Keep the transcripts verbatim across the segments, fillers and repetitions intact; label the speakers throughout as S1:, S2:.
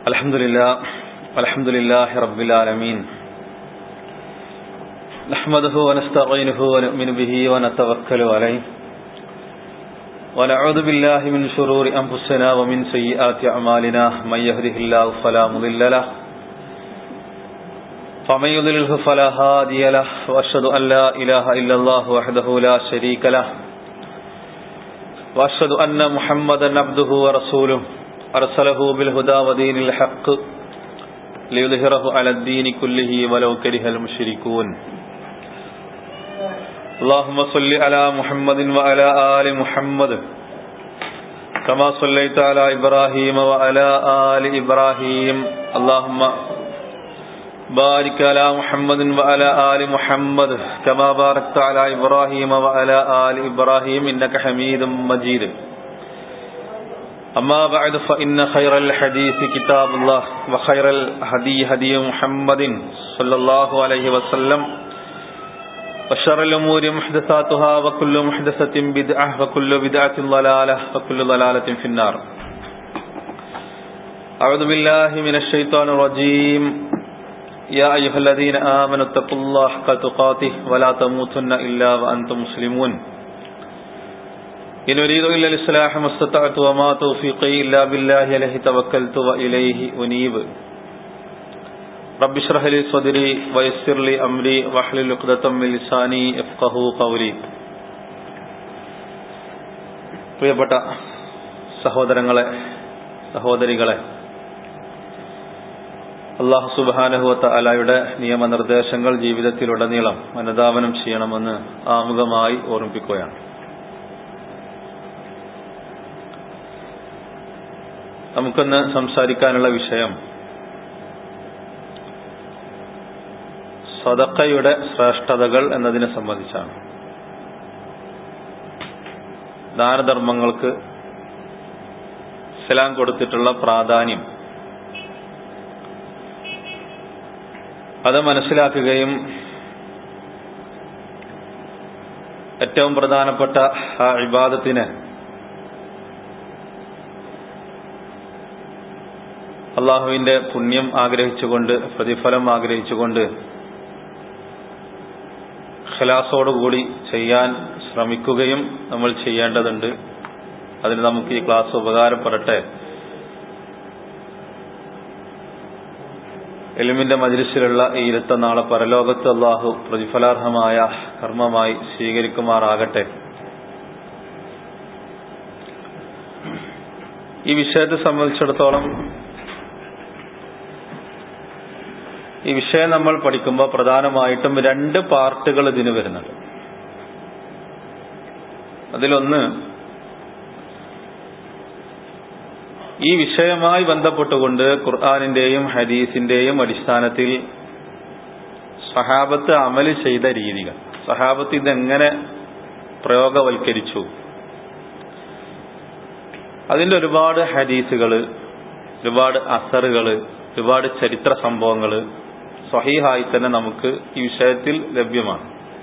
S1: അൽഹംദുലില്ലാ അൽഹംദുലില്ലാഹി റബ്ബിൽ ആലമീൻ നഹ്മദുഹു വനസ്തഈനുഹു വനുഅ്മിനു ബിഹി വനതവക്കലു അലൈഹി വനഊദു ബില്ലാഹി മിൻ ശുറൂരി അൻഫുസിനാ വമിൻ സയ്യിആതി അഅമാലിനാ മൻ യഹ്ദിഹില്ലാഹു ഫലാ മുദില്ല ലഹു വമൻ യുദ്ലിൽഹു ഫലാ ഹാദിയ ലഹു വഅശ്ഹദു അൻ ലാ ഇലാഹ ഇല്ലല്ലാഹു വഹ്ദഹു ലാ ശരീക ലഹു വഅശ്ഹദു അന്ന മുഹമ്മദൻ അബ്ദുഹു വറസൂലുഹു അർസലഹു ബിൽ ഹുദാ വദീനിൽ ഹഖ് ലിയുദ്ഹിറഹു അലദ്ദീനി കുല്ലിഹി വലൗ കരിഹൽ മുശ്രികൂൻ. اللهم صل على محمد وعلى آل محمد كما صليت على إبراهيم وعلى آل إبراهيم اللهم بارك على محمد وعلى آل محمد كما باركت على إبراهيم وعلى آل إبراهيم إنك حميد مجيد. أما بعد فإن خير الحديث كتاب الله وخير الهدي هدي محمد صلى الله عليه وسلم وشر الأمور محدثاتها وكل محدثة بدعة وكل بدعة ضلالة وكل ضلالة في النار. أعوذ بالله من الشيطان الرجيم. يا أيها الذين آمنوا اتقوا الله حق تقاته ولا تموتن إلا وأنتم مسلمون. إن أريد إلا الإصلاح ما استطعت وما توفيقي إلا بالله عليه توكلت وإليه أنيب. رب اشرح لي صدري ويسر لي أمري واحلل عقدة من لساني يفقهوا قولي. പ്രിയപ്പെട്ട സഹോദരങ്ങളെ, സഹോദരികളെ, അല്ലാഹു സുബ്ഹാനഹു വ തആലയുടെ നിയമനിർദ്ദേശങ്ങൾ ജീവിതത്തിലുടനീളം അനുധാവനം ചെയ്യണമെന്ന് ആമുഖമായി ഓർമ്മിപ്പിക്കുകയാണ്. നമുക്കിന്ന് സംസാരിക്കാനുള്ള വിഷയം സദഖയുടെ ശ്രേഷ്ഠതകൾ എന്നതിനെ സംബന്ധിച്ചാണ്. ദാനധർമ്മങ്ങൾക്ക് ഇസ്ലാം കൊടുത്തിട്ടുള്ള പ്രാധാന്യം അത് മനസ്സിലാക്കുകയും ഏറ്റവും പ്രധാനപ്പെട്ട ആ ഇബാദത്തിനെ അള്ളാഹുവിന്റെ പുണ്യം ആഗ്രഹിച്ചുകൊണ്ട്, പ്രതിഫലം ആഗ്രഹിച്ചുകൊണ്ട് ഖലാസോടുകൂടി ചെയ്യാൻ ശ്രമിക്കുകയും നമ്മൾ ചെയ്യേണ്ടതുണ്ട്. അതിന് നമുക്ക് ഈ ക്ലാസ് ഉപകാരപ്പെടട്ടെ. ഇൽമിന്റെ മജ്ലിസിലുള്ള ഈ ഇരുത്തം നാളെ പരലോകത്ത് അള്ളാഹു പ്രതിഫലാർഹമായ കർമ്മമായി സ്വീകരിക്കുമാറാകട്ടെ. ഈ വിഷയത്തെ സംബന്ധിച്ചിടത്തോളം ഈ വിഷയം നമ്മൾ പഠിക്കുമ്പോൾ പ്രധാനമായിട്ടും രണ്ട് പാർട്ടുകൾ ഇതിന് വരുന്നുണ്ട്. അതിലൊന്ന്, ഈ വിഷയമായി ബന്ധപ്പെട്ടുകൊണ്ട് ഖുർആനിന്റെയും ഹദീസിന്റെയും അടിസ്ഥാനത്തിൽ സഹാബത്ത് അമല് ചെയ്ത രീതികൾ, സഹാബത്ത് ഇതെങ്ങനെ പ്രയോഗവൽക്കരിച്ചു, അതിന്റെ ഒരുപാട് ഹദീസുകള്, ഒരുപാട് അസറുകള്, ഒരുപാട് ചരിത്ര സംഭവങ്ങള് സ്വഹീഹായി തന്നെ നമുക്ക് ഈ വിഷയത്തിൽ ലഭ്യമാണ്.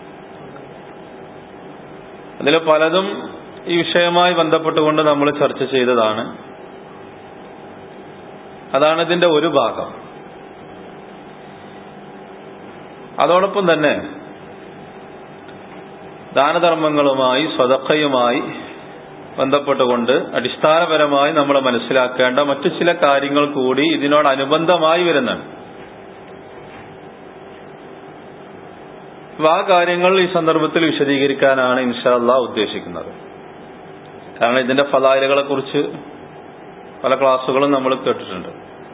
S1: അതിൽ പലതും ഈ വിഷയവുമായി ബന്ധപ്പെട്ടുകൊണ്ട് നമ്മൾ ചർച്ച ചെയ്തതാണ്. അതാണ് ഇതിന്റെ ഒരു ഭാഗം. അതോടൊപ്പം തന്നെ ദാനധർമ്മങ്ങളുമായി സ്വതക്കയുമായി ബന്ധപ്പെട്ടുകൊണ്ട് അടിസ്ഥാനപരമായി നമ്മൾ മനസ്സിലാക്കേണ്ട മറ്റു ചില കാര്യങ്ങൾ കൂടി ഇതിനോടനുബന്ധമായി വരുന്നുണ്ട്. ആ കാര്യങ്ങൾ ഈ സന്ദർഭത്തിൽ വിശദീകരിക്കാനാണ് ഇൻഷാ അല്ലാഹ് ഉദ്ദേശിക്കുന്നത്. കാരണം ഇതിന്റെ ഫളായിലുകളെ കുറിച്ച് പല ക്ലാസ്സുകളും നമ്മൾ കേട്ടിട്ടുണ്ട്.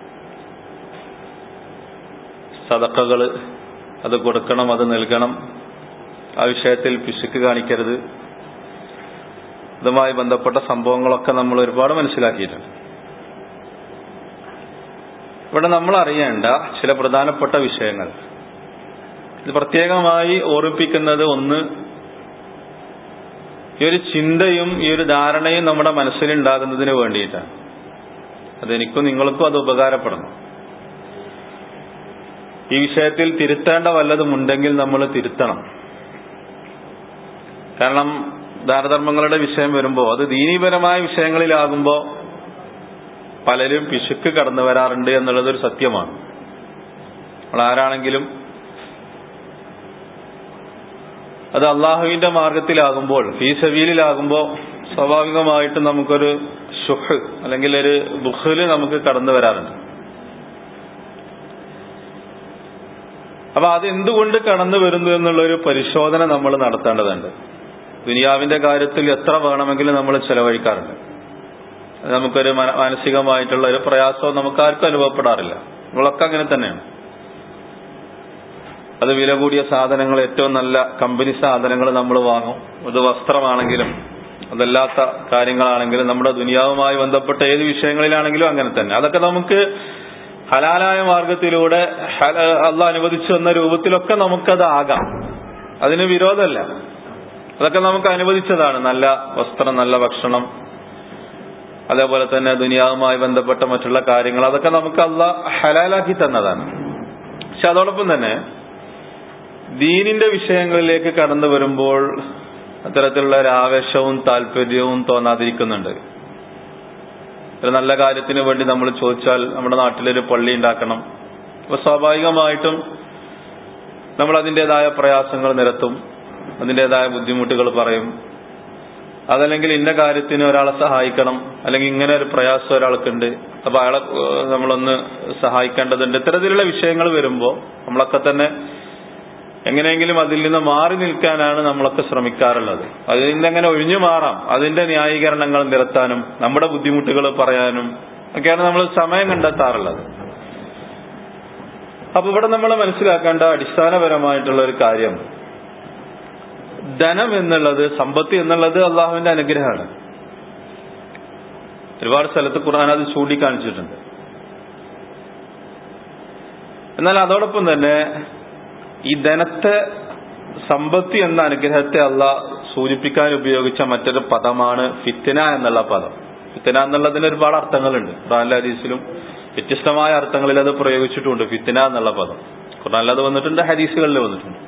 S1: സദഖകൾ, അത് കൊടുക്കണം, അത് നൽകണം, ആ വിഷയത്തിൽ പിശുക്ക് കാണിക്കരുത്, ഇതുമായി ബന്ധപ്പെട്ട സംഭവങ്ങളൊക്കെ നമ്മൾ ഒരുപാട് മനസ്സിലാക്കിയിട്ടുണ്ട്. ഇവിടെ നമ്മൾ അറിയേണ്ട ചില പ്രധാനപ്പെട്ട വിഷയങ്ങൾ, ഇത് പ്രത്യേകമായി ഓർമ്മിപ്പിക്കുന്നത്, ഒന്ന്, ഈ ഒരു ചിന്തയും ഈ ഒരു ധാരണയും നമ്മുടെ മനസ്സിലുണ്ടാകുന്നതിന് വേണ്ടിയിട്ടാണ്. അതെനിക്കും നിങ്ങൾക്കും അത് ഉപകാരപ്പെടണം. ഈ വിഷയത്തിൽ തിരുത്തേണ്ട വല്ലതുമുണ്ടെങ്കിൽ നമ്മൾ തിരുത്തണം. കാരണം ദാനധർമ്മങ്ങളുടെ വിഷയം വരുമ്പോൾ അത് ദീനീപരമായ വിഷയങ്ങളിലാകുമ്പോൾ പലരും പിശുക്ക് കടന്നു വരാറുണ്ട് എന്നുള്ളതൊരു സത്യമാണ്. നമ്മൾ ആരാണെങ്കിലും അത് അള്ളാഹുവിന്റെ മാർഗത്തിലാകുമ്പോൾ, ഫീ സബീലിലാകുമ്പോൾ സ്വാഭാവികമായിട്ടും നമുക്കൊരു ശുഹ് അല്ലെങ്കിൽ ഒരു ബുഖ്ല് നമുക്ക് കടന്നു വരാറുണ്ട്. അപ്പൊ അത് എന്തുകൊണ്ട് കടന്നു വരുന്നു എന്നുള്ളൊരു പരിശോധന നമ്മൾ നടത്തേണ്ടതുണ്ട്. ദുനിയാവിന്റെ കാര്യത്തിൽ എത്ര വേണമെങ്കിലും നമ്മൾ ചെലവഴിക്കാറുണ്ട്. നമുക്കൊരു മാനസികമായിട്ടുള്ള ഒരു പ്രയാസവും നമുക്കാർക്കും അനുഭവപ്പെടാറില്ല. നമ്മളൊക്കെ അങ്ങനെ തന്നെയാണ്. അത് വില കൂടിയ സാധനങ്ങൾ, ഏറ്റവും നല്ല കമ്പനി സാധനങ്ങൾ നമ്മൾ വാങ്ങും. അത് വസ്ത്രമാണെങ്കിലും അതല്ലാത്ത കാര്യങ്ങളാണെങ്കിലും നമ്മുടെ ദുനിയാവുമായി ബന്ധപ്പെട്ട ഏത് വിഷയങ്ങളിലാണെങ്കിലും അങ്ങനെ തന്നെ. അതൊക്കെ നമുക്ക് ഹലാലായ മാർഗത്തിലൂടെ അള്ളാഹ് അനുവദിച്ചു എന്ന രൂപത്തിലൊക്കെ നമുക്കത് ആകാം. അതിന് വിരോധമല്ല. അതൊക്കെ നമുക്ക് അനുവദിച്ചതാണ്. നല്ല വസ്ത്രം, നല്ല ഭക്ഷണം, അതേപോലെ തന്നെ ദുനിയാവുമായി ബന്ധപ്പെട്ട മറ്റുള്ള കാര്യങ്ങൾ, അതൊക്കെ നമുക്ക് അള്ളാഹ് ഹലാലാക്കി തന്നതാണ്. പക്ഷെ അതോടൊപ്പം തന്നെ ദീനിന്റെ വിഷയങ്ങളിലേക്ക് കടന്നു വരുമ്പോൾ അത്തരത്തിലുള്ള ഒരു ആവേശവും താല്പര്യവും തോന്നാതിരിക്കുന്നുണ്ട്. ഒരു നല്ല കാര്യത്തിന് വേണ്ടി നമ്മൾ ചോദിച്ചാൽ നമ്മുടെ നാട്ടിലൊരു പള്ളി ഉണ്ടാക്കണം. അപ്പൊ സ്വാഭാവികമായിട്ടും നമ്മൾ അതിൻ്റെതായ പ്രയാസങ്ങൾ നിരത്തും, അതിൻ്റെതായ ബുദ്ധിമുട്ടുകൾ പറയും. അതല്ലെങ്കിൽ ഇന്ന കാര്യത്തിന് ഒരാളെ സഹായിക്കണം, അല്ലെങ്കിൽ ഇങ്ങനെ ഒരു പ്രയാസം ഒരാൾക്കുണ്ട്, അപ്പൊ അയാളെ നമ്മളൊന്ന് സഹായിക്കേണ്ടതുണ്ട്. ഇത്തരത്തിലുള്ള വിഷയങ്ങൾ വരുമ്പോൾ നമ്മളൊക്കെ തന്നെ എങ്ങനെയെങ്കിലും അതിൽ നിന്ന് മാറി നിൽക്കാനാണ് നമ്മളൊക്കെ ശ്രമിക്കാറുള്ളത്. അതിൽ നിന്നെങ്ങനെ ഒഴിഞ്ഞു മാറാം, അതിന്റെ ന്യായീകരണങ്ങൾ നിരത്താനും നമ്മുടെ ബുദ്ധിമുട്ടുകൾ പറയാനും ഒക്കെയാണ് നമ്മൾ സമയം കണ്ടെത്താറുള്ളത്. അപ്പൊ ഇവിടെ നമ്മൾ മനസ്സിലാക്കേണ്ട അടിസ്ഥാനപരമായിട്ടുള്ള ഒരു കാര്യം, ധനം എന്നുള്ളത്, സമ്പത്ത് എന്നുള്ളത് അള്ളാഹുവിന്റെ അനുഗ്രഹമാണ്. ഒരുപാട് സ്ഥലത്ത് ഖുർആൻ അത് ചൂണ്ടിക്കാണിച്ചിട്ടുണ്ട്. എന്നാൽ അതോടൊപ്പം തന്നെ ഈ ധനത്തെ, സമ്പത്ത് എന്ന അനുഗ്രഹത്തെ അള്ളാഹ് സൂചിപ്പിക്കാൻ ഉപയോഗിച്ച മറ്റൊരു പദമാണ് ഫിത്ന എന്നുള്ള പദം. ഫിത്ന എന്നുള്ളതിന് ഒരുപാട് അർത്ഥങ്ങളുണ്ട്. ഖുർആനിലും ഹദീസിലും വ്യത്യസ്തമായ അർത്ഥങ്ങളിൽ അത് പ്രയോഗിച്ചിട്ടുണ്ട്. ഫിത്ന എന്നുള്ള പദം ഖുർആനിൽ അത് വന്നിട്ടുണ്ട്, ഹദീസുകളിൽ വന്നിട്ടുണ്ട്.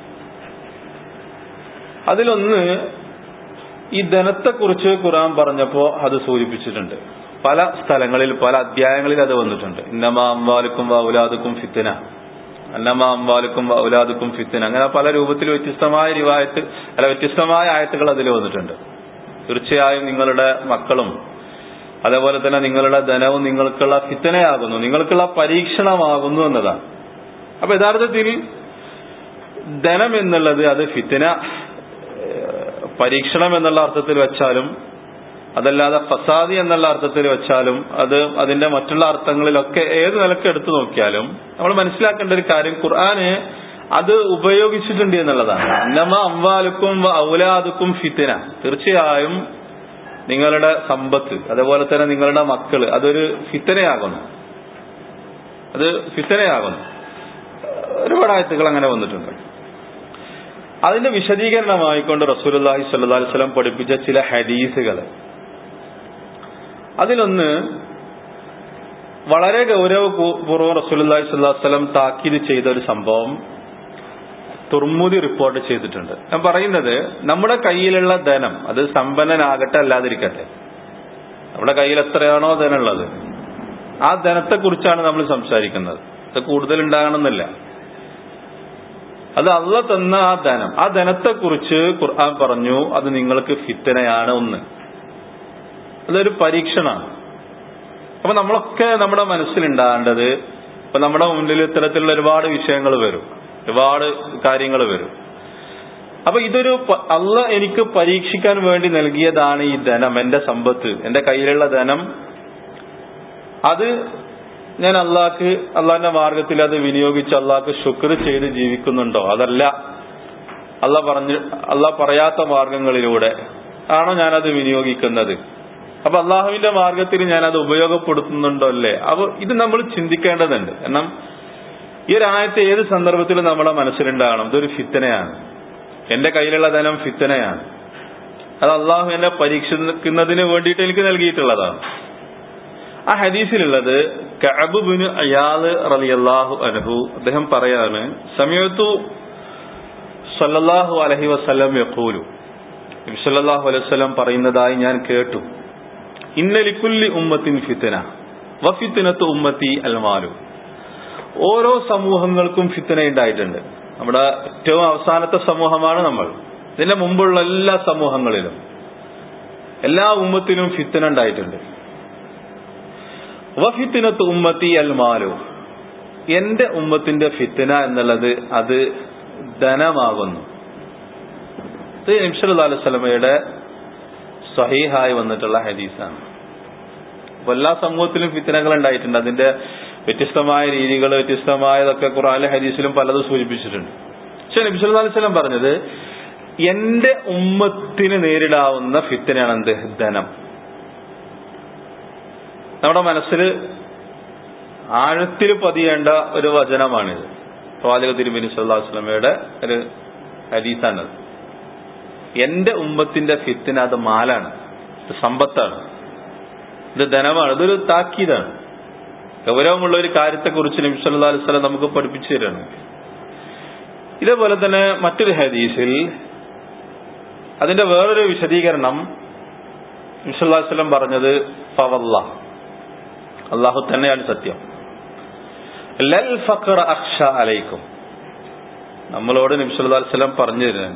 S1: അതിലൊന്ന് ഈ ധനത്തെക്കുറിച്ച് ഖുർആൻ പറഞ്ഞപ്പോ അത് സൂചിപ്പിച്ചിട്ടുണ്ട്. പല സ്ഥലങ്ങളിൽ, പല അധ്യായങ്ങളിൽ അത് വന്നിട്ടുണ്ട്. ഇന്നമാ അംവാലുക്കും വഔലാദുക്കും ഫിത്ന, അന്നമാ അംവാലുക്കും വഔലാദുക്കും ഫിത്ന, അങ്ങനെ പല രൂപത്തിൽ വ്യത്യസ്തമായ റിവായത്ത് അല്ല വ്യത്യസ്തമായ ആയത്തുകൾ അതിൽ വന്നിട്ടുണ്ട്. തീർച്ചയായും നിങ്ങളുടെ മക്കളും അതേപോലെ തന്നെ നിങ്ങളുടെ ധനവും നിങ്ങൾക്കുള്ള ഫിത്നയാകുന്നു, നിങ്ങൾക്കുള്ള പരീക്ഷണമാകുന്നു എന്നതാണ്. അപ്പൊ യഥാർത്ഥത്തിൽ ധനം എന്നുള്ളത് അത് ഫിത്ന, പരീക്ഷണം എന്നുള്ള അർത്ഥത്തിൽ വെച്ചാലും അതല്ലാതെ ഫസാദി എന്നുള്ള അർത്ഥത്തിൽ വെച്ചാലും അത് അതിന്റെ മറ്റുള്ള അർത്ഥങ്ങളിലൊക്കെ ഏത് നിലക്ക് എടുത്തു നോക്കിയാലും നമ്മൾ മനസ്സിലാക്കേണ്ട ഒരു കാര്യം, ഖുർആന് അത് ഉപയോഗിച്ചിട്ടുണ്ട് എന്നുള്ളതാണ്. അന്നമ അംവാലുക്കും ഔലാദുക്കും ഫിത്ന, തീർച്ചയായും നിങ്ങളുടെ സമ്പത്ത് അതേപോലെ തന്നെ നിങ്ങളുടെ മക്കള് അതൊരു ഫിത്നയാകുന്നു, അത് ഫിത്നയാകുന്നു. ഒരുപാട് ആയത്തുകൾ അങ്ങനെ വന്നിട്ടുണ്ട്. അതിന്റെ വിശദീകരണമായിക്കൊണ്ട് റസൂലുള്ളാഹി സ്വല്ലല്ലാഹി അലൈഹി വസല്ലം പഠിപ്പിച്ച ചില ഹദീസുകൾ, അതിലൊന്ന് വളരെ ഗൗരവപൂർവ്വം റസൂലുള്ളാഹി സ്വല്ലല്ലാഹി അലൈഹി വസല്ലം താക്കീത് ചെയ്ത ഒരു സംഭവം തുർമുദി റിപ്പോർട്ട് ചെയ്തിട്ടുണ്ട്. ഞാൻ പറയുന്നത്, നമ്മുടെ കയ്യിലുള്ള ധനം അത് സമ്പന്നനാകട്ടെ അല്ലാതിരിക്കട്ടെ, നമ്മുടെ കയ്യിൽ എത്രയാണോ ധനമുള്ളത് ആ ധനത്തെ കുറിച്ചാണ് നമ്മൾ സംസാരിക്കുന്നത്. അത് കൂടുതൽ ഉണ്ടാകണമെന്നില്ല. അത് അള്ളാഹ് തന്ന ആ ധനം, ആ ധനത്തെ കുറിച്ച് ഖുർആൻ പറഞ്ഞു അത് നിങ്ങൾക്ക് ഫിത്നയാണ്. ഒന്ന്, അതൊരു പരീക്ഷണമാണ്. അപ്പൊ നമ്മളൊക്കെ നമ്മുടെ മനസ്സിലുണ്ടാകേണ്ടത്, ഇപ്പൊ നമ്മുടെ മുന്നിൽ ഇത്തരത്തിലുള്ള ഒരുപാട് വിഷയങ്ങൾ വരും, ഒരുപാട് കാര്യങ്ങൾ വരും. അപ്പൊ ഇതൊരു അള്ളാഹ് എനിക്ക് പരീക്ഷിക്കാൻ വേണ്ടി നൽകിയതാണ് ഈ ധനം, എന്റെ സമ്പത്ത്, എന്റെ കയ്യിലുള്ള ധനം. അത് ഞാൻ അള്ളാഹ്ക്ക്, അള്ളാഹിന്റെ മാർഗത്തിൽ അത് വിനിയോഗിച്ച് അള്ളാഹ്ക്ക് ശുക്ർ ചെയ്ത് ജീവിക്കുന്നുണ്ടോ, അതല്ല അള്ളാഹ് പറഞ്ഞ് അള്ളാഹ് പറയാത്ത മാർഗങ്ങളിലൂടെ ആണോ ഞാനത് വിനിയോഗിക്കുന്നത്? അപ്പൊ അള്ളാഹുവിന്റെ മാർഗത്തിൽ ഞാൻ അത് ഉപയോഗപ്പെടുത്തുന്നുണ്ടോ അല്ലേ? അപ്പൊ ഇത് നമ്മൾ ചിന്തിക്കേണ്ടതുണ്ട്. കാരണം ഈ ഒരു ആയത്ത് ഏത് സന്ദർഭത്തിലും നമ്മുടെ മനസ്സിലുണ്ടാകണം, ഇതൊരു ഫിത്നയാണ്, എന്റെ കയ്യിലുള്ള ധനം ഫിത്നയാണ്, അത് അള്ളാഹു എന്നെ പരീക്ഷിക്കുന്നതിന് വേണ്ടിയിട്ട് എനിക്ക് നൽകിയിട്ടുള്ളതാണ്. ആ ഹദീസിലുള്ളത് കഅബ് ബിൻ അയാദ് റളിയല്ലാഹു അൻഹു, അദ്ദേഹം പറയാണ്, സമയത്തു സല്ലല്ലാഹു അലൈഹി വസല്ലം യഖൂലു, നബി സല്ലല്ലാഹു അലൈഹി വസല്ലം പറയുന്നതായി ഞാൻ കേട്ടു, ഇന്ന ലികുല്ലി ഉമ്മത്തിൻ ഫിത്ന, വഫിത്നത്തു ഉമ്മത്തി അൽമാലു. ഓരോ സമൂഹങ്ങൾക്കും ഫിത്ന ഉണ്ടായിട്ടുണ്ട്. നമ്മുടെ ഏറ്റവും അവസാനത്തെ സമൂഹമാണ് നമ്മൾ. ഇതിന്റെ മുമ്പുള്ള എല്ലാ സമൂഹങ്ങളിലും എല്ലാ ഉമ്മത്തിലും ഫിത്ന ഉണ്ടായിട്ടുണ്ട്. വഫിത്നത്തു ഉമ്മത്തി അൽമാലു. എന്റെ ഉമ്മത്തിന്റെ ഫിത്ന എന്നുള്ളത് അത് ധനമാകുന്നു. ഇത് നബി സല്ലല്ലാഹു അലൈഹി വസല്ലമയുടെ സ്വഹീഹായി വന്നിട്ടുള്ള ഹദീസാണ്. അപ്പൊ എല്ലാ സമൂഹത്തിലും ഫിത്നകൾ ഉണ്ടായിട്ടുണ്ട്. അതിന്റെ വ്യത്യസ്തമായ രീതികൾ, വ്യത്യസ്തമായതൊക്കെ ഖുർആനിലും ഹദീസിലും പലതും സൂചിപ്പിച്ചിട്ടുണ്ട്. പക്ഷെ നബി സല്ലല്ലാഹു അലൈഹി വസല്ലം പറഞ്ഞത് എന്റെ ഉമ്മത്തിന് നേരിടാവുന്ന ഫിത്നയാണ് എന്ത്? ധനം. നമ്മുടെ മനസ്സിൽ ആഴത്തിൽ പതിയേണ്ട ഒരു വചനമാണിത്. പ്രവാചക തിരുമേനി സല്ലല്ലാഹു അലൈഹി വസല്ലമയുടെ ഒരു ഹദീസാണത്. എന്റെ ഉമ്മത്തിന്റെ ഫിത്ന അത് മാലാണ്, ഇത് സമ്പത്താണ്, ഇത് ധനമാണ്. ഇതൊരു താക്കീതാണ്. ഗൗരവമുള്ള ഒരു കാര്യത്തെക്കുറിച്ച് നബി സല്ലല്ലാഹു അലൈഹി വസല്ലം നമുക്ക് പഠിപ്പിച്ചു തരാണ്. ഇതേപോലെ തന്നെ മറ്റൊരു ഹദീസിൽ അതിന്റെ വേറൊരു വിശദീകരണം നബി സല്ലല്ലാഹു അലൈഹി വസല്ലം പറഞ്ഞത് ഫവല്ലാഹ്, അല്ലാഹു തന്നെയാണ് സത്യം, ലൽ ഫഖറ അഖ്ഷ അലൈക്കും. നമ്മളോട് നബി സല്ലല്ലാഹു അലൈഹി വസല്ലം പറഞ്ഞു തരാണ്,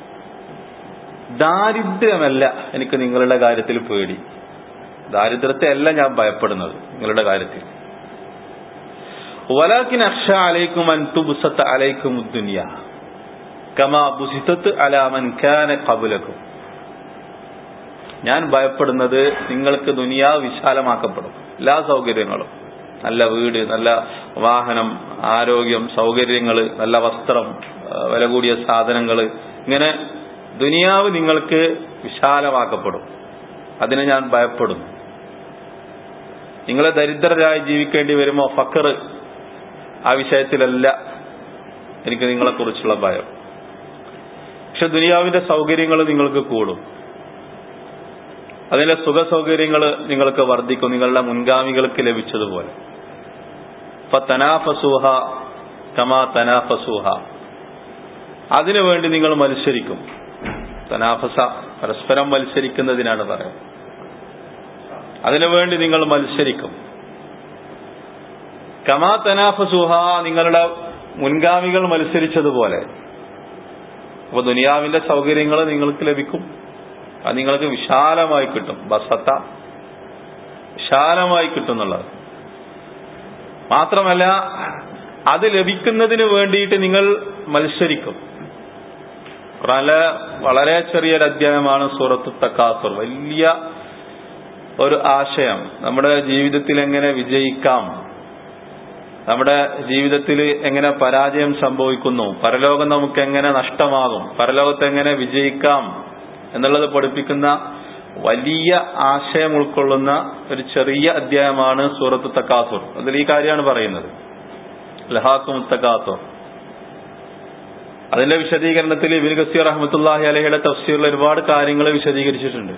S1: ദാരിദ്ര്യമല്ല എനിക്ക് നിങ്ങളുടെ കാര്യത്തിൽ പേടി, ദാരിദ്ര്യത്തെ അല്ല ഞാൻ ഭയപ്പെടുന്നത് നിങ്ങളുടെ കാര്യത്തിൽ. വലാകിൻ അഖ്ഷ അലൈക്കും അൻ തുബ്സത അലൈക്കും ദുനിയ കമാ ബുസിതത് അലാ മൻ കാന ഖബ്ലകും. ഞാൻ ഭയപ്പെടുന്നത് നിങ്ങൾക്ക് ദുനിയാവ് വിശാലമാക്കപ്പെടും. എല്ലാ സൗകര്യങ്ങളും, നല്ല വീട്, നല്ല വാഹനം, ആരോഗ്യം, സൗകര്യങ്ങള്, നല്ല വസ്ത്രം, വില കൂടിയ സാധനങ്ങള്, ഇങ്ങനെ ദുനിയാവ് നിങ്ങൾക്ക് വിശാലമാക്കപ്പെടും. അതിനെ ഞാൻ ഭയപ്പെടുന്നു. നിങ്ങളെ ദരിദ്രരായി ജീവിക്കേണ്ടി വരുമോ ഫഖർ, ആ വിഷയത്തിലല്ല എനിക്ക് നിങ്ങളെ കുറിച്ചുള്ള ഭയം. പക്ഷെ ദുനിയാവിന്റെ സൗകര്യങ്ങൾ നിങ്ങൾക്ക് കൂടും, അതിലെ സുഖ സൗകര്യങ്ങൾ നിങ്ങൾക്ക് വർദ്ധിക്കും, നിങ്ങളുടെ മുൻഗാമികൾക്ക് ലഭിച്ചതുപോലെ. ഫതനാഫസുഹ കമാ തനാഫസുഹ. അതിനു വേണ്ടി നിങ്ങൾ മത്സരിക്കും. തനാഫസ പരസ്പരം മത്സരിക്കുന്നതിനാണ് പറയാം. അതിനുവേണ്ടി നിങ്ങൾ മത്സരിക്കും. കമാ തനാഫസുഹ, നിങ്ങളുടെ മുൻഗാമികൾ മത്സരിച്ചതുപോലെ. അപ്പൊ ദുനിയാവിന്റെ സൗകര്യങ്ങൾ നിങ്ങൾക്ക് ലഭിക്കും, അത് നിങ്ങൾക്ക് വിശാലമായി കിട്ടും. ബസത്ത, വിശാലമായി കിട്ടുന്നുള്ളത് മാത്രമല്ല, അത് ലഭിക്കുന്നതിന് വേണ്ടിയിട്ട് നിങ്ങൾ മത്സരിക്കും. ഖുർആനിലെ വളരെ ചെറിയൊരു അധ്യായമാണ് സൂറത്തു തകാസുർ. വലിയ ഒരു ആശയം, നമ്മുടെ ജീവിതത്തിൽ എങ്ങനെ വിജയിക്കാം, നമ്മുടെ ജീവിതത്തിൽ എങ്ങനെ പരാജയം സംഭവിക്കുന്നു, പരലോകം നമുക്ക് എങ്ങനെ നഷ്ടമാകും, പരലോകത്ത് എങ്ങനെ വിജയിക്കാം എന്നുള്ളത് പഠിപ്പിക്കുന്ന വലിയ ആശയം ഉൾക്കൊള്ളുന്ന ഒരു ചെറിയ അധ്യായമാണ് സൂറത്തു തകാസുർ. അതിൽ ഈ കാര്യമാണ് പറയുന്നത്, ലഹാക്കും തകാസുർ. അതിന്റെ വിശദീകരണത്തിൽ ഇബ്നു കസീർ റഹ്മത്തുള്ളാഹി അലൈഹിയുടെ തഫ്സീറിൽ ഒരുപാട് കാര്യങ്ങൾ വിശദീകരിച്ചിട്ടുണ്ട്.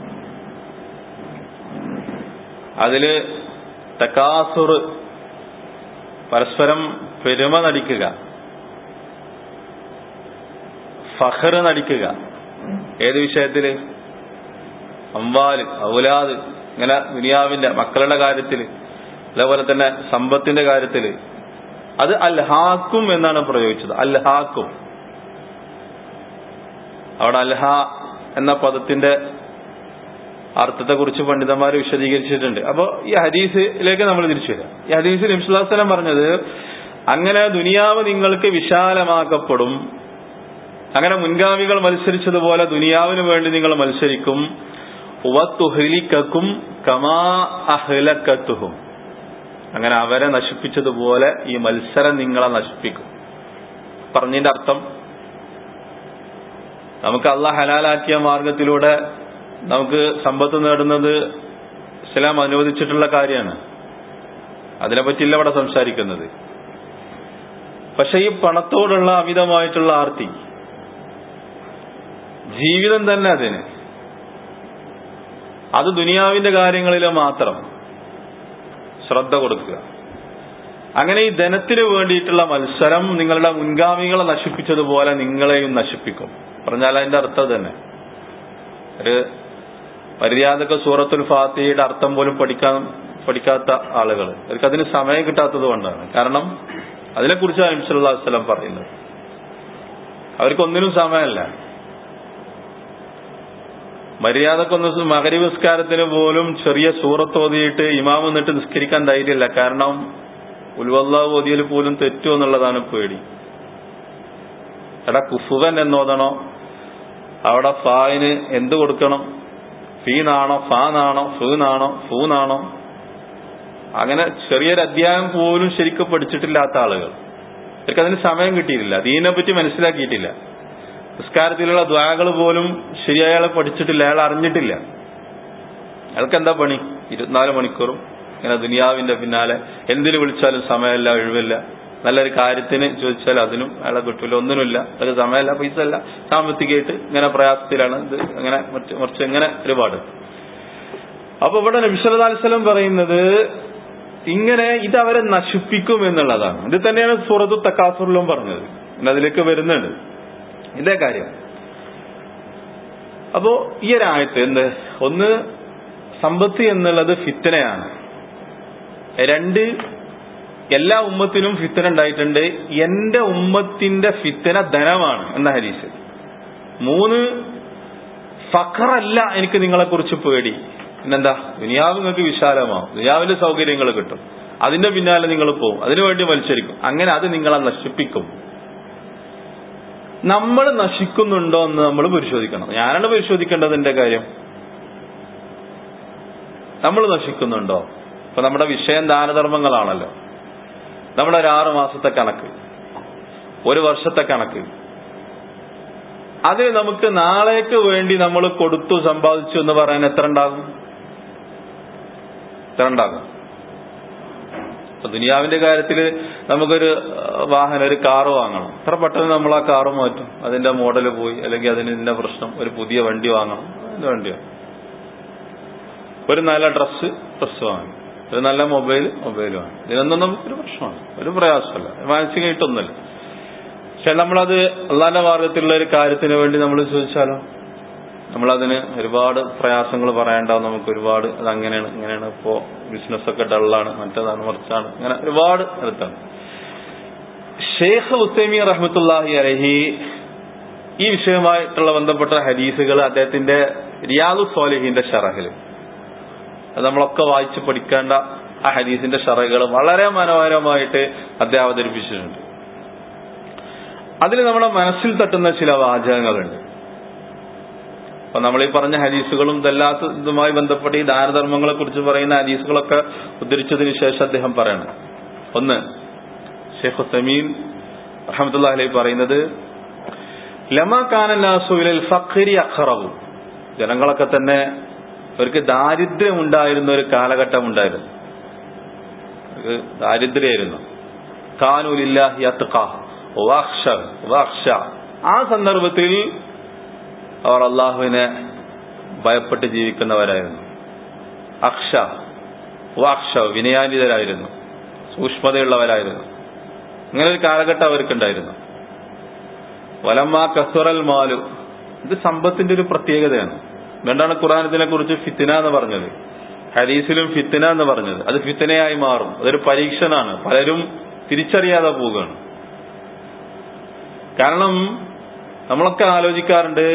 S1: അതില് തകാസുർ, പരസ്പരം പെരുമ നടിക്കുക, ഫഖർ നടിക്കുക. ഏത് വിഷയത്തില്? അംവാല്, ഔലാദ്, ഇങ്ങനെ ദുനിയാവിന്റെ മക്കളുടെ കാര്യത്തില്, അതേപോലെ തന്നെ സമ്പത്തിന്റെ കാര്യത്തില്. അത് അൽഹാക്കും എന്നാണ് പ്രയോഗിച്ചത്. അൽഹാക്കും. അവിടെ അൽഹ എന്ന പദത്തിന്റെ അർത്ഥത്തെ കുറിച്ച് പണ്ഡിതന്മാർ വിശദീകരിച്ചിട്ടുണ്ട്. അപ്പൊ ഈ ഹദീസിലേക്ക് നമ്മൾ തിരിച്ചു വരാം. ഈ ഹദീസിൽ നബി സല്ലല്ലാഹു അലൈഹി വസല്ലം പറഞ്ഞത്, അങ്ങനെ ദുനിയാവ് നിങ്ങൾക്ക് വിശാലമാക്കപ്പെടും, അങ്ങനെ മുൻഗാമികൾ മത്സരിച്ചതുപോലെ ദുനിയാവിന് വേണ്ടി നിങ്ങൾ മത്സരിക്കും. വതുഹ്ലികകും കമാ അഹ്ലകതുഹും, അങ്ങനെ അവരെ നശിപ്പിച്ചതുപോലെ ഈ മത്സരം നിങ്ങളെ നശിപ്പിക്കും. പറഞ്ഞതിന്റെ അർത്ഥം, നമുക്ക് അല്ലാഹ് ഹലാലാക്കിയ മാർഗത്തിലൂടെ നമുക്ക് സമ്പത്ത് നേടുന്നത് ഇസ്ലാം അനുവദിച്ചിട്ടുള്ള കാര്യമാണ്, അതിനെപ്പറ്റിയില്ല ഇവിടെ സംസാരിക്കുന്നത്. പക്ഷെ ഈ പണത്തോടുള്ള അമിതമായിട്ടുള്ള ആർത്തി, ജീവിതം തന്നെ അതിന്, അത് ദുനിയാവിന്റെ കാര്യങ്ങളിൽ മാത്രം ശ്രദ്ധ കൊടുക്കുക. അങ്ങനെ ഈ ധനത്തിന് വേണ്ടിയിട്ടുള്ള മത്സരം നിങ്ങളുടെ മുൻഗാമികളെ നശിപ്പിച്ചതുപോലെ നിങ്ങളെയും നശിപ്പിക്കും. പറഞ്ഞാൽ അതിന്റെ അർത്ഥം തന്നെ, ഒരു മര്യാദക്ക് സൂറത്തുൽ ഫാത്തിഹയുടെ അർത്ഥം പോലും പഠിക്കാൻ പഠിക്കാത്ത ആളുകൾ, അവർക്ക് അതിന് സമയം കിട്ടാത്തത് കൊണ്ടാണ്. കാരണം അതിനെക്കുറിച്ചാണ് നബി സല്ലല്ലാഹു അലൈഹി വസല്ലം പറയുന്നത്. അവർക്കൊന്നിനും സമയമല്ല. മര്യാദക്കൊന്ന് മഗ്‌രിബ് നിസ്കാരത്തിന് പോലും ചെറിയ സൂറത്ത് ഓതിയിട്ട് ഇമാം എന്നിട്ട് നിസ്കരിക്കാൻ ധൈര്യമില്ല. കാരണം ഉൽവല്ലാഹു ഓതിയിൽ പോലും തെറ്റുമോ എന്നുള്ളതാണ് പേടി. എടാ കുഫുവൻ എന്നോതണോ, അവിടെ ഫായിന് എന്ത് കൊടുക്കണം, ഫീനാണോ ഫാനാണോ ഫൂനാണോ ഫൂനാണോ, അങ്ങനെ ചെറിയൊരു അധ്യായം പോലും ശരിക്കും പഠിച്ചിട്ടില്ലാത്ത ആളുകൾ. അവർക്ക് അതിന് സമയം കിട്ടിയിട്ടില്ല, ദീനിനെ പറ്റി മനസ്സിലാക്കിയിട്ടില്ല. നിസ്കാരത്തിലുള്ള ദ്വാകൾ പോലും ശരിയായ ആളെ പഠിച്ചിട്ടില്ല, അയാൾ അറിഞ്ഞിട്ടില്ല. അയാൾക്ക് എന്താ പണി? ഇരുപത്തിനാല് മണിക്കൂറും ഇങ്ങനെ ദുനിയാവിന്റെ പിന്നാലെ. എന്തിനു വിളിച്ചാലും സമയമല്ല, ഒഴിവില്ല. നല്ലൊരു കാര്യത്തിന് ചോദിച്ചാൽ അതിനും അയാളെ കിട്ടൂല, ഒന്നിനുമില്ല. അതൊക്കെ സമയമല്ല, പൈസ അല്ല, സാമ്പത്തികമായിട്ട് ഇങ്ങനെ പ്രയാസത്തിലാണ് ഇത്, അങ്ങനെ മറിച്ച് ഇങ്ങനെ ഒരുപാട്. അപ്പൊ ഇവിടെ നബി സല്ലല്ലാഹു അലൈഹി വസല്ലം പറയുന്നത് ഇങ്ങനെ ഇത് അവരെ നശിപ്പിക്കും എന്നുള്ളതാണ്. ഇത് തന്നെയാണ് സൂറത്തു തക്കാസുറിലും പറഞ്ഞത്. പിന്നെ അതിലേക്ക് വരുന്നുണ്ട് ഇതേ കാര്യം. അപ്പോ ഈ ഒരായത്ത് എന്ത്, ഒന്ന് സമ്പത്ത് എന്നുള്ളത് ഫിത്തനയാണ്. രണ്ട്, എല്ലാ ഉമ്മത്തിനും ഫിത്തന ഉണ്ടായിട്ടുണ്ട്, എന്റെ ഉമ്മത്തിന്റെ ഫിത്തന ധനമാണ് എന്ന ഹദീസ്. മൂന്ന്, ഫഖറല്ല എനിക്ക് നിങ്ങളെ കുറിച്ച് പേടി. പിന്നെന്താ, ദുനിയാവ് നിങ്ങൾക്ക് വിശാലമാവും, ദുനിയാവിന്റെ സൗകര്യങ്ങൾ കിട്ടും, അതിന്റെ പിന്നാലെ നിങ്ങൾ പോകും, അതിനുവേണ്ടി മത്സരിക്കും, അങ്ങനെ അത് നിങ്ങളെ നശിപ്പിക്കും. നമ്മൾ നശിക്കുന്നുണ്ടോ എന്ന് നമ്മൾ പരിശോധിക്കണം. ഞാനാണ് പരിശോധിക്കേണ്ടത് എന്റെ കാര്യം. നമ്മൾ നശിക്കുന്നുണ്ടോ? ഇപ്പൊ നമ്മുടെ വിഷയം ദാനധർമ്മങ്ങളാണല്ലോ. നമ്മുടെ ഒരു ആറു മാസത്തെ കണക്ക്, ഒരു വർഷത്തെ കണക്ക്, അത് നമുക്ക് നാളേക്ക് വേണ്ടി നമ്മൾ കൊടുത്തു സമ്പാദിച്ചു എന്ന് പറയാൻ എത്ര ഉണ്ടാകും? എത്ര ഉണ്ടാകും? ഇപ്പൊ ദുനിയാവിന്റെ കാര്യത്തിൽ നമുക്കൊരു വാഹനം, ഒരു കാറ് വാങ്ങണം, എത്ര പെട്ടെന്ന് നമ്മൾ ആ കാറ് മാറ്റും. അതിന്റെ മോഡല് പോയി, അല്ലെങ്കിൽ അതിന് ഇന്ന പ്രശ്നം, ഒരു പുതിയ വണ്ടി വാങ്ങണം, അതിന്റെ വണ്ടിയോ, ഒരു നല്ല ഡ്രസ്സ് ഡ്രസ്സ് വാങ്ങണം, ഒരു നല്ല മൊബൈൽ മൊബൈൽ വാങ്ങണം. ഇതിനൊന്നും നമുക്കൊരു പ്രശ്നമാണ്, ഒരു പ്രയാസമല്ല, മാനസികമായിട്ടൊന്നുമില്ല. പക്ഷെ നമ്മളത് അള്ളാന്റെ മാർഗത്തിലുള്ള ഒരു കാര്യത്തിന് വേണ്ടി നമ്മൾ ചോദിച്ചാലോ, നമ്മളതിന് ഒരുപാട് പ്രയാസങ്ങൾ പറയേണ്ടാവും. നമുക്ക് ഒരുപാട് അത് അങ്ങനെയാണ് ഇങ്ങനെയാണ്, ഇപ്പോ ബിസിനസ്സൊക്കെ ഡള്ളാണ്, മറ്റേതാണ് മറിച്ചാണ്, അങ്ങനെ ഒരുപാട് അടുത്താണ്. ഷെയ്ഖ് ഉസൈമീൻ റഹ്മത്തുള്ളാഹി അലൈഹി ഈ വിഷയമായിട്ടുള്ള ബന്ധപ്പെട്ട ഹദീസുകൾ അദ്ദേഹത്തിന്റെ റിയാദുസ് സ്വാലിഹീന്റെ ഷറഹിൽ, അത് നമ്മളൊക്കെ വായിച്ച് പഠിക്കേണ്ട ആ ഹദീസിന്റെ ഷറഹുകൾ വളരെ മനോഹരമായിട്ട് അദ്ദേഹം അവതരിപ്പിച്ചിട്ടുണ്ട്. അതിൽ നമ്മുടെ മനസ്സിൽ തട്ടുന്ന ചില വാചകങ്ങളുണ്ട്. അപ്പൊ നമ്മൾ ഈ പറഞ്ഞ ഹദീസുകളും ഇതെല്ലാത്തതുമായി ബന്ധപ്പെട്ട് ഈ ദാനധർമ്മങ്ങളെ കുറിച്ച് പറയുന്ന ഹദീസുകളൊക്കെ ഉദ്ധരിച്ചതിന് ശേഷം അദ്ദേഹം പറയണം. ഒന്ന്, ഷെയ്ഖ് ഉസൈമീൻ റഹ്മത്തുള്ളാഹി അലൈഹി പറയുന്നത്, ലമാ കാന നാസു ഇലൽ ഫഖ്രി അഖറബു, ജനങ്ങളൊക്കെ തന്നെ അവർക്ക് ദാരിദ്ര്യം ഉണ്ടായിരുന്ന ഒരു കാലഘട്ടം ഉണ്ടായിരുന്നു, ദാരിദ്ര്യമായിരുന്നു. കാനു ലില്ലാഹി അത്ഖാ വഅഖ്ശ വഅഖ്ശ, ആ സന്ദർഭത്തിൽ അവർ അള്ളാഹുവിനെ ഭയപ്പെട്ട് ജീവിക്കുന്നവരായിരുന്നു. അഖ്ശ വഅഖ്ശ, വിനയാന്വിതരായിരുന്നു, സൂക്ഷ്മതയുള്ളവരായിരുന്നു. ഇങ്ങനെ ഒരു കാലഘട്ടം അവർക്കുണ്ടായിരുന്നു. വലമ്മാ കസുറൽ മാലു, ഇത് സമ്പത്തിന്റെ ഒരു പ്രത്യേകതയാണ്. രണ്ടാണ് ഖുർആൻ ഇതിനെ കുറിച്ച് ഫിത്ന എന്ന് പറഞ്ഞത്, ഹദീസിലും ഫിത്ന എന്ന് പറഞ്ഞത്. അത് ഫിത്നയായി മാറും, അതൊരു പരീക്ഷണാണ്. പലരും തിരിച്ചറിയാതെ പോവുകയാണ്. കാരണം നമ്മളൊക്കെ ആലോചിക്കാറുണ്ട്,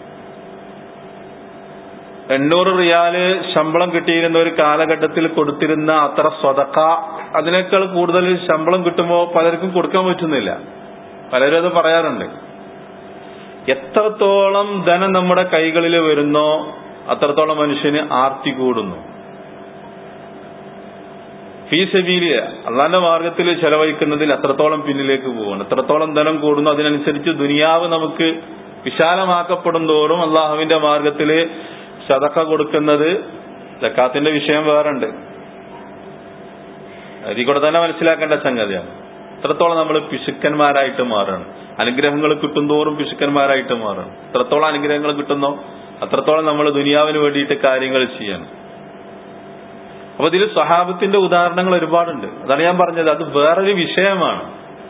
S1: എണ്ണൂറ് റിയാല് ശമ്പളം കിട്ടിയിരുന്ന ഒരു കാലഘട്ടത്തിൽ കൊടുത്തിരുന്ന അത്ര സ്വതക്ക, അതിനേക്കാൾ കൂടുതൽ ശമ്പളം കിട്ടുമ്പോൾ പലർക്കും കൊടുക്കാൻ പറ്റുന്നില്ല. പലരും അത് പറയാറുണ്ട്. എത്രത്തോളം ധനം നമ്മുടെ കൈകളിൽ വരുന്നോ അത്രത്തോളം മനുഷ്യന് ആർത്തി കൂടുന്നു. ഫീ സബീലിൽ അള്ളാന്റെ മാർഗത്തിൽ ചെലവഴിക്കുന്നതിൽ അത്രത്തോളം പിന്നിലേക്ക് പോവുകയാണ്. എത്രത്തോളം ധനം കൂടുന്നു അതിനനുസരിച്ച് ദുനിയാവ് നമുക്ക് വിശാലമാക്കപ്പെടും തോറും അള്ളാഹുവിന്റെ മാർഗത്തില് സദഖ കൊടുക്കുന്നത്, സക്കാത്തിന്റെ വിഷയം വേറുണ്ട്, അതിൽ കൂടെ തന്നെ മനസ്സിലാക്കേണ്ട സംഗതിയാണ്. എത്രത്തോളം നമ്മൾ പിശുക്കന്മാരായിട്ട് മാറാണ്, അനുഗ്രഹങ്ങൾ കിട്ടുന്തോറും പിശുക്കന്മാരായിട്ട് മാറാണ്. എത്രത്തോളം അനുഗ്രഹങ്ങൾ കിട്ടുന്നോ അത്രത്തോളം നമ്മൾ ദുനിയാവിന് വേണ്ടിയിട്ട് കാര്യങ്ങൾ ചെയ്യണം. അപ്പൊ ഇതിൽ സ്വഹാബത്തിന്റെ ഉദാഹരണങ്ങൾ ഒരുപാടുണ്ട്. അതാണ് ഞാൻ പറഞ്ഞത്, അത് വേറൊരു വിഷയമാണ്.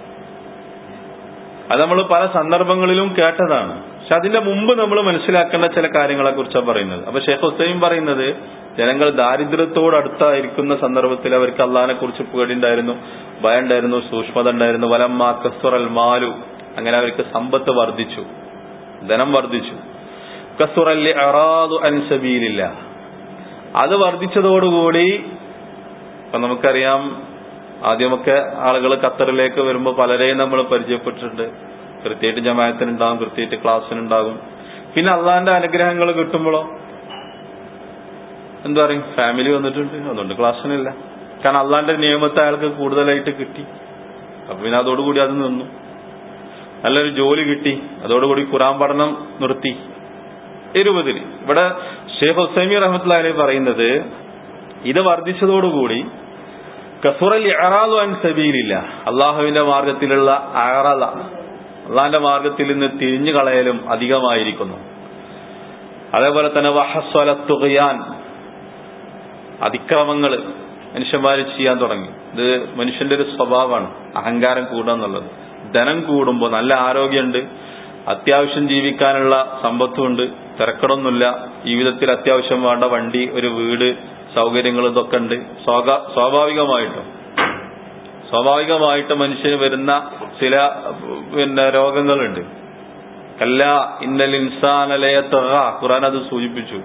S1: അത് നമ്മൾ പല സന്ദർഭങ്ങളിലും കേട്ടതാണ്. പക്ഷെ അതിന്റെ മുമ്പ് നമ്മൾ മനസ്സിലാക്കേണ്ട ചില കാര്യങ്ങളെ കുറിച്ചാണ് പറയുന്നത്. അപ്പൊ ഷെയ്ഖ് ഉസൈമീൻ പറയുന്നത്, ജനങ്ങൾ ദാരിദ്ര്യത്തോടടുത്തായിരിക്കുന്ന സന്ദർഭത്തിൽ അവർക്ക് അള്ളാഹിനെ കുറിച്ച് പേടിയുണ്ടായിരുന്നു, ഭയം ഉണ്ടായിരുന്നു, സൂക്ഷ്മത ഉണ്ടായിരുന്നു. വലമ്മാ കസ്വറൽ മാലു, അങ്ങനെ അവർക്ക് സമ്പത്ത് വർദ്ധിച്ചു, ധനം വർദ്ധിച്ചു. കസ്വറൽ ഇഅറാദു അൻ സബീലില്ലാഹ്, അത് വർദ്ധിച്ചതോടുകൂടി ഇപ്പൊ നമുക്കറിയാം, ആദ്യമൊക്കെ ആളുകൾ ഖത്തറിലേക്ക് വരുമ്പോൾ പലരെയും നമ്മൾ പരിചയപ്പെട്ടിട്ടുണ്ട്. കൃത്യമായിട്ട് ജമാഅത്തിനുണ്ടാകും, കൃത്യമായിട്ട് ക്ലാസ്സിനുണ്ടാകും. പിന്നെ അള്ളാഹിന്റെ അനുഗ്രഹങ്ങൾ കിട്ടുമ്പോഴോ എന്താ പറയും, ഫാമിലി വന്നിട്ടുണ്ട്, അതുകൊണ്ട് ക്ലാസ്സിനില്ല. കാരണം അള്ളാഹിന്റെ നിയമത്തെ അയാൾക്ക് കൂടുതലായിട്ട് കിട്ടി. അപ്പൊ പിന്നെ അതോടുകൂടി അത് നിന്നു. നല്ലൊരു ജോലി കിട്ടി, അതോടുകൂടി ഖുർആൻ പഠനം നിർത്തി. ഇരുപതിൽ ഇവിടെ ഷെയ്ഖ് ഉസൈമീൻ റഹ്മത്തുള്ളാഹി അലൈഹി പറയുന്നത്, ഇത് വർദ്ധിച്ചതോടുകൂടി കസുറൽ ഇഅറാദു അൻ സബീലില്ലാഹ്, അള്ളാഹുവിന്റെ മാർഗത്തിലുള്ള അഅറദ, അള്ളാഹിന്റെ മാർഗത്തിൽ നിന്ന് തിരിഞ്ഞു കളയലും അധികമായിരിക്കുന്നു. അതേപോലെ തന്നെ വഹസ്വല തുഗ്യാൻ, അതിക്രമങ്ങൾ മനുഷ്യന്മാർ ചെയ്യാൻ തുടങ്ങി. ഇത് മനുഷ്യന്റെ ഒരു സ്വഭാവമാണ്, അഹങ്കാരം കൂടുക എന്നുള്ളത്. ധനം കൂടുമ്പോൾ നല്ല ആരോഗ്യമുണ്ട്, അത്യാവശ്യം ജീവിക്കാനുള്ള സമ്പത്തുമുണ്ട്, തിരക്കടൊന്നുമില്ല, ജീവിതത്തിൽ അത്യാവശ്യം വേണ്ട വണ്ടി, ഒരു വീട്, സൗകര്യങ്ങൾ ഇതൊക്കെ ഉണ്ട്. സ്വാഭാവികമായിട്ടും സ്വാഭാവികമായിട്ട് മനുഷ്യന് വരുന്ന ചില പിന്നെ രോഗങ്ങളുണ്ട്. കല്ലാ ഇന്നൽ ഇൻസാന ലയതഗ, ഖുർആൻ അത് സൂചിപ്പിച്ചു.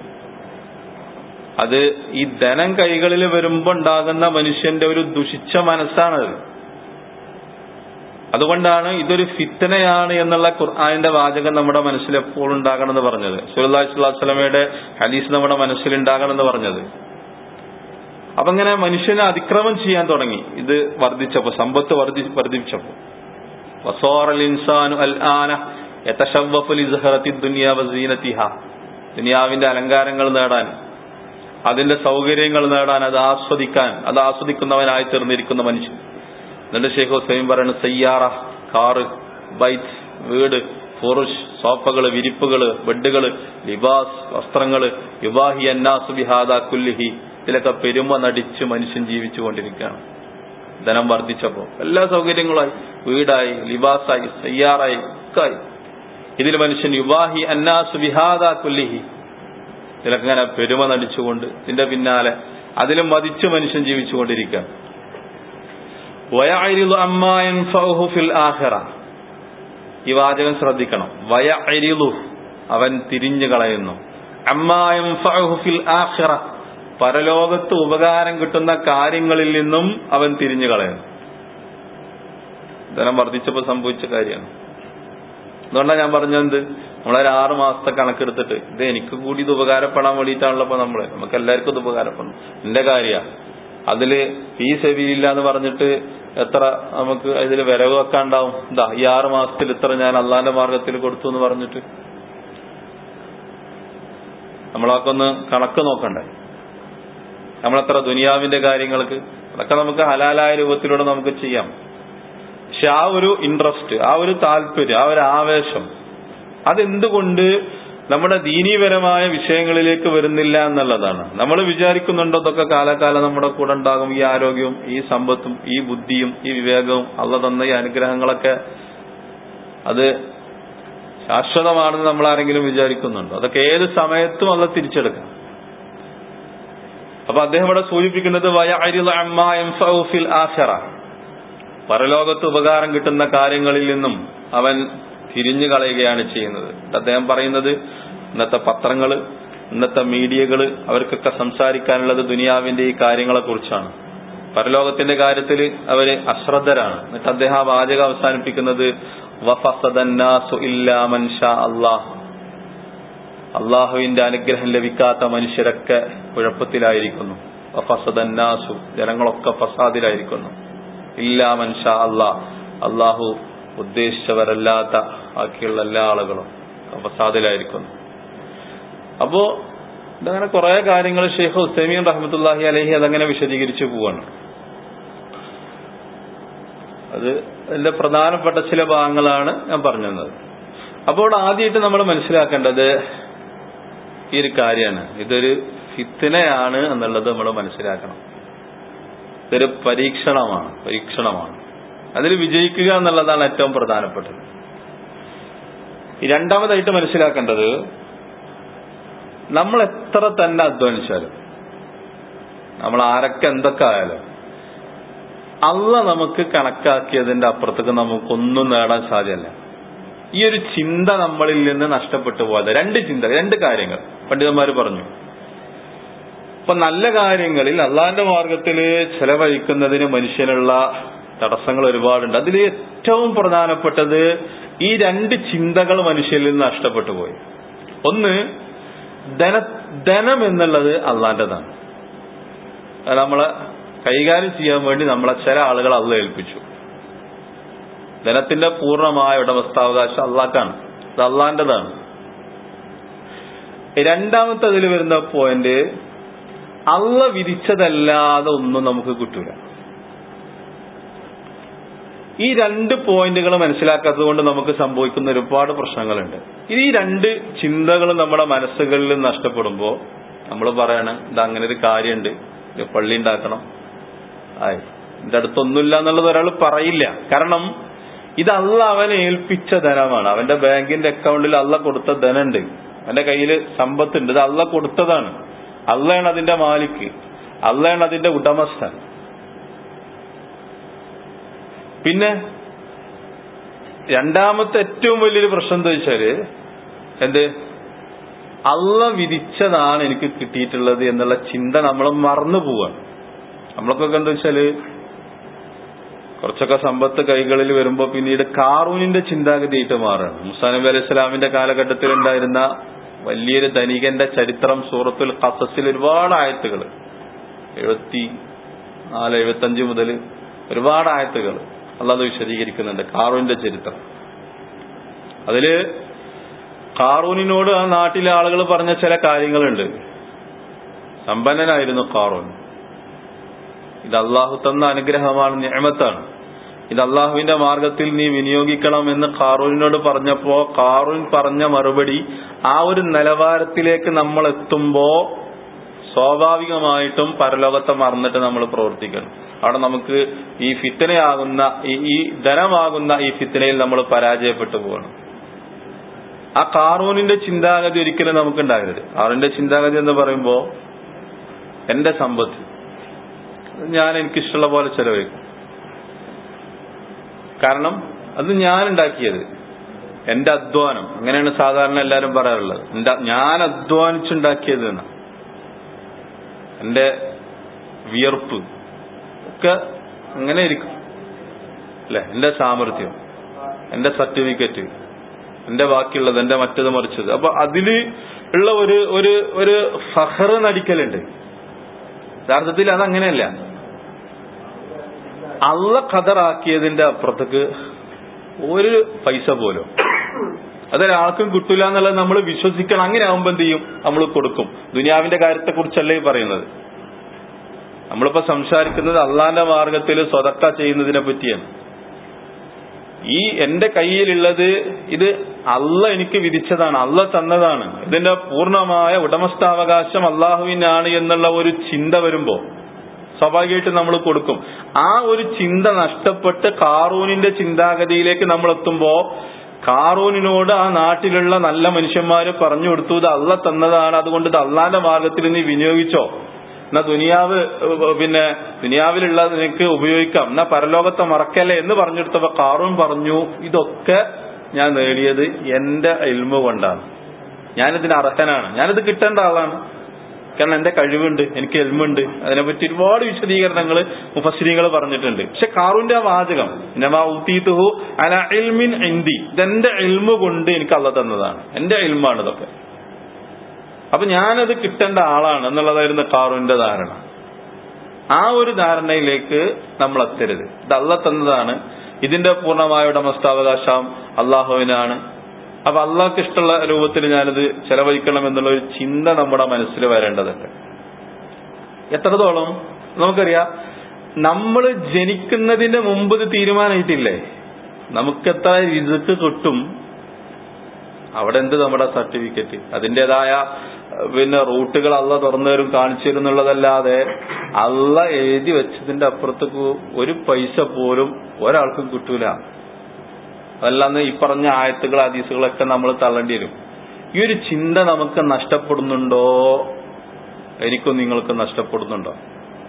S1: അത് ഈ ധനം കൈകളിൽ വരുമ്പോ ഉണ്ടാകുന്ന മനുഷ്യന്റെ ഒരു ദുഷിച്ച മനസ്സാണത്. അതുകൊണ്ടാണ് ഇതൊരു ഫിത്നയാണ് എന്നുള്ള ഖുർആനിന്റെ വാചകം നമ്മുടെ മനസ്സിൽ എപ്പോഴും ഉണ്ടാകണമെന്ന് പറഞ്ഞത്. റസൂലുള്ളാഹി സ്വല്ലല്ലാഹു അലൈഹി വസല്ലമയുടെ ഹദീസ് നമ്മുടെ മനസ്സിൽ ഉണ്ടാകണമെന്ന് പറഞ്ഞത്. അപ്പൊ ഇങ്ങനെ മനുഷ്യനെ അതിക്രമം ചെയ്യാൻ തുടങ്ങി ഇത് വർദ്ധിച്ചപ്പോ, സമ്പത്ത് വർദ്ധി വർദ്ധിച്ചപ്പോ. വസാറൽ ഇൻസാനു അൽആന യതശവ്വഫു ലിസ്ഹറത്തി ദുനിയ വസീനതിഹാ, ദുനിയാവിന്റെ അലങ്കാരങ്ങൾ നേടാൻ, അതിന്റെ സൗകര്യങ്ങൾ നേടാൻ, അത് ആസ്വദിക്കാൻ, അത് ആസ്വദിക്കുന്നവനായി തീർന്നിരിക്കുന്ന മനുഷ്യൻ. എന്നിട്ട് ഷെയ്ഖ് ഹുസൈൻ പറയുന്നത്, സയ്യാറ, കാറ്, ബൈറ്റ്, വീട്, ഫുറുഷ്, സോഫകള്, വിരിപ്പുകള്, ബെഡുകള്, ലിബാസ്, വസ്ത്രങ്ങള്, യുബാഹി അന്നാസു ബിഹാദാ കുല്ലിഹി, ഇതിലൊക്കെ പെരുമ നടിച്ച് മനുഷ്യൻ ജീവിച്ചുകൊണ്ടിരിക്കുകയാണ്. ധനം വർദ്ധിച്ചപ്പോ എല്ലാ സൗകര്യങ്ങളായി, വീടായി, ലിബാസായി, സയ്യാറായി, ഒക്കായി. ഇതിൽ മനുഷ്യൻ യുബാഹി അന്നാസു ബിഹാദാ കുല്ലിഹി, ഇതിലൊക്കെ ഇങ്ങനെ പെരുമ നടിച്ചുകൊണ്ട് ഇതിന്റെ പിന്നാലെ അതിലും മതിച്ച് മനുഷ്യൻ ജീവിച്ചുകൊണ്ടിരിക്കുകയാണ്. വയഅരിദു അമ്മാ യൻഫഉഹു ഫിൽ ആഖിറ, ഈ വാചകം ശ്രദ്ധിക്കണം. വയഅരിദു, അവൻ തിരിഞ്ഞു കളയുന്നു. അമ്മാ യൻഫഉഹു ഫിൽ ആഖിറ, പരലോകത്ത് ഉപകാരം കിട്ടുന്ന കാര്യങ്ങളിൽ നിന്നും അവൻ തിരിഞ്ഞു കളയുന്നു. ധനം വർദ്ധിച്ചപ്പോൾ സംഭവിച്ച കാര്യമാണ്. അതുകൊണ്ടാണ് ഞാൻ പറഞ്ഞത്, നമ്മളൊരു ആറു മാസത്തെ കണക്കെടുത്തിട്ട് ഇത് എനിക്ക് കൂടി ഇത് ഉപകാരപ്പെടാൻ വേണ്ടിയിട്ടാണല്ലോ ഇപ്പൊ നമ്മള്, നമുക്ക് എല്ലാവർക്കും ഇത് ഉപകാരപ്പെടണം. എന്റെ കാര്യ അതില് ഫീ സബീലില്ല എന്ന് പറഞ്ഞിട്ട് എത്ര നമുക്ക് ഇതിൽ വിരവ് വെക്കാൻ ഉണ്ടാവും. ഇതാ ഈ ആറു മാസത്തിൽ ഇത്ര ഞാൻ അള്ളാന്റെ മാർഗത്തിൽ കൊടുത്തു എന്ന് പറഞ്ഞിട്ട് നമ്മളൊക്കെ ഒന്ന് കണക്ക് നോക്കണ്ടേ? നമ്മളെത്ര ദുനിയാവിന്റെ കാര്യങ്ങൾക്ക്, അതൊക്കെ നമുക്ക് ഹലാലായ രൂപത്തിലൂടെ നമുക്ക് ചെയ്യാം. പക്ഷെ ആ ഒരു ഇൻട്രസ്റ്റ്, ആ ഒരു താല്പര്യം, ആ ഒരു ആവേശം, അതെന്തുകൊണ്ട് നമ്മുടെ ദീനീപരമായ വിഷയങ്ങളിലേക്ക് വരുന്നില്ല എന്നുള്ളതാണ്. നമ്മൾ വിചാരിക്കുന്നുണ്ടോ ഇതൊക്കെ കാലകാലം നമ്മുടെ കൂടെ ഉണ്ടാകും, ഈ ആരോഗ്യവും ഈ സമ്പത്തും ഈ ബുദ്ധിയും ഈ വിവേകവും അള്ള തന്ന ഈ അനുഗ്രഹങ്ങളൊക്കെ അത് ശാശ്വതമാണെന്ന് നമ്മൾ ആരെങ്കിലും വിചാരിക്കുന്നുണ്ടോ? അതൊക്കെ ഏത് സമയത്തും അള്ള തിരിച്ചെടുക്കാം. അപ്പൊ അദ്ദേഹം ഇവിടെ സൂചിപ്പിക്കുന്നത് വയഅരിദു അമ്മാ യൻഫഉ ഫിൽ ആഖിറ, പരലോകത്ത് ഉപകാരം കിട്ടുന്ന കാര്യങ്ങളിൽ നിന്നും അവൻ തിരിഞ്ഞു കളയുകയാണ് ചെയ്യുന്നത്. അദ്ദേഹം പറയുന്നത് ഇന്നത്തെ പത്രങ്ങള്, ഇന്നത്തെ മീഡിയകള്, അവർക്കൊക്കെ സംസാരിക്കാനുള്ളത് ദുനിയാവിന്റെ ഈ കാര്യങ്ങളെ കുറിച്ചാണ്. പരലോകത്തിന്റെ കാര്യത്തിൽ അവര് അശ്രദ്ധരാണ്. എന്നിട്ട് അദ്ദേഹം ആ വാചകം അവസാനിപ്പിക്കുന്നത് വഫസദന്നാസു ഇല്ലാ മൻ ഷാ അല്ലാഹ്, അള്ളാഹുവിന്റെ അനുഗ്രഹം ലഭിക്കാത്ത മനുഷ്യരൊക്കെ കുഴപ്പത്തിലായിരിക്കുന്നു. വഫസദന്നാസു, ജനങ്ങളൊക്കെ ഫസാദിലായിരിക്കുന്നു. ഇല്ലാ മൻ ഷാ അല്ലാഹ്, അള്ളാഹു ഉദ്ദേശിച്ചവരല്ലാത്ത ബാക്കിയുള്ള എല്ലാ ആളുകളും ഫസാദിലായിരിക്കുന്നു. അപ്പോ ഇതങ്ങനെ കുറെ കാര്യങ്ങൾ ഷെയ്ഖ് ഉസൈമീൻ റഹ്മത്തുള്ളാഹി അലൈഹി അതങ്ങനെ വിശദീകരിച്ചു പോവാണ്. അത് അതിന്റെ പ്രധാനപ്പെട്ട ചില ഭാഗങ്ങളാണ് ഞാൻ പറഞ്ഞു തന്നത്. അപ്പോൾ ആദ്യമായിട്ട് നമ്മൾ മനസ്സിലാക്കേണ്ടത് ഈ ഒരു കാര്യമാണ്, ഇതൊരു ഫിത്നയാണ് എന്നുള്ളത് നമ്മൾ മനസ്സിലാക്കണം. ഇതൊരു പരീക്ഷണമാണ് പരീക്ഷണമാണ് അതിൽ വിജയിക്കുക എന്നുള്ളതാണ് ഏറ്റവും പ്രധാനപ്പെട്ടത്. രണ്ടാമതായിട്ട് മനസ്സിലാക്കേണ്ടത്, നമ്മൾ എത്ര തന്നെ അധ്വാനിച്ചാലും നമ്മൾ ആരൊക്കെ എന്തൊക്കെ ആയാലും അള്ള നമുക്ക് കണക്കാക്കിയതിന്റെ അപ്പുറത്തേക്ക് നമുക്കൊന്നും നേടാൻ സാധ്യമല്ല. ഈ ഒരു ചിന്ത നമ്മളിൽ നിന്ന് നഷ്ടപ്പെട്ടു പോയത് രണ്ട് ചിന്ത രണ്ട് കാര്യങ്ങൾ പണ്ഡിതന്മാർ പറഞ്ഞു. ഇപ്പൊ നല്ല കാര്യങ്ങളിൽ അള്ളാന്റെ മാർഗത്തിൽ ചെലവഴിക്കുന്നതിന് മനുഷ്യനുള്ള തടസ്സങ്ങൾ ഒരുപാടുണ്ട്. അതിൽ ഏറ്റവും പ്രധാനപ്പെട്ടത് ഈ രണ്ട് ചിന്തകൾ മനുഷ്യരിൽ നിന്ന് നഷ്ടപ്പെട്ടു പോയി. ഒന്ന്, ധന ധനം എന്നുള്ളത് അള്ളാന്റെതാണ്. അത് നമ്മളെ കൈകാര്യം ചെയ്യാൻ വേണ്ടി നമ്മളെ ചില ആളുകൾ അള്ളാഹ് ഏൽപ്പിച്ചു. ധനത്തിന്റെ പൂർണ്ണമായ ഉടമസ്ഥാവകാശം അള്ളാഹ്ക്കാണ്, അത് അള്ളാന്റെതാണ്. രണ്ടാമത്തെ അതിൽ വരുന്ന പോയിന്റ്, അള്ളാഹ് വിധിച്ചതല്ലാതെ ഒന്നും നമുക്ക് കിട്ടൂല. ഈ രണ്ട് പോയിന്റുകൾ മനസ്സിലാക്കാത്തത് കൊണ്ട് നമുക്ക് സംഭവിക്കുന്ന ഒരുപാട് പ്രശ്നങ്ങളുണ്ട്. ഈ രണ്ട് ചിന്തകളും നമ്മുടെ മനസ്സുകളിൽ നഷ്ടപ്പെടുമ്പോൾ നമ്മൾ പറയണം, ഇത് അങ്ങനെ ഒരു കാര്യമുണ്ട്, പള്ളി ഉണ്ടാക്കണം, ആയി എന്റെ അടുത്തൊന്നുമില്ല എന്നുള്ളത് ഒരാൾ പറയില്ല. കാരണം ഇത് അള്ളാഹ് അവനെ ഏൽപ്പിച്ച ധനമാണ്. അവന്റെ ബാങ്കിന്റെ അക്കൗണ്ടിൽ അള്ളാഹ് കൊടുത്ത ധനമുണ്ട്, അവന്റെ കയ്യിൽ സമ്പത്തുണ്ട്. ഇത് അള്ളാഹ് കൊടുത്തതാണ്. അള്ളാഹാണ് അതിന്റെ മാലിക്ക്, അള്ളാഹാണ് അതിന്റെ ഉടമസ്ഥൻ. പിന്നെ രണ്ടാമത്തെ ഏറ്റവും വലിയൊരു പ്രശ്നം എന്താ വെച്ചാല്, എന്ത് അള്ളാഹ് വിധിച്ചതാണ് എനിക്ക് കിട്ടിയിട്ടുള്ളത് എന്നുള്ള ചിന്ത നമ്മൾ മറന്നു പോവാണ്. നമ്മളൊക്കെ എന്താ വെച്ചാല് കുറച്ചൊക്കെ സമ്പത്ത് കൈകളിൽ വരുമ്പോ പിന്നീട് കാറൂനിന്റെ ചിന്താഗതിയായിട്ട് മാറാണ്. മൂസാ നബി അലൈഹി സ്വലാമിന്റെ കാലഘട്ടത്തിൽ ഉണ്ടായിരുന്ന വലിയൊരു ധനികന്റെ ചരിത്രം സൂറത്തുൽ ഖസസിൽ ഒരുപാട് ആയത്തുകൾ, എഴുപത്തി നാല് എഴുപത്തി അഞ്ച് മുതൽ ഒരുപാട് ആയത്തുകൾ അല്ലാഹു വിശദീകരിക്കുന്നുണ്ട് കാറൂനിന്റെ ചരിത്രം. അതില് കാറൂനിനോട് ആ നാട്ടിലെ ആളുകൾ പറഞ്ഞ ചില കാര്യങ്ങളുണ്ട്. സമ്പന്നനായിരുന്നു കാറൂൻ. ഇത് അള്ളാഹു തന്ന അനുഗ്രഹമാണ്, നിഅമത്താണ്. ഇത് അള്ളാഹുവിന്റെ മാർഗത്തിൽ നീ വിനിയോഗിക്കണം എന്ന് കാറൂനിനോട് പറഞ്ഞപ്പോ കാറൂൻ പറഞ്ഞ മറുപടി, ആ ഒരു നിലവാരത്തിലേക്ക് നമ്മൾ എത്തുമ്പോ സ്വാഭാവികമായിട്ടും പരലോകത്തെ മറന്നിട്ട് നമ്മൾ പ്രവർത്തിക്കണം. അവിടെ നമുക്ക് ഈ ഫിത്തനയാകുന്ന ഈ ധനമാകുന്ന ഈ ഫിത്തനയിൽ നമ്മൾ പരാജയപ്പെട്ടു പോകണം. ആ കാറൂനിന്റെ ചിന്താഗതി ഒരിക്കലും നമുക്കുണ്ടാകരുത്. കാറൂനിന്റെ ചിന്താഗതി എന്ന് പറയുമ്പോ എന്റെ സമ്പത്ത് ഞാൻ എനിക്കിഷ്ടമുള്ള പോലെ ചെലവഴിക്കും. കാരണം അത് ഞാൻ ഉണ്ടാക്കിയത്, എന്റെ അധ്വാനം. അങ്ങനെയാണ് സാധാരണ എല്ലാവരും പറയാറുള്ളത്. എന്റെ ഞാൻ അധ്വാനിച്ചുണ്ടാക്കിയത് എന്നാ, എന്റെ വിയർപ്പ് ഒക്കെ അങ്ങനെ ഇരിക്കും അല്ലെ, എന്റെ സാമർഥ്യം, എന്റെ സർട്ടിഫിക്കറ്റ്, എന്റെ ബാക്കിയുള്ളത്, എന്റെ മറ്റത് മറിച്ചത്. അപ്പൊ അതില് ഉള്ള ഒരു ഒരു ഒരു ഫഖർ നടിക്കലുണ്ട്. യഥാർത്ഥത്തിൽ അതങ്ങനെയല്ല. അള്ളാഹ് ഖദറാക്കിയതിന്റെ അപ്പുറത്തേക്ക് ഒരു പൈസ പോലും അതൊരാൾക്കും കിട്ടൂല എന്നുള്ളത് നമ്മൾ വിശ്വസിക്കണം. അങ്ങനെ ആവുമ്പോ എന്ത് ചെയ്യും, നമ്മൾ കൊടുക്കും. ദുനിയാവിന്റെ കാര്യത്തെ കുറിച്ചല്ലേ പറയുന്നത്. നമ്മളിപ്പോ സംസാരിക്കുന്നത് അള്ളാന്റെ മാർഗത്തിൽ സ്വതക്ക ചെയ്യുന്നതിനെ പറ്റിയാണ്. ഈ എന്റെ കയ്യിലുള്ളത് ഇത് അള്ളാഹ് എനിക്ക് വിധിച്ചതാണ്, അള്ളാഹ് തന്നതാണ്, ഇതിന്റെ പൂർണ്ണമായ ഉടമസ്ഥാവകാശം അള്ളാഹുവിനാണ് എന്നുള്ള ഒരു ചിന്ത വരുമ്പോ സ്വാഭാവികമായിട്ട് നമ്മൾ കൊടുക്കും. ആ ഒരു ചിന്ത നഷ്ടപ്പെട്ട് കാറൂനിന്റെ ചിന്താഗതിയിലേക്ക് നമ്മൾ എത്തുമ്പോ കാറൂനിനോട് ആ നാട്ടിലുള്ള നല്ല മനുഷ്യന്മാര് പറഞ്ഞു കൊടുത്തു, ഇത് അള്ളാഹ് തന്നതാണ്, അതുകൊണ്ട് ഇത് അള്ളാന്റെ മാർഗത്തിൽ നീ വിനിയോഗിച്ചോ, എന്നാ ദുനിയാവ് പിന്നെ ദുനിയാവിലുള്ള നിനക്ക് ഉപയോഗിക്കാം, എന്നാ പരലോകത്തെ മറക്കല്ലേ എന്ന് പറഞ്ഞെടുത്തപ്പോ കാറൂൻ പറഞ്ഞു, ഇതൊക്കെ ഞാൻ നേടിയത് എന്റെ ഇൽമ കൊണ്ടാണ്, ഞാനിതിന് അർഹനാണ്, ഞാനിത് കിട്ടേണ്ട ആളാണ്, കാരണം എന്റെ കഴിവുണ്ട്, എനിക്ക് ഇൽമുണ്ട്. അതിനെപ്പറ്റി ഒരുപാട് വിശദീകരണങ്ങൾ മുഫസ്സിരീങ്ങൾ പറഞ്ഞിട്ടുണ്ട്. പക്ഷെ കാറൂന്റെ ആ വാചകം നമാ ഊതീതുഹു അലാ ഇൽമിൻ ഇൻദി, ഇതെന്റെ ഇൽമ കൊണ്ട് എനിക്ക് അള്ളാഹ് തന്നതാണ്, എന്റെ ഇൽമാണ് ഇതൊക്കെ, അപ്പൊ ഞാനത് കിട്ടേണ്ട ആളാണ് എന്നുള്ളതായിരുന്നു കാറൂന്റെ ധാരണ. ആ ഒരു ധാരണയിലേക്ക് നമ്മൾ എത്തരുത്. ഇത് അള്ളാഹ് തന്നതാണ്, ഇതിന്റെ പൂർണ്ണമായ ഉടമസ്ഥാവകാശം അള്ളാഹുവിനാണ്, അപ്പൊ അള്ളാഹ്ക്ക് ഇഷ്ടമുള്ള രൂപത്തിൽ ഞാനിത് ചെലവഴിക്കണം എന്നുള്ള ഒരു ചിന്ത നമ്മുടെ മനസ്സിൽ വരേണ്ടതുണ്ട്. എത്രത്തോളം നമുക്കറിയാം, നമ്മൾ ജനിക്കുന്നതിന്റെ മുമ്പ് ഇത് തീരുമാനമായിട്ടില്ലേ, നമുക്ക് എത്ര റിസ്ക് കിട്ടും, അവിടെ എന്ത് നമ്മുടെ സർട്ടിഫിക്കറ്റ്, അതിൻ്റെതായ പിന്നെ റൂട്ടുകൾ അള്ളാഹ് തുറന്നു തരും, കാണിച്ചു തരും എന്നുള്ളതല്ലാതെ അള്ളാഹ് എഴുതി വെച്ചതിന്റെ അപ്പുറത്തേക്ക് ഒരു പൈസ പോലും ഒരാൾക്കും കിട്ടൂല. അതല്ലാന്ന് ഈ പറഞ്ഞ ആയത്തുകൾ ഹദീസുകളൊക്കെ നമ്മൾ തള്ളേണ്ടി വരും. ഈ ഒരു ചിന്ത നമുക്ക് നഷ്ടപ്പെടുന്നുണ്ടോ, എനിക്കും നിങ്ങൾക്ക് നഷ്ടപ്പെടുന്നുണ്ടോ?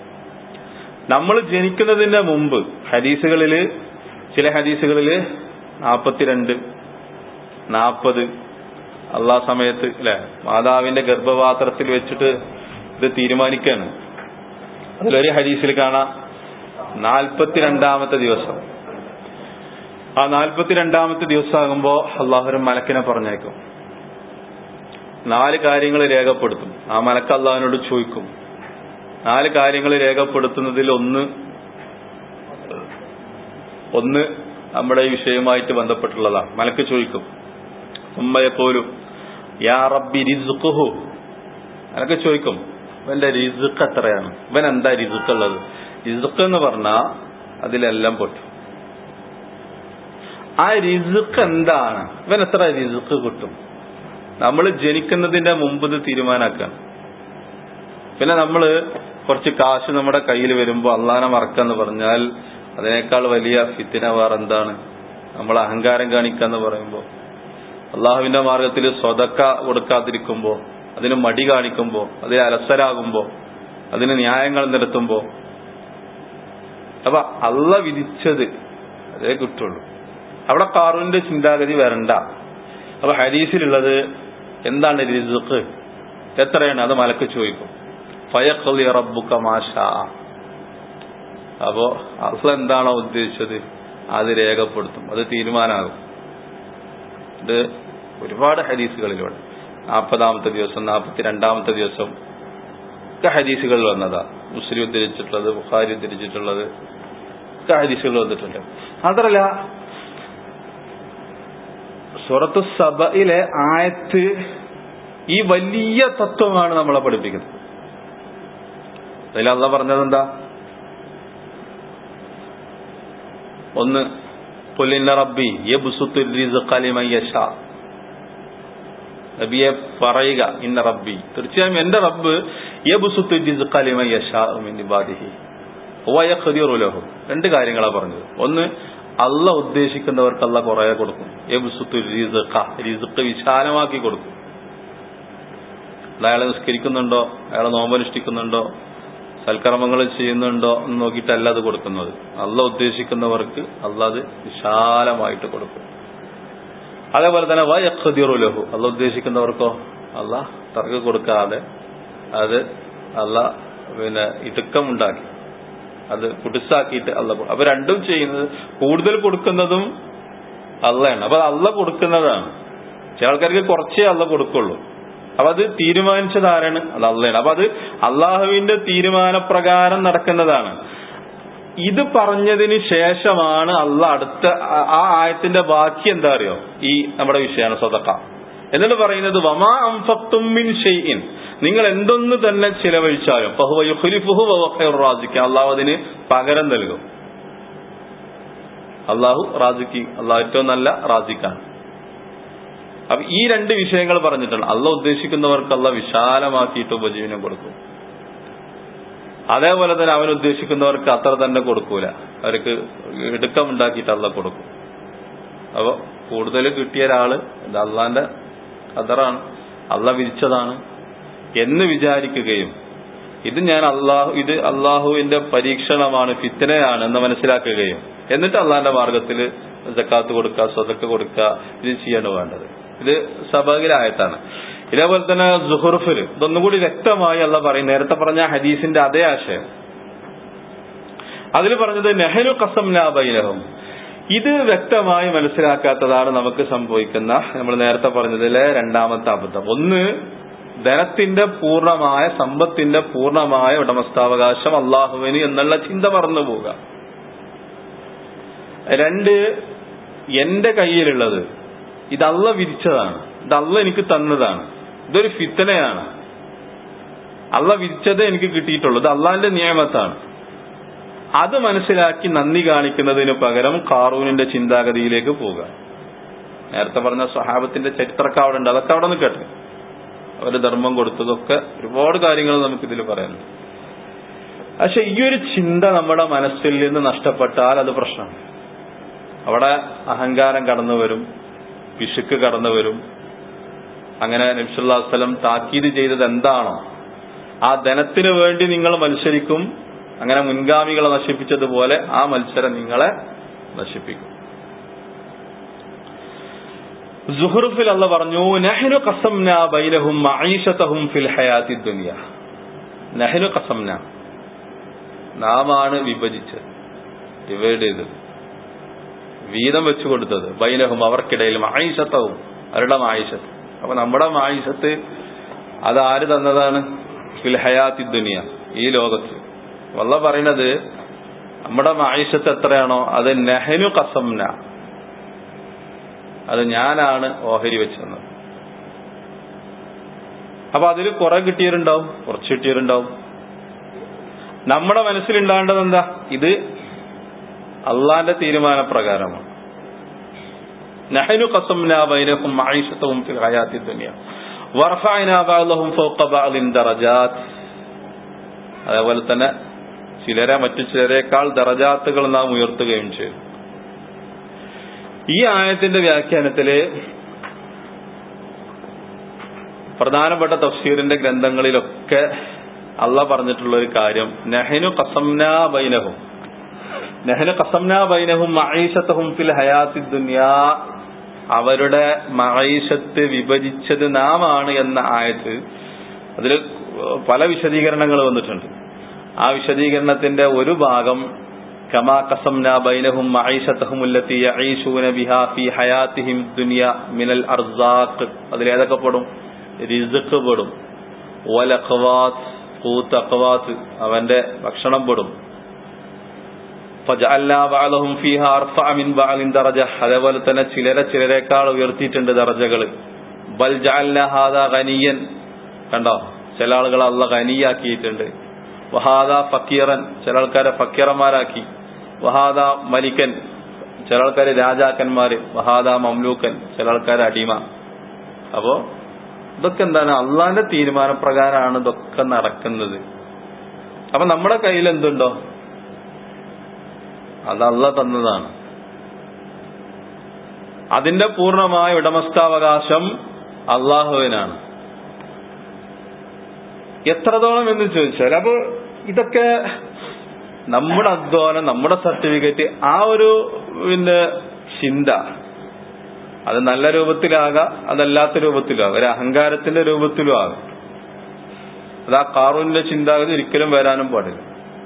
S1: നമ്മൾ ജനിക്കുന്നതിന്റെ മുമ്പ് ഹദീസുകളില് ചില ഹദീസുകളില് നാപ്പത്തിരണ്ട് നാപ്പത് അള്ളാ സമയത്ത് അല്ലെ മാതാവിന്റെ ഗർഭപാത്രത്തിൽ വെച്ചിട്ട് ഇത് തീരുമാനിക്കാണ്. അതിലൊരു ഹദീസിൽ കാണാം നാൽപ്പത്തിരണ്ടാമത്തെ ദിവസം. ആ നാൽപ്പത്തിരണ്ടാമത്തെ ദിവസമാകുമ്പോ അള്ളാഹു ഒരു മലക്കിനെ പറഞ്ഞേക്കും. നാല് കാര്യങ്ങൾ രേഖപ്പെടുത്തും. ആ മലക്ക് അള്ളാഹുവിനോട് ചോദിക്കും. നാല് കാര്യങ്ങൾ രേഖപ്പെടുത്തുന്നതിൽ ഒന്ന് ഒന്ന് നമ്മുടെ ഈ വിഷയവുമായിട്ട് ബന്ധപ്പെട്ടുള്ളതാണ്. മലക്ക് ചോദിക്കും, ഉമ്മയെപ്പോലും യാ റബ്ബി റിസ്ഖുഹു, മലക്ക് ചോദിക്കും ഇവന്റെ റിസ്ഖ് എത്രയാണ്, ഇവൻ എന്താ റിസ്ഖ് ഉള്ളത്. റിസ്ഖ് എന്ന് പറഞ്ഞാ അതിലെല്ലാം പൊട്ടും. ആ റിസ്ഖ് എന്താണ്, ഇവൻ എത്ര റിസ്ഖ് കിട്ടും, നമ്മൾ ജനിക്കുന്നതിന്റെ മുമ്പ് ഇത് തീരുമാനാക്കാണ്. പിന്നെ നമ്മള് കുറച്ച് കാശ് നമ്മുടെ കയ്യിൽ വരുമ്പോ അള്ളാനെ മറക്കാന്ന് പറഞ്ഞാൽ അതിനേക്കാൾ വലിയ ഫിത്തിന വേറെന്താണ്. നമ്മൾ അഹങ്കാരം കാണിക്കാന്ന് പറയുമ്പോ, അള്ളാഹുവിന്റെ മാർഗത്തിൽ സ്വതക്ക കൊടുക്കാതിരിക്കുമ്പോ, അതിന് മടി കാണിക്കുമ്പോ, അതിന് അലസരാകുമ്പോ, അതിന് ന്യായങ്ങൾ നിരത്തുമ്പോ, അപ്പൊ അള്ള വിധിച്ചത് അതേ കിട്ടുള്ളൂ. അവിടെ ഖാറൂന്റെ ചിന്താഗതി വരണ്ട. അപ്പൊ ഹദീസിലുള്ളത് എന്താണ് റിസ്ഖ്, എത്രയാണ്, അത് മലക്ക് ചോദിക്കും. ഫയഖ്ളി റബ്ബുക മാ ശാ, അപ്പോ അള്ള എന്താണോ ഉദ്ദേശിച്ചത് അത് രേഖപ്പെടുത്തും, അത് തീരുമാനമാകും. ഇത് ഒരുപാട് ഹദീസുകളിലൂടെ നാൽപ്പതാമത്തെ ദിവസം നാൽപ്പത്തിരണ്ടാമത്തെ ദിവസം ഒക്കെ ഹദീസുകളിൽ വന്നതാ. മുസ്ലിം ഉദ്ധരിച്ചിട്ടുള്ളത്, ബുഖാരി ഉദ്ധരിച്ചിട്ടുള്ളത് ഒക്കെ ഹദീസുകൾ വന്നിട്ടുണ്ട്. മാത്രല്ല സൂറത്തു സബയിലെ ആയത്ത് ഈ വലിയ തത്വമാണ് നമ്മളെ പഠിപ്പിക്കുന്നത്. അതിൽ അള്ളാഹ് പറഞ്ഞത് എന്താ? ഒന്ന്, ഖുൽ ഇന്ന റബ്ബി യബ്സുത്തു റിസ്ഖ ലിമൻ യശാ, നബിയെ പറയുക, ഇന്ന റബ്ബി, തീർച്ചയായും എന്റെ റബ്ബ് യബ്സുത്തു റിസ്ഖ ലിമൻ യശാ മിൻ ഇബാദിഹി വ യഖ്ദിറു ലഹു. രണ്ട് കാര്യങ്ങളാ പറഞ്ഞത്. ഒന്ന്, അള്ളാഹ് ഉദ്ദേശിക്കുന്നവർക്ക് അള്ളാഹ് കുറെ കൊടുക്കും. യബ്സുത്തു റിസ്ഖ, റിസ്ഖ് വിശാലമാക്കി കൊടുക്കും. അയാളെ നിസ്കരിക്കുന്നുണ്ടോ, അയാളെ നോമ്പനുഷ്ഠിക്കുന്നുണ്ടോ, സൽക്കർമ്മങ്ങൾ ചെയ്യുന്നുണ്ടോ എന്ന് നോക്കിയിട്ടല്ല അത് കൊടുക്കുന്നത്. അള്ളാഹ് ഉദ്ദേശിക്കുന്നവർക്ക് അള്ളാഹ് അത് വിശാലമായിട്ട് കൊടുക്കും. അതേപോലെ തന്നെ വ യഖ്ദിറു ലഹു, അള്ളാഹ് ഉദ്ദേശിക്കുന്നവർക്കോ അള്ളാഹ് തർക്കം കൊടുക്കാതെ അത് അള്ളാഹ് പിന്നെ ഇടുക്കമുണ്ടാക്കി അത് കുടിസാക്കിയിട്ട് അള്ളാഹ്. അപ്പൊ രണ്ടും ചെയ്യുന്നത്, കൂടുതൽ കൊടുക്കുന്നതും അള്ളാഹാണ്. അപ്പൊ അത് അള്ളാഹ് കൊടുക്കുന്നതാണ്. ചില ആൾക്കാർക്ക് കുറച്ചേ അള്ളാഹ് കൊടുക്കുള്ളൂ. അപ്പൊ അത് തീരുമാനിച്ചത് ആരാണ്? അത് അള്ളാഹാണ്. അപ്പൊ അത് അള്ളാഹുവിന്റെ തീരുമാനപ്രകാരം നടക്കുന്നതാണ്. ഇത് പറഞ്ഞതിന് ശേഷമാണ് അള്ളാഹ് അടുത്ത ആ ആയത്തിന്റെ ബാക്കി എന്താ അറിയോ, ഈ നമ്മുടെ വിഷയമാണ് സദഖ. എന്നിട്ട് പറയുന്നത് വമാ അൻഫഖ്തും മിൻ ഷൈഇൻ, നിങ്ങൾ എന്തൊന്ന് തന്നെ ചിലവഴിച്ചാലും ഫഹുവ യുഖ്ലിഫുഹു വഹുവ ഖൈറുർ റാസിഖീൻ, അള്ളാഹു അതിന് പകരം നൽകും. അള്ളാഹു റാസിഖി, അള്ളാഹു ഏറ്റവും നല്ല റാസിഖാണ്. അപ്പൊ ഈ രണ്ട് വിഷയങ്ങൾ പറഞ്ഞിട്ടുണ്ട്. അള്ളാഹ് ഉദ്ദേശിക്കുന്നവർക്ക് അള്ളാഹ് വിശാലമാക്കിയിട്ട് ഉപജീവനം കൊടുക്കും. അതേപോലെ തന്നെ അവൻ ഉദ്ദേശിക്കുന്നവർക്ക് അത്ര തന്നെ കൊടുക്കൂല, അവർക്ക് ഇടുക്കം ഉണ്ടാക്കിയിട്ട് അള്ളാഹ് കൊടുക്കും. അപ്പൊ കൂടുതൽ കിട്ടിയ ഒരാള് ഇത് അള്ളാന്റെ ഖദറാണ്, അള്ളാഹ് വിധിച്ചതാണ് എന്ന് വിചാരിക്കുകയും ഇത് ഞാൻ അള്ളാഹു ഇത് അള്ളാഹുവിന്റെ പരീക്ഷണമാണ്, ഫിത്നയാണ് എന്ന് മനസ്സിലാക്കുകയും എന്നിട്ട് അള്ളാന്റെ മാർഗത്തിൽ സക്കാത്ത് കൊടുക്കുക, സ്വതക്ക കൊടുക്കുക, ഇത് ചെയ്യാണ് വേണ്ടത്. ഇത് സബയിലായത്താണ്. ഇതേപോലെ തന്നെ സുഹുറുഫിൽ ഇതൊന്നും കൂടി വ്യക്തമായി അള്ളാഹ് പറയും. നേരത്തെ പറഞ്ഞ ഹദീസിന്റെ അതേ ആശയം അതിൽ പറഞ്ഞത് നഹ്നു ഖസംനാ ബൈനഹും, ഇത് വ്യക്തമായി മനസ്സിലാക്കാത്തതാണ് നമുക്ക് സംഭവിക്കുന്ന നമ്മൾ നേരത്തെ പറഞ്ഞതിലെ രണ്ടാമത്തെ അബദ്ധം. ഒന്ന്, ധനത്തിന്റെ പൂർണ്ണമായ സമ്പത്തിന്റെ പൂർണ്ണമായ ഉടമസ്ഥാവകാശം അള്ളാഹുവിന് എന്നുള്ള ചിന്ത മറന്നു പോവുക. രണ്ട്, എന്റെ കയ്യിലുള്ളത് ഇത് അള്ളാഹ് വിധിച്ചതാണ്, ഇത് അള്ളാഹ് എനിക്ക് തന്നതാണ്, ഇതൊരു ഫിത്നയാണ്, അള്ളാഹ് വിധിച്ചതേ എനിക്ക് കിട്ടിയിട്ടുള്ളൂ, ഇത് അള്ളാഹിന്റെ നിയമത്താണ്. അത് മനസ്സിലാക്കി നന്ദി കാണിക്കുന്നതിന് പകരം ഖാറൂനിന്റെ ചിന്താഗതിയിലേക്ക് പോവുക. നേരത്തെ പറഞ്ഞ സ്വഹാബത്തിന്റെ ചരിത്രമൊക്കെ അവിടെ ഉണ്ട്, അതൊക്കെ അവിടെ നിൽക്കട്ടെ. അവര് ധർമ്മം കൊടുത്തതൊക്കെ ഒരുപാട് കാര്യങ്ങൾ നമുക്കിതിൽ പറയാനുണ്ട്. പക്ഷെ ഈ ഒരു ചിന്ത നമ്മുടെ മനസ്സിൽ നിന്ന് നഷ്ടപ്പെട്ടാൽ അത് പ്രശ്നമാണ്. അവിടെ അഹങ്കാരം കടന്നു വരും, പിശുക്ക് കടന്നു വരും. അങ്ങനെ നബി സല്ലല്ലാഹു അലൈഹി വസല്ലം താക്കീത് ചെയ്തത് എന്താണോ, ആ ധനത്തിന് വേണ്ടി നിങ്ങൾ മത്സരിക്കും, അങ്ങനെ മുൻഗാമികളെ നശിപ്പിച്ചതുപോലെ ആ മത്സരം നിങ്ങളെ നശിപ്പിക്കും. സുഹ്റുഫിൽ അല്ലാഹ് പറഞ്ഞു, നഹ്നു ഖസംനാ ബൈനഹും മഈശതഹും ഫിൽ ഹയാത്തി ദുനിയ. നഹ്നു ഖസംനാ, നാമാണ് വിഭജിച്ചത്, ഡിവൈഡ് ചെയ്തത്, വീതം വെച്ചു കൊടുത്തത്, ബൈനഹും അവർക്കിടയിൽ, മഈശതഹും അവരുടെ മഈശത്ത്. അപ്പൊ നമ്മുടെ മഈശത്ത് അത് ആര് തന്നതാണ്? ഫിൽ ഹയാത്തി ദുനിയ, ഈ ലോകത്ത്. അല്ലാഹ് പറയുന്നത് നമ്മുടെ മഈശത്ത് എത്രയാണോ അത് നഹ്നു ഖസംനാ, അത് ഞാനാണ് ഓഹരി വെച്ചത്. അപ്പൊ അതിൽ കുറെ കിട്ടിയവരുണ്ടാവും, കുറച്ച് കിട്ടിയവരുണ്ടാവും. നമ്മുടെ മനസ്സിലുണ്ടാകേണ്ടത് എന്താ? ഇത് അള്ളാന്റെ തീരുമാനപ്രകാരമാണ്. നഹ്നു ഖസംനാ ബൈനഹും മഈശതഹും ഫിൽ ഹയാത്തി ദുനിയ വറഫഅനാ ബഅദഹും ഫൗഖ ബഅദിൻ ദറജാത്ത്. അതേപോലെ തന്നെ ചിലരെ മറ്റു ചിലരേക്കാൾ ദറജാത്തുകൾ നാം ഉയർത്തുകയും ചെയ്തു. ഈ ആയത്തിന്റെ വ്യാഖ്യാനത്തില് പ്രധാനപ്പെട്ട തഫ്സീറിന്റെ ഗ്രന്ഥങ്ങളിലൊക്കെ അള്ളാഹ് പറഞ്ഞിട്ടുള്ള ഒരു കാര്യം, നഹ്നു ഖസംനാ ബൈനഹും, നഹ്നു ഖസംനാ ബൈനഹും മഈശതഹും ഫിൽ ഹയാത്തി ദുനിയാ, അവരുടെ മഈശത്ത് വിഭജിച്ചത് നാമാണ് എന്ന ആയത്ത്. അതിൽ പല വിശദീകരണങ്ങൾ വന്നിട്ടുണ്ട്. ആ വിശദീകരണത്തിന്റെ ഒരു ഭാഗം കമാ ഖസംനാ ബൈനഹും മഈശതഹും അല്ലതി യഈശൂന ബിഹാ ഫീ ഹയാതിഹിം ദുനിയ മിനൽ അർസാഖ്. അതിൽ ഏതൊക്കെ പെടും? റിസ്ഖ് പെടും, വൽ അഖ്വാത്ത്, ഖൂത്ത് അഖ്വാത്ത്, അവന്റെ ഭക്ഷണം പെടും. ഫജഅൽനാ ബഅദഹും ഫീഹാ അർഫഅ മിൻ ബഅദിൻ ദറജ, അതേപോലെ തന്നെ ചിലരെ ചിലരേക്കാൾ ഉയർത്തിയിട്ടുണ്ട് ദറജകൾ. ബൽ ജഅൽനാ ഹാദാ ഗനിയൻ, കണ്ടോ, ചില ആളുകളെ അല്ലാഹ് ഗനിയാക്കിയിട്ടുണ്ട്. വഹാദാ ഫക്കീറൻ, ചില ആൾക്കാരെ ഫക്കീറന്മാരാക്കി. വഹാദാ മലിക്കൻ, ചില ആൾക്കാര് രാജാക്കന്മാര്. വഹാദാ മംലൂക്കൻ, ചില ആൾക്കാര് അടിമ. അപ്പോ ഇതൊക്കെ എന്താണ്? അള്ളാന്റെ തീരുമാനപ്രകാരമാണ് ഇതൊക്കെ നടക്കുന്നത്. അപ്പൊ നമ്മുടെ കയ്യിൽ എന്തുണ്ടോ അത് അള്ളാഹ് തന്നതാണ്. അതിന്റെ പൂർണ്ണമായ ഉടമസ്ഥാവകാശം അള്ളാഹുവിനാണ്. എത്രത്തോളം എന്ന് ചോദിച്ചാൽ, അപ്പൊ ഇതൊക്കെ നമ്മുടെ അധ്വാനം, നമ്മുടെ സർട്ടിഫിക്കറ്റ്, ആ ഒരു പിന്നെ ചിന്ത അത് നല്ല രൂപത്തിലാകാം, അതല്ലാത്ത രൂപത്തിലാകാം, ഒരു അഹങ്കാരത്തിന്റെ രൂപത്തിലും ആകാം. അത് ആ ഖാറൂനിന്റെ ചിന്താഗതി ഒരിക്കലും വരാനും പാടില്ല.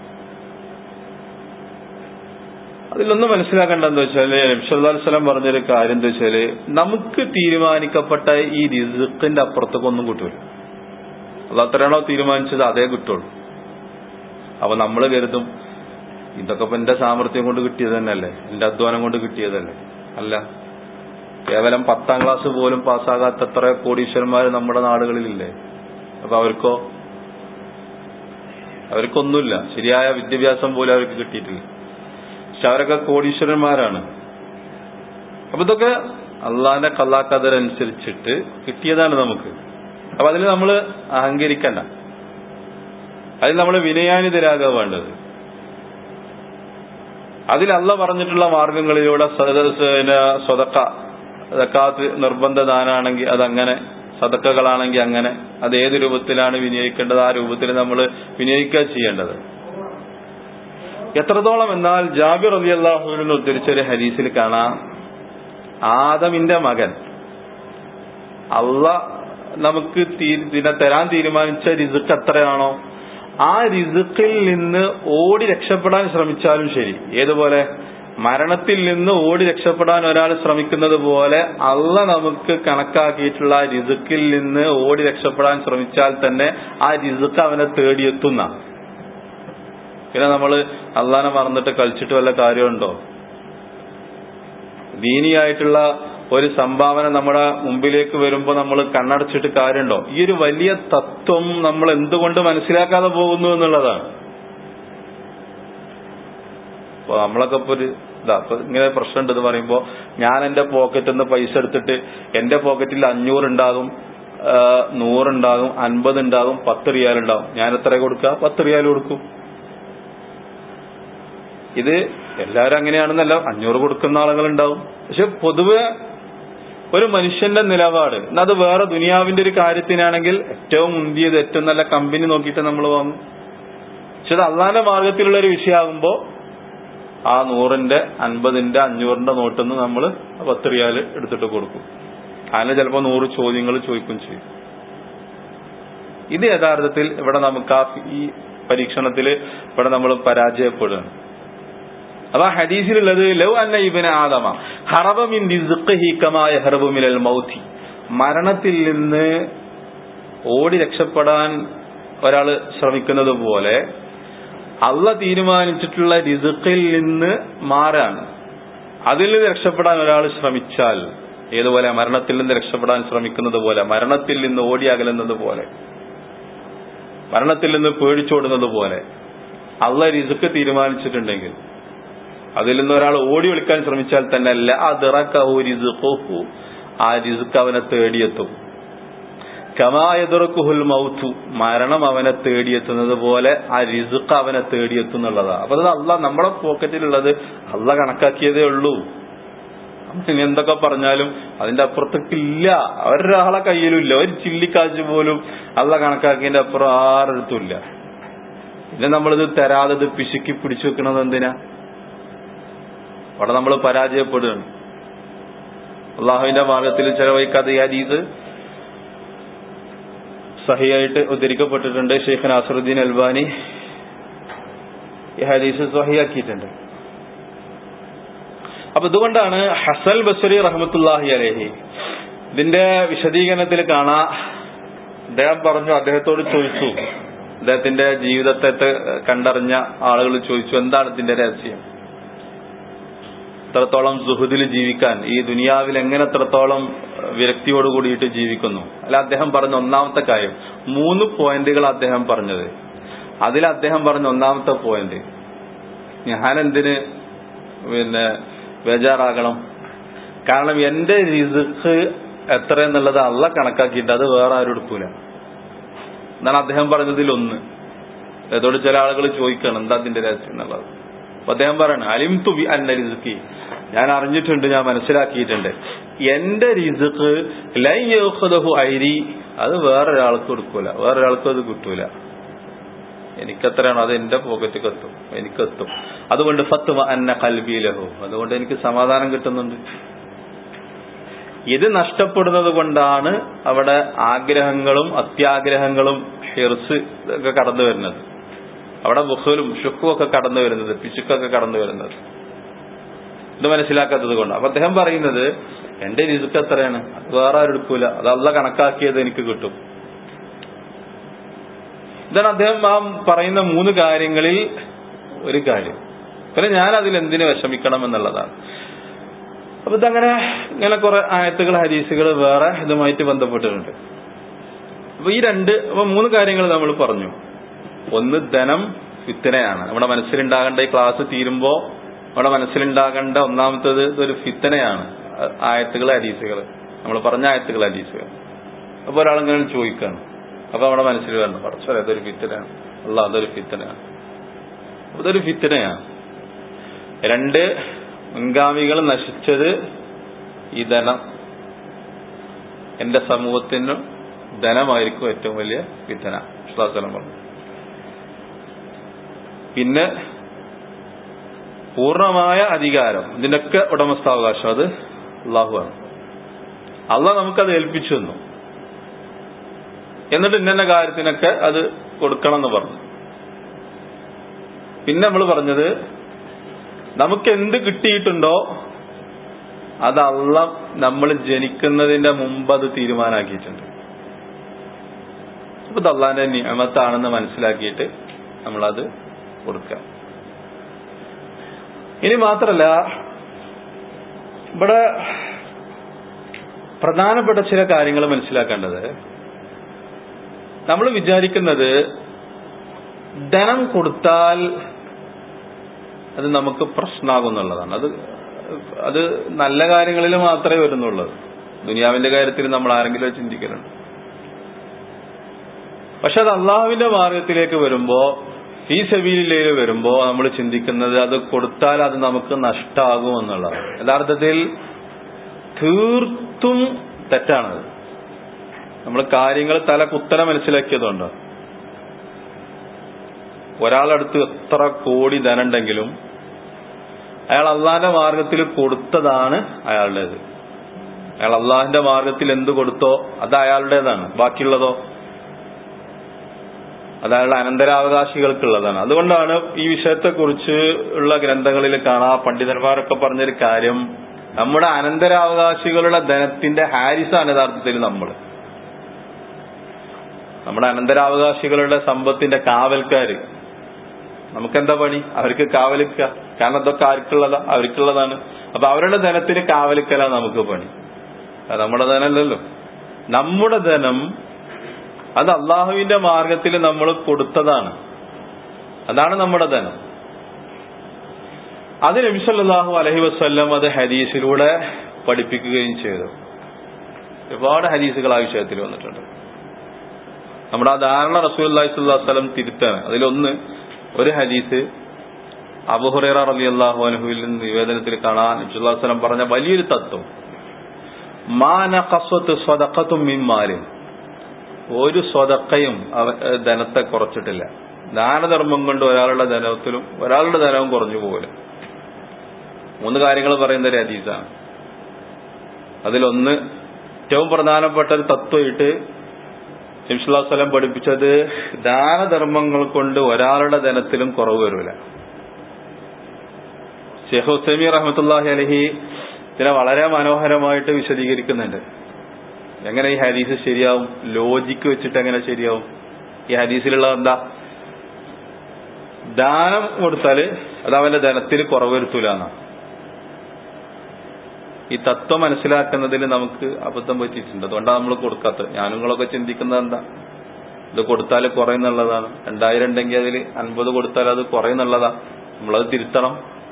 S1: അതിലൊന്ന് മനസ്സിലാക്കേണ്ടതെന്ന് വെച്ചാല്, നബി സല്ലല്ലാഹു അലൈഹി വസല്ലം പറഞ്ഞൊരു കാര്യം എന്താ വെച്ചാല്, നമുക്ക് തീരുമാനിക്കപ്പെട്ട ഈ റിസ്ഖിന്റെ അപ്പുറത്തേക്കൊന്നും കിട്ടൂല. അത് അത്രയാണോ തീരുമാനിച്ചത് അതേ കിട്ടുള്ളൂ. അപ്പൊ നമ്മൾ കരുതും ഇതൊക്കെ ഇപ്പൊ എന്റെ സാമർത്ഥ്യം കൊണ്ട് കിട്ടിയത് തന്നെയല്ലേ, എന്റെ അധ്വാനം കൊണ്ട് കിട്ടിയതല്ലേ. അല്ല, കേവലം പത്താം ക്ലാസ് പോലും പാസ്സാകാത്ത എത്ര കോടീശ്വരന്മാർ നമ്മുടെ നാടുകളിലില്ലേ? അപ്പൊ അവർക്കോ അവർക്കൊന്നുമില്ല, ശരിയായ വിദ്യാഭ്യാസം പോലും അവർക്ക് കിട്ടിയിട്ടില്ല. പക്ഷെ അവരൊക്കെ കോടീശ്വരന്മാരാണ്. അപ്പൊ ഇതൊക്കെ അള്ളാന്റെ ഖലാഖദറനുസരിച്ചിട്ട് കിട്ടിയതാണ് നമുക്ക്. അപ്പൊ അതിൽ നമ്മൾ അഹങ്കരിക്കണ്ട, അതിൽ നമ്മൾ വിനയാനിതരാകാൻ വേണ്ടത്. അതിൽ അള്ളാഹ് പറഞ്ഞിട്ടുള്ള മാർഗങ്ങളിലൂടെ സ്വതക്ക, സക്കാത്ത് നിർബന്ധ ദാനാണെങ്കിൽ അതങ്ങനെ, സദക്കകളാണെങ്കിൽ അങ്ങനെ, അത് ഏത് രൂപത്തിലാണ് വിനിയോഗിക്കേണ്ടത് ആ രൂപത്തിൽ നമ്മൾ വിനിയോഗിക്കുക ചെയ്യേണ്ടത്. എത്രത്തോളം എന്നാൽ ജാബിർ റളിയല്ലാഹു അൻഹു ഉദ്ധരിച്ചൊരു ഹദീസിൽ കാണാം, ആദമിന്റെ മകൻ അള്ളാഹ് നമുക്ക് ഇതിനെ തരാൻ തീരുമാനിച്ച റിസ്ക് എത്രയാണോ ആ റിസ്ക്കിൽ നിന്ന് ഓടി രക്ഷപ്പെടാൻ ശ്രമിച്ചാലും ശരി, ഏതുപോലെ മരണത്തിൽ നിന്ന് ഓടി രക്ഷപ്പെടാൻ ഒരാൾ ശ്രമിക്കുന്നത് പോലെ അള്ളാഹ് നമുക്ക് കണക്കാക്കിയിട്ടുള്ള റിസ്ക്കിൽ നിന്ന് ഓടി രക്ഷപ്പെടാൻ ശ്രമിച്ചാൽ തന്നെ ആ റിസ്ക് അവനെ തേടിയെത്തുന്ന. പിന്നെ നമ്മള് അള്ളാഹനെ മറന്നിട്ട് കളിച്ചിട്ട് വല്ല കാര്യമുണ്ടോ? ദീനിയായിട്ടുള്ള ഒരു സംഭാവന നമ്മുടെ മുമ്പിലേക്ക് വരുമ്പോ നമ്മൾ കണ്ണടച്ചിട്ട് കാര്യമുണ്ടോ? ഈ ഒരു വലിയ തത്വം നമ്മൾ എന്തുകൊണ്ട് മനസ്സിലാക്കാതെ പോകുന്നു എന്നുള്ളതാണ്. അപ്പൊ നമ്മളൊക്കെ ഇപ്പൊ ഒരു ഇതാ ഇപ്പൊ ഇങ്ങനെ പ്രശ്നം എന്ന് പറയുമ്പോ, ഞാൻ എന്റെ പോക്കറ്റിൽ നിന്ന് പൈസ എടുത്തിട്ട് എന്റെ പോക്കറ്റിൽ അഞ്ഞൂറുണ്ടാകും, നൂറുണ്ടാകും, അൻപത് ഉണ്ടാകും, പത്ത് റിയാൽ ഉണ്ടാകും. ഞാൻ എത്ര കൊടുക്കുക? പത്ത് റിയാൽ കൊടുക്കും. ഇത് എല്ലാവരും അങ്ങനെയാണെന്നല്ല, അഞ്ഞൂറ് കൊടുക്കുന്ന ആളുകളുണ്ടാവും. പക്ഷെ പൊതുവെ ഒരു മനുഷ്യന്റെ നിലപാട്, അത് വേറെ ദുനിയാവിന്റെ ഒരു കാര്യത്തിനാണെങ്കിൽ ഏറ്റവും മുന്തിയത് ഏറ്റവും നല്ല കമ്പനി നോക്കിയിട്ട് നമ്മൾ വാങ്ങും. പക്ഷെ അത് അള്ളാന്റെ മാർഗത്തിലുള്ള ഒരു വിഷയമാകുമ്പോ ആ നൂറിന്റെ അൻപതിന്റെ അഞ്ഞൂറിന്റെ നോട്ടിന്ന് നമ്മൾ പത്ത് റിയാൽ എടുത്തിട്ട് കൊടുക്കും. അതിന് ചിലപ്പോ നൂറ് ചോദ്യങ്ങൾ ചോദിക്കും ചെയ്യും. ഇത് യഥാർത്ഥത്തിൽ ഇവിടെ നമുക്ക് ആ ഈ പരീക്ഷണത്തിൽ ഇവിടെ നമ്മൾ പരാജയപ്പെടുകയാണ്. അപ്പൊ ഹദീസിലുള്ളത് ലൗ അന്ന ഇബ്ന ആദമ ഹറബ മിൻ റിസ്ഖിഹി കമാ യഹറബു മിനൽ മൗതി, മരണത്തിൽ നിന്ന് ഓടി രക്ഷപ്പെടാൻ ഒരാൾ ശ്രമിക്കുന്നത് പോലെ അള്ളാഹ് തീരുമാനിച്ചിട്ടുള്ള റിസ്ഖിൽ നിന്ന് മാറാൻ, അതിൽ നിന്ന് രക്ഷപ്പെടാൻ ഒരാൾ ശ്രമിച്ചാൽ, ഏതുപോലെ മരണത്തിൽ നിന്ന് രക്ഷപ്പെടാൻ ശ്രമിക്കുന്നത് പോലെ, മരണത്തിൽ നിന്ന് ഓടി അകലുന്നത് പോലെ, മരണത്തിൽ നിന്ന് പേടിച്ചോടുന്നത് പോലെ അള്ളാഹ് റിസ്ഖ് തീരുമാനിച്ചിട്ടുണ്ടെങ്കിൽ അതിൽ നിന്ന് ഒരാൾ ഓടി ഒളിക്കാൻ ശ്രമിച്ചാൽ തന്നെ അല്ല അദ്റകഹു റിസ്ഖുഹു, ആ റിസ്ഖ് അവനെ തേടിയെത്തും. കമാ യദ്റകുഹുൽ മൗതു, മരണം അവനെ തേടിയെത്തുന്നത് പോലെ ആ റിസ്ഖ് അവനെ തേടിയെത്തുന്നുള്ളതാണ്. അപ്പൊ അത് അള്ളാഹ് നമ്മുടെ പോക്കറ്റിലുള്ളത് അള്ളാഹ് കണക്കാക്കിയതേ ഉള്ളൂ. ഇനി എന്തൊക്കെ പറഞ്ഞാലും അതിന്റെ അപ്പുറത്തേക്കില്ല, ഒരാളെ കയ്യിലും ഇല്ല, ഒരു ചില്ലിക്കാശ് പോലും അള്ളാഹ് കണക്കാക്കിയതിന്റെ അപ്പുറം ആരെടുത്തുമില്ല. പിന്നെ നമ്മളിത് തരാതെ പിശുക്കി പിടിച്ചു വെക്കണത് എന്തിനാ? അവിടെ നമ്മൾ പരാജയപ്പെടുകയാണ്. അള്ളാഹുവിന്റെ മാർഗത്തിൽ ചെലവഴിക്കാതെ ഈ ഹദീസ് സഹിയായിട്ട് ഉദ്ധരിക്കപ്പെട്ടിട്ടുണ്ട്. ഷെയ്ഖ് നാസറുദ്ദീൻ അൽബാനി ഈ ഹദീസ് സഹിയാക്കിയിട്ടുണ്ട്. അപ്പൊ ഇതുകൊണ്ടാണ് ഹസൻ ബസ്രി റഹ്മത്തുള്ളാഹി അലൈഹി ഇതിന്റെ വിശദീകരണത്തിൽ കാണാ, അദ്ദേഹം പറഞ്ഞു, അദ്ദേഹത്തോട് ചോദിച്ചു, അദ്ദേഹത്തിന്റെ ജീവിതത്തെ കണ്ടറിഞ്ഞ ആളുകൾ ചോദിച്ചു, എന്താണ് ഇതിന്റെ രഹസ്യം, എത്രത്തോളം സുഹുദിൽ ജീവിക്കാൻ, ഈ ദുനിയാവിൽ എങ്ങനെ എത്രത്തോളം വിരക്തിയോട് കൂടിയിട്ട് ജീവിക്കുന്നു. അല്ല, അദ്ദേഹം പറഞ്ഞ ഒന്നാമത്തെ കാര്യം, മൂന്ന് പോയിന്റുകൾ അദ്ദേഹം പറഞ്ഞത്. അതിൽ അദ്ദേഹം പറഞ്ഞ ഒന്നാമത്തെ പോയിന്റ്, ഞാൻ എന്തിന് പിന്നെ ബേജാറാകണം, കാരണം എന്റെ റിസ്ഖ് എത്ര എന്നുള്ളത് അള്ളാഹ് കണക്കാക്കിയിട്ട് അത് വേറെ ആരും എടുക്കൂല എന്നാണ് അദ്ദേഹം പറഞ്ഞതിൽ ഒന്ന്. അതോട് ചില ആളുകൾ ചോദിക്കണം എന്താ അതിന്റെ രഹസ്യം എന്നുള്ളത്. അപ്പൊ അദ്ദേഹം പറയണം, അലിംതു ബി അന്ന റിസ്ഖി, ഞാൻ അറിഞ്ഞിട്ടുണ്ട്, ഞാൻ മനസ്സിലാക്കിയിട്ടുണ്ട്, എന്റെ റിസ്ഖ് ലൻ യഖുദഹു ഐരി, അത് വേറൊരാൾക്ക് കൊടുക്കൂല, വേറൊരാൾക്കും അത് കിട്ടൂല. എനിക്കെത്രയാണോ അത് എന്റെ പോക്കറ്റിൽ എത്തും, എനിക്കെത്തും. അതുകൊണ്ട് ഫത്വ അന്ന ഖൽബി ലഹു, അതുകൊണ്ട് എനിക്ക് സമാധാനം കിട്ടുന്നുണ്ട്. ഇത് നഷ്ടപ്പെടുന്നത് കൊണ്ടാണ് അവിടെ ആഗ്രഹങ്ങളും അത്യാഗ്രഹങ്ങളും ഹിർസ് ഒക്കെ കടന്നു വരുന്നത്, അവിടെ ബുഖലും ഷുക്കും ഒക്കെ കടന്നു വരുന്നത്, പിശുക്കൊക്കെ കടന്നു വരുന്നത്. ഇത് മനസ്സിലാക്കാത്തത് കൊണ്ട്. അപ്പൊ അദ്ദേഹം പറയുന്നത്, എന്റെ റിസ്ക് എത്രയാണ്, അത് വേറെ ആരും എടുക്കൂല, അത് അള്ളാഹ് കണക്കാക്കിയത് എനിക്ക് കിട്ടും. ഇതാണ് അദ്ദേഹം ആ പറയുന്ന മൂന്ന് കാര്യങ്ങളിൽ ഒരു കാര്യം. പിന്നെ ഞാൻ അതിൽ എന്തിനു വിഷമിക്കണം എന്നുള്ളതാണ്. അപ്പൊ ഇതങ്ങനെ ഇങ്ങനെ കുറെ ആയത്തുകൾ ഹദീസുകൾ വേറെ ഇതുമായിട്ട് ബന്ധപ്പെട്ടിട്ടുണ്ട്. അപ്പൊ ഈ രണ്ട് അപ്പൊ മൂന്ന് കാര്യങ്ങൾ നമ്മൾ പറഞ്ഞു. ഒന്ന്, ധനം ഫിത്തനയാണ്. നമ്മുടെ മനസ്സിലുണ്ടാകേണ്ട, ഈ ക്ലാസ് തീരുമ്പോ നമ്മുടെ മനസ്സിലുണ്ടാകേണ്ട ഒന്നാമത്തേത് ഇതൊരു ഫിത്തനയാണ്. ആയത്തുകൾ ഹദീസുകൾ, നമ്മൾ പറഞ്ഞ ആയത്തുകൾ ഹദീസുകൾ. അപ്പൊ ഒരാളിങ്ങനെ ചോദിക്കാണ്, അപ്പൊ നമ്മുടെ മനസ്സിൽ വരണം, പടച്ചോനെ അതൊരു ഫിത്തനയാണ്, അല്ല അതൊരു ഫിത്തനയാണ്, അതൊരു ഫിത്തനയാണ്. രണ്ട്, മുൻഗാമികൾ നശിച്ചത് ഈ ധനം, എന്റെ സമൂഹത്തിന് ധനമായിരിക്കും ഏറ്റവും വലിയ ഫിത്തന, വിശ്വാസം പറഞ്ഞു. പിന്നെ പൂർണ്ണമായ അധികാരം, ഇതിന്റെയൊക്കെ ഉടമസ്ഥാവകാശം അത് അള്ളാഹുവാണ്. അള്ളാഹ് നമുക്കത് ഏൽപ്പിച്ചു തന്നു, എന്നിട്ട് ഇന്ന കാര്യത്തിനൊക്കെ അത് കൊടുക്കണം എന്ന് പറഞ്ഞു. പിന്നെ നമ്മൾ പറഞ്ഞത്, നമുക്ക് എന്ത് കിട്ടിയിട്ടുണ്ടോ അത് അള്ളാഹ് നമ്മൾ ജനിക്കുന്നതിന്റെ മുമ്പ് അത് തീരുമാനാക്കിയിട്ടുണ്ട്. അപ്പൊ ഇത് അള്ളാഹിന്റെ നിഅമത്താണെന്ന് മനസ്സിലാക്കിയിട്ട് നമ്മളത് കൊടുക്കുക. ഇനി മാത്രല്ല, ഇവിടെ പ്രധാനപ്പെട്ട ചില കാര്യങ്ങൾ മനസ്സിലാക്കേണ്ടത്, നമ്മൾ വിചാരിക്കുന്നത് ധനം കൊടുത്താൽ അത് നമുക്ക് പ്രശ്നമാകുന്നുള്ളതാണ്. അത് അത് നല്ല കാര്യങ്ങളിൽ മാത്രമേ വരുന്നുള്ളൂ. ദുനിയാവിന്റെ കാര്യത്തിൽ നമ്മൾ ആരെങ്കിലും ചിന്തിക്കലുണ്ട്. പക്ഷെ അത് അള്ളാഹുവിന്റെ മാർഗത്തിലേക്ക് വരുമ്പോ, ഫീ സബീലിലേക്ക് വരുമ്പോ നമ്മൾ ചിന്തിക്കുന്നത് അത് കൊടുത്താൽ അത് നമുക്ക് നഷ്ടമാകുമെന്നുള്ളതാണ്. യഥാർത്ഥത്തിൽ തീർത്തും തെറ്റാണത്. നമ്മൾ കാര്യങ്ങൾ തല കുത്തനെ മനസ്സിലാക്കിയതുകൊണ്ട് ഒരാളടുത്ത് എത്ര കോടി ധനം ഉണ്ടെങ്കിലും അയാൾ അള്ളാഹിന്റെ മാർഗത്തിൽ കൊടുത്തതാണ് അയാളുടേത്. അയാൾ അള്ളാഹിന്റെ മാർഗത്തിൽ എന്ത് കൊടുത്തോ അത് അയാളുടേതാണ്. ബാക്കിയുള്ളതോ അത് അയാളുടെ അനന്തരാവകാശികൾക്കുള്ളതാണ്. അതുകൊണ്ടാണ് ഈ വിഷയത്തെക്കുറിച്ച് ഉള്ള ഗ്രന്ഥങ്ങളിൽ കാണാ പണ്ഡിതന്മാരൊക്കെ പറഞ്ഞൊരു കാര്യം, നമ്മുടെ അനന്തരാവകാശികളുടെ ധനത്തിന്റെ ഹാരിസാണ് യഥാർത്ഥത്തിൽ നമ്മൾ. നമ്മുടെ അനന്തരാവകാശികളുടെ സമ്പത്തിന്റെ കാവൽക്കാര്. നമുക്കെന്താ പണി? അവർക്ക് കാവലിക്ക. കാരണം ഇതൊക്കെ ആർക്കുള്ളതാ? അവർക്കുള്ളതാണ്. അപ്പൊ അവരുടെ ധനത്തിന് കാവലിക്കല നമുക്ക് പണി. അത് നമ്മുടെ ധനമല്ലല്ലോ. നമ്മുടെ ധനം അത് അള്ളാഹുവിന്റെ മാർഗത്തിൽ നമ്മൾ കൊടുത്തതാണ്. അതാണ് നമ്മുടെ ധനം. അത് നബി സല്ലല്ലാഹു അലൈഹി വസല്ലം അത് ഹദീസിലൂടെ പഠിപ്പിക്കുകയും ചെയ്തു. ഒരുപാട് ഹദീസുകൾ ആ വിഷയത്തിൽ വന്നിട്ടുണ്ട്. നമ്മുടെ ആ ധാരണ റസൂലുള്ളാഹി സ്വല്ലല്ലാഹു അലൈഹി വസല്ലം തിരുത്താണ്. അതിലൊന്ന് ഒരു ഹദീസ് അബൂ ഹുറൈറ റളിയല്ലാഹു അൻഹുവിൽ നിന്ന് നിവേദനത്തിൽ കാണാൻ നബി സല്ലല്ലാഹു അലൈഹി വസല്ലം പറഞ്ഞ വലിയൊരു തത്വം, മാ നഖസത് സദഖത്തും മിൻ മാലിൻ, ഒരു സ്വതക്കയും ധനത്തെ കുറച്ചിട്ടില്ല. ദാനധർമ്മം കൊണ്ട് ഒരാളുടെ ധനത്തിലും ഒരാളുടെ ധനവും കുറഞ്ഞു പോകില്ല. മൂന്ന് കാര്യങ്ങൾ പറയുന്ന ഒരു ഹദീസാണ്. അതിലൊന്ന് ഏറ്റവും പ്രധാനപ്പെട്ട ഒരു തത്വമായിട്ട് നബി സല്ലല്ലാഹു അലൈഹി വസല്ലം പഠിപ്പിച്ചത്, ദാനധർമ്മങ്ങൾ കൊണ്ട് ഒരാളുടെ ധനത്തിലും കുറവ് വരില്ല. ശൈഖ് ഉസൈമീൻ റഹ്മത്തുള്ളാഹി അലൈഹി ഇതിനെ വളരെ മനോഹരമായിട്ട് വിശദീകരിക്കുന്നുണ്ട്. എങ്ങനെ ഈ ഹദീസ് ശരിയാവും? ലോജിക്ക് വെച്ചിട്ട് എങ്ങനെ ശരിയാവും? ഈ ഹദീസിലുള്ള എന്താ? ദാനം കൊടുത്താല് അത് അവന്റെ ധനത്തിൽ കുറവ് വരുത്തൂല എന്നാ. ഈ തത്വം മനസ്സിലാക്കുന്നതിൽ നമുക്ക് അബദ്ധം പറ്റിയിട്ടുണ്ട്. അതുകൊണ്ടാണ് നമ്മൾ കൊടുക്കാത്തത്. ഞാനും നിങ്ങളൊക്കെ ചിന്തിക്കുന്നത് എന്താ, ഇത് കൊടുത്താൽ കുറയുന്നുള്ളതാണ്. രണ്ടായിരം ഉണ്ടെങ്കിൽ അതിൽ അൻപത് കൊടുത്താൽ അത് കുറയുന്നുള്ളതാ. നമ്മളത് തിരുത്തണം.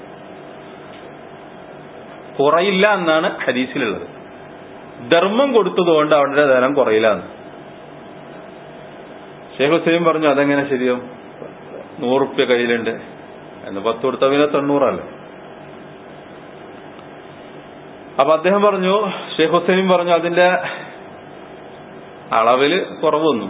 S1: കുറയില്ല എന്നാണ് ഹദീസിലുള്ളത്. ധർമ്മം കൊടുത്തതുകൊണ്ട് അവരുടെ ധനം കുറയില്ല എന്ന് ശൈഖ് ഹുസൈൻ പറഞ്ഞു. അതെങ്ങനെ ശരിയാവും? നൂറുപ്യ കയ്യിലുണ്ട് എന്ന് പത്ത് കൊടുത്ത പിന്നെ തൊണ്ണൂറല്ലേ? അപ്പൊ അദ്ദേഹം പറഞ്ഞു, ശൈഖ് ഹുസൈൻ പറഞ്ഞു, അതിന്റെ അളവില് കുറവൊന്നും.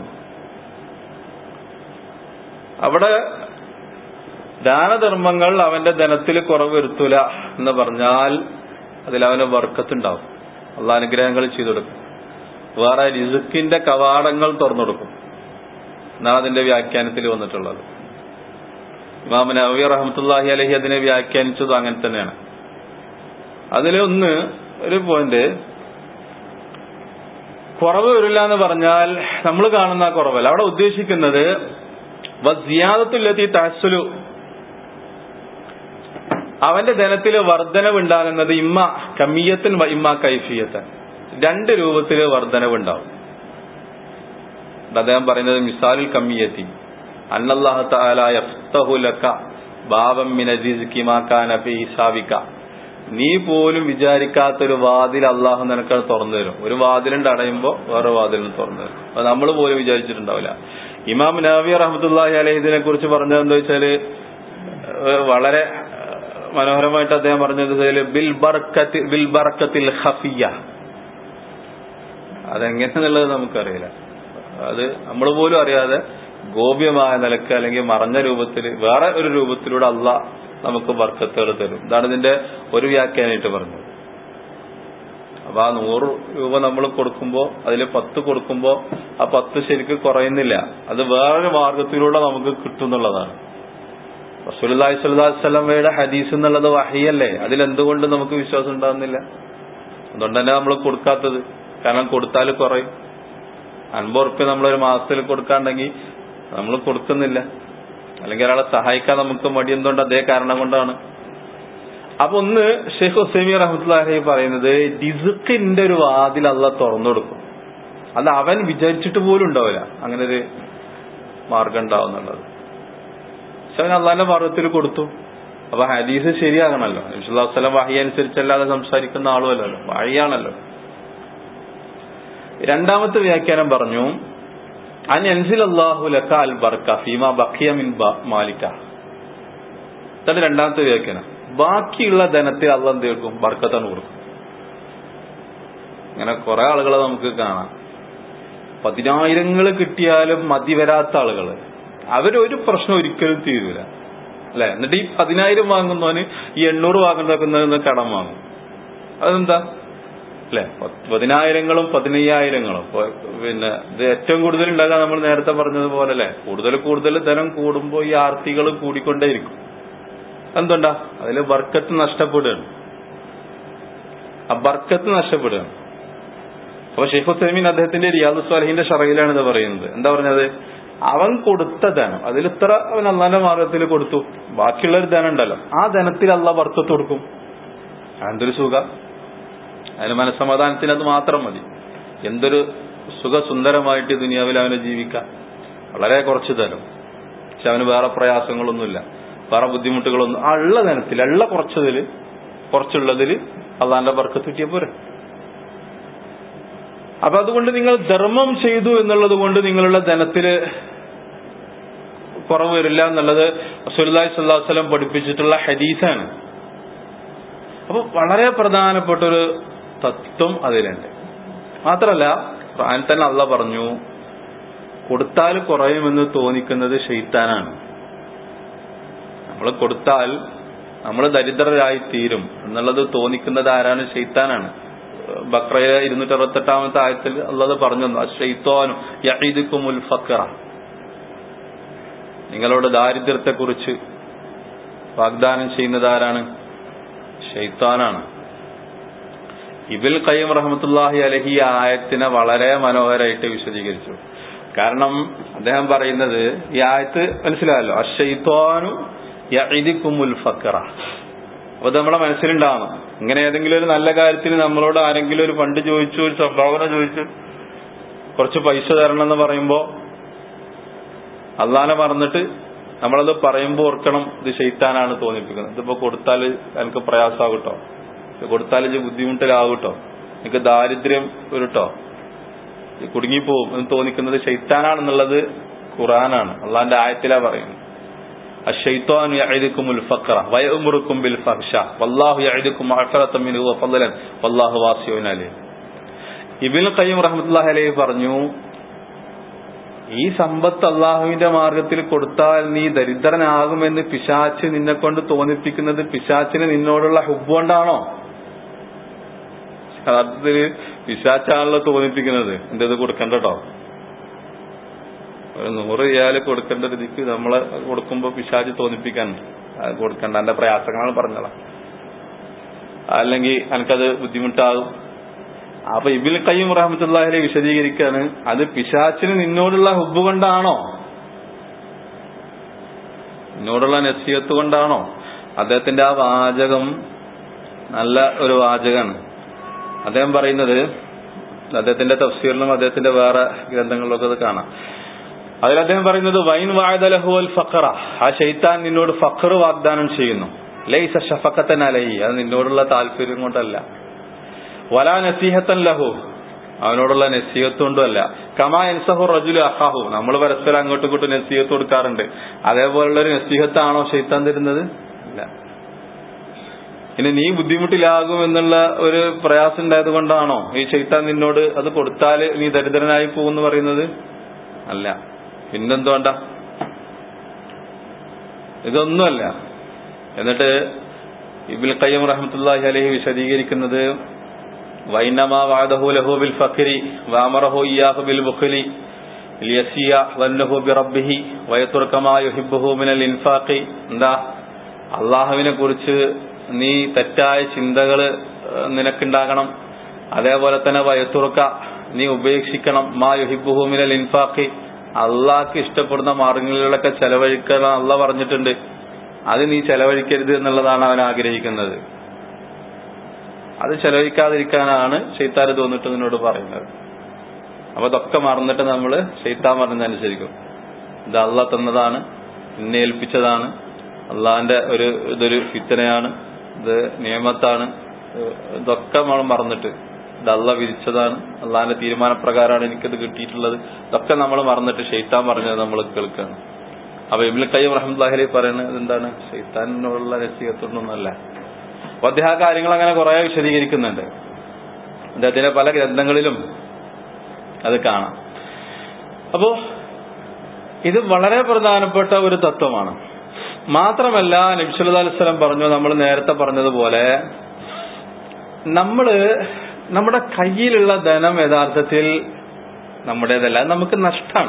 S1: അവിടെ ദാനധർമ്മങ്ങൾ അവന്റെ ധനത്തിൽ കുറവ് വരുത്തൂല എന്ന് പറഞ്ഞാൽ അതിൽ അവന് ബർക്കത്തുണ്ടാവും. അള്ളാഹ് അനുഗ്രഹങ്ങൾ ചെയ്തു കൊടുക്കും. വേറെ റിസ്കിന്റെ കവാടങ്ങൾ തുറന്നു കൊടുക്കും എന്നാണ് അതിന്റെ വ്യാഖ്യാനത്തിൽ വന്നിട്ടുള്ളത്. ഇമാം നവവി റഹ്മത്തുള്ളാഹി അലൈഹി അതിനെ വ്യാഖ്യാനിച്ചത് അങ്ങനെ തന്നെയാണ്. അതിലൊന്ന് ഒരു പോയിന്റ്, കുറവ് വരില്ല എന്ന് പറഞ്ഞാൽ നമ്മൾ കാണുന്ന കുറവല്ല. അവിടെ ഉദ്ദേശിക്കുന്നത് വസിയാദത്തുല്ലതി തഹസ്സുലു, അവന്റെ ധനത്തിൽ വർധനവുണ്ടാകുന്നത് ഇമ്മ കമിയത്തൻ വ ഇമ്മ കൈഫിയത്തൻ, രണ്ട് രൂപത്തിൽ വർധനവുണ്ടാവും. അദ്ദേഹം പറയുന്നത് മിസാലുൽ കമിയത്തി അന്നല്ലാഹു തആല യഫ്തഹു ലക ബാബൻ മിന റിസ്ഖി മാ കാന ഫീ ഹിസാബിക, നീ പോലും വിചാരിക്കാത്തൊരു വാതിൽ അള്ളാഹു നിനക്ക് തുറന്നു തരും. ഒരു വാതിലുണ്ട് അടയുമ്പോ വേറെ വാതിലിന് തുറന്നു തരും. അത് നമ്മൾ പോലും വിചാരിച്ചിട്ടുണ്ടാവില്ല. ഇമാം നവവി റഹ്മത്തുള്ളാഹി അലൈഹി ഇതിനെ കുറിച്ച് പറഞ്ഞത് എന്താ വെച്ചാല് വളരെ മനോഹരമായിട്ട് അദ്ദേഹം പറഞ്ഞത് ബിൽ ബർക്കത്തി ബിൽ ബർക്കത്തിൽ ഖഫിയ. അതെങ്ങനെയുള്ളത് നമുക്കറിയില്ല. അത് നമ്മൾ പോലും അറിയാതെ ഗോപ്യമായ നിലക്ക് അല്ലെങ്കിൽ മറഞ്ഞ രൂപത്തിൽ വേറെ ഒരു രൂപത്തിലൂടെ അള്ളാഹ് നമുക്ക് ബർക്കത്തുകൾ തരും. ഇതാണ് ഇതിന്റെ ഒരു വ്യാഖ്യാനായിട്ട് പറഞ്ഞത്. അപ്പൊ ആ നൂറ് രൂപ നമ്മൾ കൊടുക്കുമ്പോ അതിൽ പത്ത് കൊടുക്കുമ്പോ ആ പത്ത് ശരിക്കും കുറയുന്നില്ല. അത് വേറൊരു മാർഗത്തിലൂടെ നമുക്ക് കിട്ടുന്നുള്ളതാണ്. റസൂലുള്ളാഹി സ്വല്ലല്ലാഹു അലൈഹി വസല്ലമയുടെ ഹദീസ് എന്നുള്ളത് വഹീയല്ലേ? അതിലെന്തുകൊണ്ട് നമുക്ക് വിശ്വാസം ഉണ്ടാകുന്നില്ല? അതുകൊണ്ട് തന്നെ നമ്മൾ കൊടുക്കാത്തത്. കാരണം കൊടുത്താൽ കുറയും. അൻപത് ഉറുപ്പ്യ നമ്മളൊരു മാസത്തിൽ കൊടുക്കാണ്ടെങ്കിൽ നമ്മൾ കൊടുക്കുന്നില്ല. അല്ലെങ്കിൽ ഒരാളെ സഹായിക്കാൻ നമുക്ക് മടി എന്തുകൊണ്ട്? അതേ കാരണം കൊണ്ടാണ്. അപ്പൊ ഒന്ന് ശൈഖ് ഉസൈമീൻ റഹ്മത്തുള്ളാഹി പറയുന്നത്, റിസ്ഖിന്റെ ഒരു വാതിൽ അള്ളാഹ് തുറന്നു കൊടുക്കും. അത് അവൻ വിചാരിച്ചിട്ട് പോലും ഉണ്ടാവില്ല അങ്ങനെ ഒരു മാർഗം ഉണ്ടാവുന്നുള്ളത്. പക്ഷെ അവൻ അള്ളാഹിന്റെ മാർഗത്തിൽ കൊടുത്തു. അപ്പൊ ഹദീസ് ശരിയാകണല്ലോ. നബി സല്ലല്ലാഹു അലൈഹി വസല്ലം വഹി അനുസരിച്ചല്ലാതെ സംസാരിക്കുന്ന ആളുമല്ലല്ലോ, വഹിയാണല്ലോ. രണ്ടാമത്തെ വ്യാഖ്യാനം പറഞ്ഞു, അൻ യൻസിലല്ലാഹു ലക അൽ ബർക ഫീമാ ബഖിയ മിൻ മാലിക. ഇതാണ് രണ്ടാമത്തെ വ്യാഖ്യാനം. ബാക്കിയുള്ള ധനത്തെ അള്ളാഹ് എന്ത് കൊടുക്കും? ബർക്കത്താണ് കൊടുക്കും. അങ്ങനെ കുറെ ആളുകളെ നമുക്ക് കാണാം. പതിനായിരങ്ങൾ കിട്ടിയാലും മതി വരാത്ത ആളുകള്. അവരൊരു പ്രശ്നം ഒരിക്കലും തീരൂല അല്ലെ. എന്നിട്ട് ഈ പതിനായിരം വാങ്ങുന്നവന് ഈ എണ്ണൂറ് വാങ്ങുന്ന കടം വാങ്ങും. അതെന്താ അല്ലെ? പതിനായിരങ്ങളും പതിനയ്യായിരങ്ങളും പിന്നെ ഇത് ഏറ്റവും കൂടുതൽ ഉണ്ടാകാൻ നമ്മൾ നേരത്തെ പറഞ്ഞതുപോലെ അല്ലെ, കൂടുതൽ കൂടുതൽ ധനം കൂടുമ്പോൾ ഈ ആർത്തികൾ കൂടിക്കൊണ്ടേയിരിക്കും. എന്തുണ്ടാ അതില് ബർക്കത്ത് നഷ്ടപ്പെടുകയാണ്, ആ ബർക്കത്ത് നഷ്ടപ്പെടുകയാണ്. അപ്പൊ ഷെയ്ഖ് ഉസൈമീൻ അദ്ദേഹത്തിന്റെ റിയാദുസ് സ്വാലിഹിന്റെ ഷറഹിലാണ് ഇത് പറയുന്നത്. എന്താ പറഞ്ഞത്? അവൻ കൊടുത്ത ധനം അതിൽ ഇത്ര അവൻ അള്ളാന്റെ മാർഗത്തിൽ കൊടുത്തു, ബാക്കിയുള്ള ഒരു ധനം ഉണ്ടല്ലോ, ആ ധനത്തിൽ അള്ളാഹ് ബർക്കത്ത് കൊടുക്കും. എന്തൊരു സുഖ, അതിന് മനസ്സമാധാനത്തിന് അത് മാത്രം മതി. എന്തൊരു സുഖസുന്ദരമായിട്ട് ദുനിയാവിൽ അവന് ജീവിക്കാം. വളരെ കുറച്ച് ധനം, പക്ഷെ അവന് വേറെ പ്രയാസങ്ങളൊന്നുമില്ല, വേറെ ബുദ്ധിമുട്ടുകളൊന്നും. ആ ഉള്ള ധനത്തിൽ ഉള്ള കുറച്ചതില് കുറച്ചുള്ളതിൽ അള്ളാന്റെ ബർക്കത്ത് കിട്ടിയ പോരെ. അപ്പൊ അതുകൊണ്ട് നിങ്ങൾ ധർമ്മം ചെയ്തു എന്നുള്ളത് കൊണ്ട് നിങ്ങളുടെ ധനത്തില് കുറവ് വരില്ല എന്നുള്ളത് റസൂലുള്ളാഹി സ്വല്ലല്ലാഹു അലൈഹി വസല്ലം പഠിപ്പിച്ചിട്ടുള്ള ഹദീസാണ്. അപ്പൊ വളരെ പ്രധാനപ്പെട്ട ഒരു തത്വം അതിലുണ്ട്. മാത്രല്ല ഖുർആനിൽ തന്നെ അള്ളാഹ് പറഞ്ഞു, കൊടുത്താൽ കുറയുമെന്ന് തോന്നിക്കുന്നത് ശൈത്താനാണ്. നമ്മൾ കൊടുത്താൽ നമ്മൾ ദരിദ്രരായി തീരും എന്നുള്ളത് തോന്നിക്കുന്നത് ആരാണ്? ശൈത്താനാണ്. ബഖറയിലെ ഇരുന്നൂറ്റി അറുപത്തെട്ടാമത്തെ ആയത്തിൽ അള്ളാഹ് പറഞ്ഞു, അശ്ശൈത്വാനു യഈദുകുമുൽ ഫഖറ, നിങ്ങളോട് ദാരിദ്ര്യത്തെ കുറിച്ച് വാഗ്ദാനം ചെയ്യുന്നത് ആരാണ്? ശൈത്താനാണ്. ഇബ്നുൽ ഖയ്യിം റഹ്മത്തുള്ളാഹി അലൈഹി ഈ ആയത്തിനെ വളരെ മനോഹരമായിട്ട് വിശദീകരിച്ചു. കാരണം അദ്ദേഹം പറയുന്നത്, ഈ ആയത്ത് മനസ്സിലായല്ലോ, അശ്ശൈത്വാനു യഈദുകുമുൽ ഫഖറ. അപ്പൊ അത് നമ്മളെ മനസ്സിലുണ്ടാവണം. ഇങ്ങനെ ഏതെങ്കിലും ഒരു നല്ല കാര്യത്തിന് നമ്മളോട് ആരെങ്കിലും ഒരു ഫണ്ട് ചോദിച്ചു, ഒരു സംഭാവന ചോദിച്ചു, കുറച്ച് പൈസ തരണം എന്ന് പറയുമ്പോ അള്ളാനെ മറന്നിട്ട് നമ്മളത് പറയുമ്പോൾ ഓർക്കണം, ഇത് ശൈത്താനാണ് തോന്നിപ്പിക്കുന്നത്. ഇതിപ്പോ കൊടുത്താൽ എനിക്ക് പ്രയാസമാകട്ടോ, കൊടുത്താൽ ഇത് ബുദ്ധിമുട്ടിലാകട്ടോ, എനിക്ക് ദാരിദ്ര്യം വരട്ടോ, കുടുങ്ങിപ്പോവും എന്ന് തോന്നിക്കുന്നത് ശൈത്താനാണെന്നുള്ളത് ഖുർആനാണ്, അള്ളാന്റെ ആയത്തിലാ പറയുന്നത്. അശ്ശൈത്വാനു യഈദുകുമുൽ ഫഖറ വയഅ്മുറുകും ബിൽ ഫഹ്ശാ വല്ലാഹു യഈദുകും മഗ്ഫിറതൻ മിൻഹു വഫളൻ വല്ലാഹു വാസിഉൻ അലീം. ഇബ്നുൽ ഖയ്യിം റഹ്മത്തുള്ളാഹി അലൈഹി പറഞ്ഞു, ഈ സമ്പത്ത് അള്ളാഹുവിന്റെ മാർഗത്തിൽ കൊടുത്താൽ നീ ദരിദ്രനാകുമെന്ന് പിശാച്ച് നിന്നെ കൊണ്ട് തോന്നിപ്പിക്കുന്നത് പിശാച്ചിന് നിന്നോടുള്ള ഹുബ്ബ് കൊണ്ടാണോ? യഥാർത്ഥത്തിൽ പിശാച്ചാണല്ലോ തോന്നിപ്പിക്കുന്നത്, എന്റെ ഇത് കൊടുക്കണ്ടോ, ഒരു നൂറ് റിയാല് കൊടുക്കേണ്ട ഒരു ദിക്ക് നമ്മളെ കൊടുക്കുമ്പോ പിശാച് തോന്നിപ്പിക്കാനുണ്ട്, അത് കൊടുക്കണ്ട, എന്റെ പ്രയാസങ്ങളാണ് പറഞ്ഞതാ, അല്ലെങ്കിൽ എനിക്കത് ബുദ്ധിമുട്ടാകും. അപ്പൊ ഇബ്നുൽ ഖയ്യിം റഹ്മത്തുള്ളാഹി അലൈഹി വിശദീകരിക്കാണ്, അത് പിശാച്ചിന് നിന്നോടുള്ള ഹുബ്ബ് കൊണ്ടാണോ, നിന്നോടുള്ള നസീഹത്ത് കൊണ്ടാണോ? അദ്ദേഹത്തിന്റെ ആ വാചകം നല്ല ഒരു വാചകമാണ്. അദ്ദേഹം പറയുന്നത്, അദ്ദേഹത്തിന്റെ തഫ്സീറിലും അദ്ദേഹത്തിന്റെ വേറെ ഗ്രന്ഥങ്ങളിലൊക്കെ അത് കാണാം. അതിൽ അദ്ദേഹം പറയുന്നത്, വൈൻ വഅദ ലഹു അൽ ഫഖറ, ആ ശൈത്താൻ നിന്നോട് ഫഖർ വാഗ്ദാനം ചെയ്യുന്നു, ലൈസ ശഫഖതൻ അലൈഹി, അത് നിന്നോടുള്ള താല്പര്യം കൊണ്ടല്ല, വലാ നസീഹത്തൻ ലഹു, അവനോടുള്ള നസീഹത്ത് കൊണ്ടുമല്ല, കമാ യൻസഹു റജുലു അഖാഹു, നമ്മൾ പരസ്പരം അങ്ങോട്ടും ഇങ്ങോട്ടും നസീഹത്ത് കൊടുക്കാറുണ്ട്, അതേപോലുള്ള ഒരു നസീഹത്താണോ ശൈത്താൻ തരുന്നത്? ഇല്ല. ഇനി നീ ബുദ്ധിമുട്ടിലാകും എന്നുള്ള ഒരു പ്രയാസം ഉണ്ടായത് കൊണ്ടാണോ ഈ ശൈത്താൻ നിന്നോട് അത് കൊടുത്താല് നീ ദരിദ്രനായി പോകുമെന്ന് പറയുന്നത്? അല്ല. പിന്നെന്തുകൊണ്ടാ? ഇതൊന്നുമല്ല. എന്നിട്ട് ഇബ്നുൽ ഖയ്യിം റഹ്മത്തുള്ളാഹി അലൈഹി വിശദീകരിക്കുന്നത്, വൈനമാ വഅദഹു ലഹു ബിൽ ഫഖരി വഅമറഹു ഇയ്യാഹു ബിൽ ബുഖലി ലിയസിയ വന്നഹു ബിറബ്ബിഹി വയതുർക മാ യുഹിബ്ബുഹു മിനൽ ഇൻഫാഖി. എന്താ? അള്ളാഹുവിനെ കുറിച്ച് നീ തെറ്റായ ചിന്തകള് നിനക്കുണ്ടാകണം, അതേപോലെ തന്നെ വയതുർക, നീ ഉപേക്ഷിക്കണം, മാ യുഹിബ്ബുഹു മിനൽ ഇൻഫാഖി, അള്ളാഹ്ക്ക് ഇഷ്ടപ്പെടുന്ന മാർഗങ്ങളിലൊക്കെ ചെലവഴിക്കണം അള്ളാഹ് പറഞ്ഞിട്ടുണ്ട്, അത് നീ ചെലവഴിക്കരുത് എന്നുള്ളതാണ് അവൻ ആഗ്രഹിക്കുന്നത്. അത് ചെലവഴിക്കാതിരിക്കാനാണ് ശൈത്താൻ തോന്നിട്ട് നിന്നോട് പറയുന്നത്. അപ്പൊ അതൊക്കെ മറന്നിട്ട് നമ്മള് ശൈത്താൻ പറഞ്ഞതനുസരിക്കും. ഇത് അള്ളാഹ് തന്നതാണ്, എന്നെ ഏൽപ്പിച്ചതാണ്, അള്ളാഹിന്റെ ഒരു ഇതൊരു ഫിത്തനയാണ്, ഇത് നിയമത്താണ്, ഇതൊക്കെ നമ്മൾ മറന്നിട്ട് ഇത് അള്ളാഹ് വിധിച്ചതാണ്, അള്ളാഹിന്റെ തീരുമാനപ്രകാരമാണ് എനിക്കിത് കിട്ടിയിട്ടുള്ളത്, ഇതൊക്കെ നമ്മൾ മറന്നിട്ട് ശൈത്താൻ പറഞ്ഞത് നമ്മൾ കേൾക്കുകയാണ്. അപ്പൊ ഇബ്നുൽ ഖയ്യിം റഹ്മത്തുള്ളാഹി അലൈഹി പറയുന്നത് എന്താണ്? ശൈത്താനിനോടുള്ള നസീഹത്തൊന്നുമല്ല. അപ്പൊ അദ്ദേഹം ആ കാര്യങ്ങൾ അങ്ങനെ കുറെ വിശദീകരിക്കുന്നുണ്ട്, അദ്ദേഹത്തിന്റെ പല ഗ്രന്ഥങ്ങളിലും അത് കാണാം. അപ്പോ ഇത് വളരെ പ്രധാനപ്പെട്ട ഒരു തത്വമാണ്. മാത്രമല്ല നബി സല്ലല്ലാഹു അലൈഹി വസല്ലം പറഞ്ഞു, നമ്മൾ നേരത്തെ പറഞ്ഞതുപോലെ നമ്മള് നമ്മുടെ കയ്യിലുള്ള ധനം യഥാർത്ഥത്തിൽ നമ്മുടേതല്ല, അത് നമുക്ക് നഷ്ടമാണ്.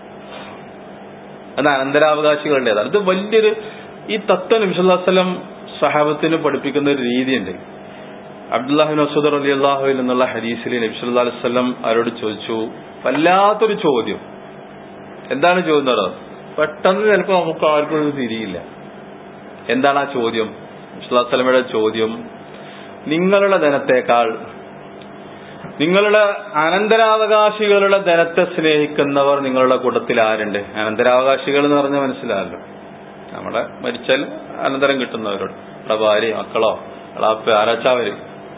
S1: അത് അനന്തരാവകാശികളുടേതാണ്. ഇത് വലിയൊരു ഈ തത്വം നബി സല്ലല്ലാഹു അലൈഹി വസല്ലം സഹാബത്തിന് പഠിപ്പിക്കുന്ന ഒരു രീതിയുണ്ട്. അബ്ദുല്ലാഹി ഇബ്നു മസ്ഊദ് റളിയല്ലാഹു അൻഹു എന്നുള്ള ഹദീസിൽ നബി സല്ലല്ലാഹു അലൈഹി വസല്ലം അവരോട് ചോദിച്ചു, വല്ലാത്തൊരു ചോദ്യം. എന്താണ് ചോദ്യം എന്ന് പറയുന്നത്? പെട്ടെന്ന് ചിലപ്പോൾ നമുക്ക് ആർക്കും ഇത് തിരിയില്ല. എന്താണ് ആ ചോദ്യം? നബി സല്ലല്ലാഹു അലൈഹി വസല്ലമയുടെ ചോദ്യം, നിങ്ങളുടെ ധനത്തേക്കാൾ നിങ്ങളുടെ അനന്തരാവകാശികളുടെ ധനത്തെ സ്നേഹിക്കുന്നവർ നിങ്ങളുടെ കൂട്ടത്തിൽ ആരുണ്ട്? അനന്തരാവകാശികൾ എന്ന് പറഞ്ഞാൽ മനസ്സിലായല്ലോ, നമ്മളെ മരിച്ചാൽ അനന്തരം കിട്ടുന്നവരോട്, നമ്മുടെ ഭാര്യ, മക്കളോ, അളാപ്പ്, ആരാച്ചാവര്.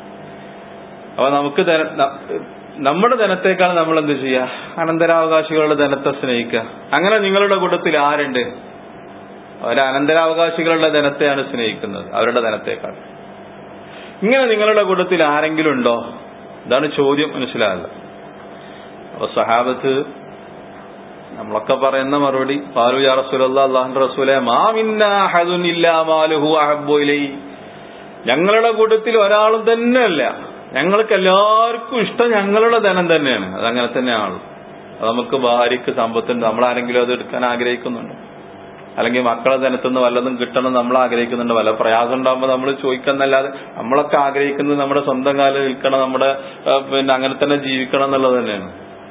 S1: അപ്പൊ നമുക്ക് നമ്മുടെ ധനത്തേക്കാൾ നമ്മൾ എന്ത് ചെയ്യുക? അനന്തരാവകാശികളുടെ ധനത്തെ സ്നേഹിക്കുക. അങ്ങനെ നിങ്ങളുടെ കൂട്ടത്തിൽ ആരുണ്ട്? അവർ അനന്തരാവകാശികളുടെ ധനത്തെയാണ് സ്നേഹിക്കുന്നത്, അവരുടെ ധനത്തേക്കാൾ. ഇങ്ങനെ നിങ്ങളുടെ കൂട്ടത്തിൽ ആരെങ്കിലും ഉണ്ടോ? ഇതാണ് ചോദ്യം. മനസ്സിലായല്ലോ. അപ്പൊ സഹാബത്ത് നമ്മളൊക്കെ പറയുന്ന മറുപടി, ഖാലു യാ റസൂലല്ലാഹ്, അല്ലാഹുവിന്റെ റസൂലേ, മാ മിന്നാ അഹദുൻ ഇല്ലാ മാലുഹു അഹബ്ബു ഇലൈഹി, ഞങ്ങളുടെ കൂട്ടത്തിൽ ഒരാളും തന്നെയല്ല, ഞങ്ങൾക്ക് എല്ലാവർക്കും ഇഷ്ടം ഞങ്ങളുടെ ധനം തന്നെയാണ്. അതങ്ങനെ തന്നെയാണല്ലോ. അത് നമുക്ക് ഭാര്യക്ക് സമ്പത്തുണ്ട്, നമ്മളാരെങ്കിലും അത് എടുക്കാൻ ആഗ്രഹിക്കുന്നുണ്ട്, അല്ലെങ്കിൽ മക്കളെ ധനത്തുനിന്ന് വല്ലതും കിട്ടണം നമ്മൾ ആഗ്രഹിക്കുന്നുണ്ട്. വല്ല പ്രയാസം ഉണ്ടാകുമ്പോൾ നമ്മൾ ചോദിക്കുന്നല്ലാതെ നമ്മളൊക്കെ ആഗ്രഹിക്കുന്നത് നമ്മുടെ സ്വന്തം കാലിൽ നിൽക്കണം, നമ്മുടെ പിന്നെ അങ്ങനെ തന്നെ ജീവിക്കണം എന്നുള്ളത് തന്നെയാണ്.